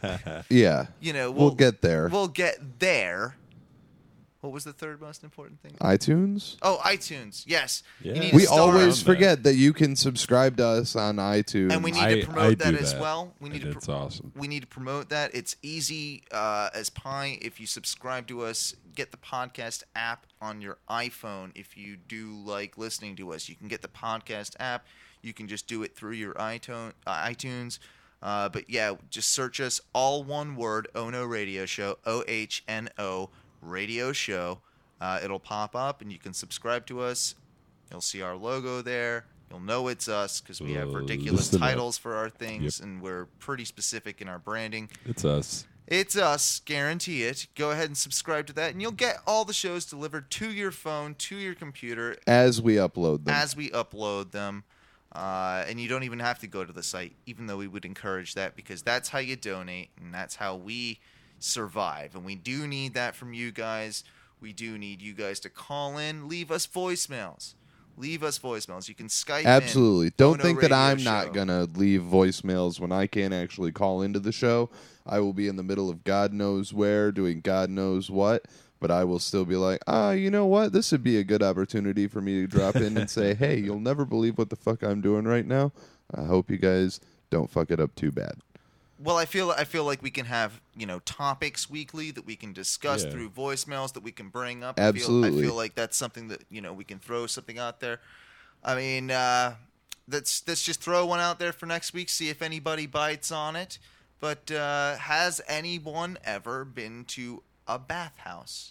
Speaker 3: yeah.
Speaker 2: you know,
Speaker 3: We'll
Speaker 2: we'll,
Speaker 3: get there.
Speaker 2: We'll get there. What was the third most important thing?
Speaker 3: iTunes?
Speaker 2: Oh, iTunes. Yes.
Speaker 1: Yeah.
Speaker 2: You need to
Speaker 3: We
Speaker 2: start-
Speaker 3: always
Speaker 1: that.
Speaker 3: forget that you can subscribe to us on iTunes.
Speaker 2: And we need
Speaker 1: I-
Speaker 2: to promote
Speaker 1: I
Speaker 2: that
Speaker 1: do
Speaker 2: as
Speaker 1: that,
Speaker 2: well. We need
Speaker 1: and
Speaker 2: to
Speaker 1: it's awesome.
Speaker 2: We need to promote that. It's easy uh, as pie. If you subscribe to us, get the podcast app on your iPhone. If you do like listening to us, you can get the podcast app. You can just do it through your iTunes. Uh, iTunes. Uh, but yeah, just search us, all one word, Oh No Radio Show, O H N O Radio Show. Uh, it'll pop up, and you can subscribe to us. You'll see our logo there. You'll know it's us because we have
Speaker 1: Uh,
Speaker 2: ridiculous
Speaker 1: listen up.
Speaker 2: titles for our things, and we're pretty specific in our branding.
Speaker 1: It's us.
Speaker 2: It's us, guarantee it. Go ahead and subscribe to that, and you'll get all the shows delivered to your phone, to your computer,
Speaker 3: as we upload them.
Speaker 2: as we upload them. Uh, and you don't even have to go to the site, even though we would encourage that, because that's how you donate, and that's how we survive. And we do need that from you guys. We do need you guys to call in, leave us voicemails. Leave us voicemails. You can Skype
Speaker 3: Absolutely.
Speaker 2: in.
Speaker 3: Don't
Speaker 2: Oh No
Speaker 3: think that
Speaker 2: Radio
Speaker 3: I'm
Speaker 2: Show.
Speaker 3: not going to leave voicemails when I can't actually call into the show. I will be in the middle of God knows where, doing God knows what, but I will still be like, ah, you know what? This would be a good opportunity for me to drop in and say, hey, you'll never believe what the fuck I'm doing right now. I hope you guys don't fuck it up too bad.
Speaker 2: Well, I feel I feel like we can have, you know, topics weekly that we can discuss
Speaker 1: Yeah.
Speaker 2: through voicemails that we can bring up.
Speaker 3: Absolutely.
Speaker 2: I feel, I feel like that's something that, you know, we can throw something out there. I mean, uh, let's let's just throw one out there for next week, see if anybody bites on it. But uh, has anyone ever been to a bathhouse?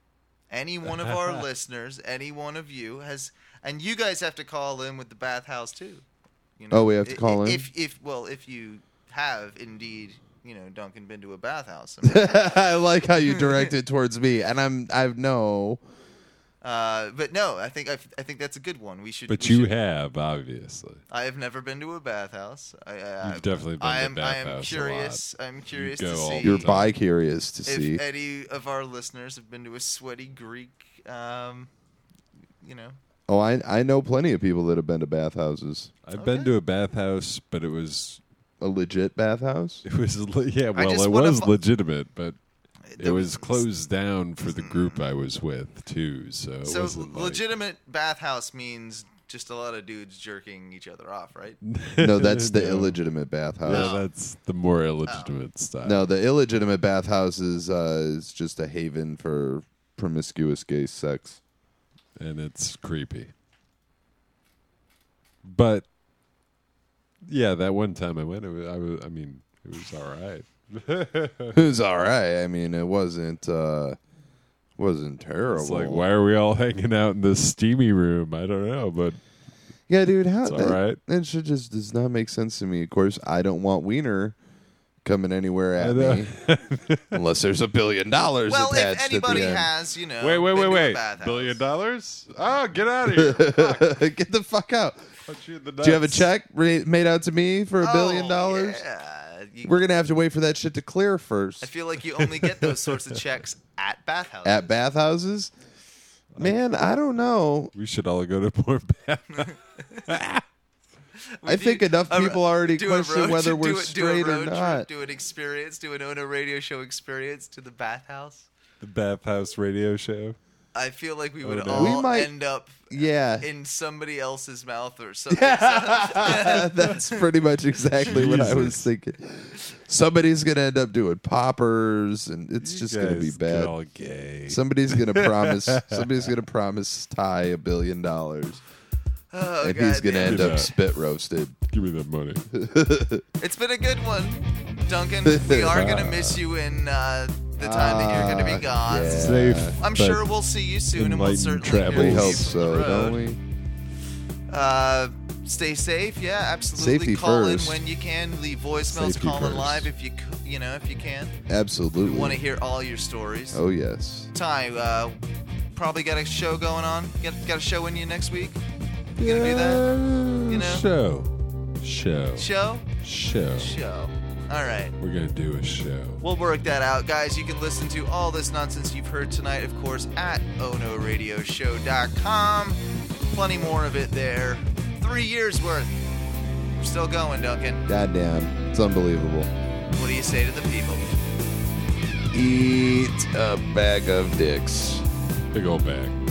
Speaker 2: Any one of our listeners, any one of you has, and you guys have to call in with the bathhouse too. You
Speaker 3: Oh, we have to
Speaker 2: I-
Speaker 3: call
Speaker 2: i-
Speaker 3: in?
Speaker 2: If if well, if you have indeed, you know, Duncan been to a bathhouse. I mean,
Speaker 3: I like how you direct it towards me, and I'm I've no.
Speaker 2: uh, but no, I think I, I think that's a good one. We should.
Speaker 1: But
Speaker 2: we
Speaker 1: you
Speaker 2: should-
Speaker 1: have, obviously.
Speaker 2: I have never been to a bathhouse. I, I,
Speaker 1: You've definitely been
Speaker 2: I
Speaker 1: to
Speaker 2: am,
Speaker 1: a
Speaker 2: I am
Speaker 1: bathhouse a
Speaker 2: curious.
Speaker 1: lot.
Speaker 2: I'm curious
Speaker 1: You
Speaker 2: to
Speaker 1: go all
Speaker 2: see
Speaker 1: the
Speaker 3: You're
Speaker 1: time.
Speaker 3: bi curious to
Speaker 2: if
Speaker 3: see.
Speaker 2: any of our listeners have been to a sweaty Greek. Um, you know.
Speaker 3: Oh, I I know plenty of people that have been to bathhouses.
Speaker 1: I've been to a bathhouse, but it was
Speaker 3: A legit bathhouse.
Speaker 1: it was le- yeah. Well,
Speaker 2: just
Speaker 1: it
Speaker 2: wanna
Speaker 1: was
Speaker 2: fu-
Speaker 1: legitimate, but it
Speaker 2: There
Speaker 1: was closed down for the group I was with too. So it
Speaker 2: So
Speaker 1: wasn't like-
Speaker 2: legitimate bathhouse means just a lot of dudes jerking each other off, right?
Speaker 3: No, that's the
Speaker 1: No.
Speaker 3: illegitimate bathhouse.
Speaker 1: Yeah, that's the more illegitimate style.
Speaker 3: No, the illegitimate bathhouse is uh, is just a haven for promiscuous gay sex.
Speaker 1: and it's creepy. But yeah, that one time I went, it was, I was, I mean, it was all right.
Speaker 3: It was all right. I mean, it wasn't uh, wasn't terrible.
Speaker 1: It's like, why are we all hanging out in this steamy room? I don't know, but
Speaker 3: Yeah, dude, how
Speaker 1: It's all
Speaker 3: that,
Speaker 1: right.
Speaker 3: that shit just does not make sense to me. Of course, I don't want Wiener coming anywhere
Speaker 1: I
Speaker 3: at
Speaker 1: know.
Speaker 3: me unless there's a billion dollars
Speaker 2: Well,
Speaker 3: attached
Speaker 2: if
Speaker 3: at
Speaker 2: anybody
Speaker 3: the end.
Speaker 2: has, you know,
Speaker 1: wait, wait,
Speaker 2: been
Speaker 1: wait,
Speaker 2: to a
Speaker 1: wait,
Speaker 2: bathhouse.
Speaker 1: billion dollars? Oh, get out of here! Fuck.
Speaker 3: Get the fuck out.
Speaker 1: Punch you in the
Speaker 3: Do you have a
Speaker 1: nuts.
Speaker 3: check ra- made out to me for a
Speaker 2: Oh,
Speaker 3: billion dollars?
Speaker 2: Yeah. You-
Speaker 3: We're gonna have to wait for that shit to clear
Speaker 2: I
Speaker 3: first.
Speaker 2: feel like you only get those sorts of checks at bathhouses.
Speaker 3: At bathhouses, man, I don't know.
Speaker 1: We should all go to more bath.
Speaker 3: I think enough
Speaker 2: a-
Speaker 3: people already
Speaker 2: do a
Speaker 3: question
Speaker 2: road
Speaker 3: whether
Speaker 2: trip-
Speaker 3: we're
Speaker 2: do a- do a
Speaker 3: straight or
Speaker 2: road trip,
Speaker 3: not.
Speaker 2: Do an experience, do an Ono radio show experience to the bathhouse.
Speaker 1: The bathhouse radio show.
Speaker 2: I feel like we would
Speaker 1: no.
Speaker 2: all
Speaker 3: We might-
Speaker 2: end up
Speaker 3: Yeah.
Speaker 2: in somebody else's mouth or something.
Speaker 3: That's pretty much exactly what I was thinking. Somebody's gonna end up doing poppers, and it's
Speaker 1: You
Speaker 3: just gonna be
Speaker 1: guys
Speaker 3: bad.
Speaker 1: get all gay.
Speaker 3: Somebody's gonna promise. Somebody's gonna promise Ty a billion dollars,
Speaker 2: Oh,
Speaker 3: and he's
Speaker 2: God
Speaker 3: gonna
Speaker 2: damn.
Speaker 3: end
Speaker 1: Yeah.
Speaker 3: up spit roasted.
Speaker 1: Give me that money.
Speaker 2: It's been a good one, Duncan. We are going to miss you in uh, the time that you're going to
Speaker 3: Ah,
Speaker 2: be gone.
Speaker 3: yeah.
Speaker 1: Safe.
Speaker 2: I'm
Speaker 1: but
Speaker 2: sure we'll see you soon, and we'll
Speaker 1: enlightened
Speaker 2: certainly
Speaker 1: travels.
Speaker 2: hear
Speaker 3: We
Speaker 2: you
Speaker 3: hope
Speaker 2: from
Speaker 3: so,
Speaker 2: the
Speaker 3: don't
Speaker 2: road.
Speaker 3: we?
Speaker 2: Uh, stay safe. Yeah, absolutely.
Speaker 3: Safety
Speaker 2: call
Speaker 3: first.
Speaker 2: in when you can. Leave voicemails.
Speaker 1: Safety
Speaker 2: call in
Speaker 1: first.
Speaker 2: live if you c- you know if you can.
Speaker 3: Absolutely.
Speaker 2: We want to hear all your stories.
Speaker 3: Oh yes.
Speaker 2: Ty, uh, probably got a show going on. Got, got a show in you next week. You gonna do that? You know?
Speaker 1: Show. Show.
Speaker 2: Show.
Speaker 1: Show.
Speaker 2: Show. All right.
Speaker 1: We're going to do a show.
Speaker 2: We'll work that out, guys. You can listen to all this nonsense you've heard tonight, of course, at ono radio show dot com. Plenty more of it there. Three years worth. We're still going, Duncan.
Speaker 3: Goddamn, it's unbelievable.
Speaker 2: What do you say to the people?
Speaker 3: Eat a bag of dicks.
Speaker 1: Big old bag.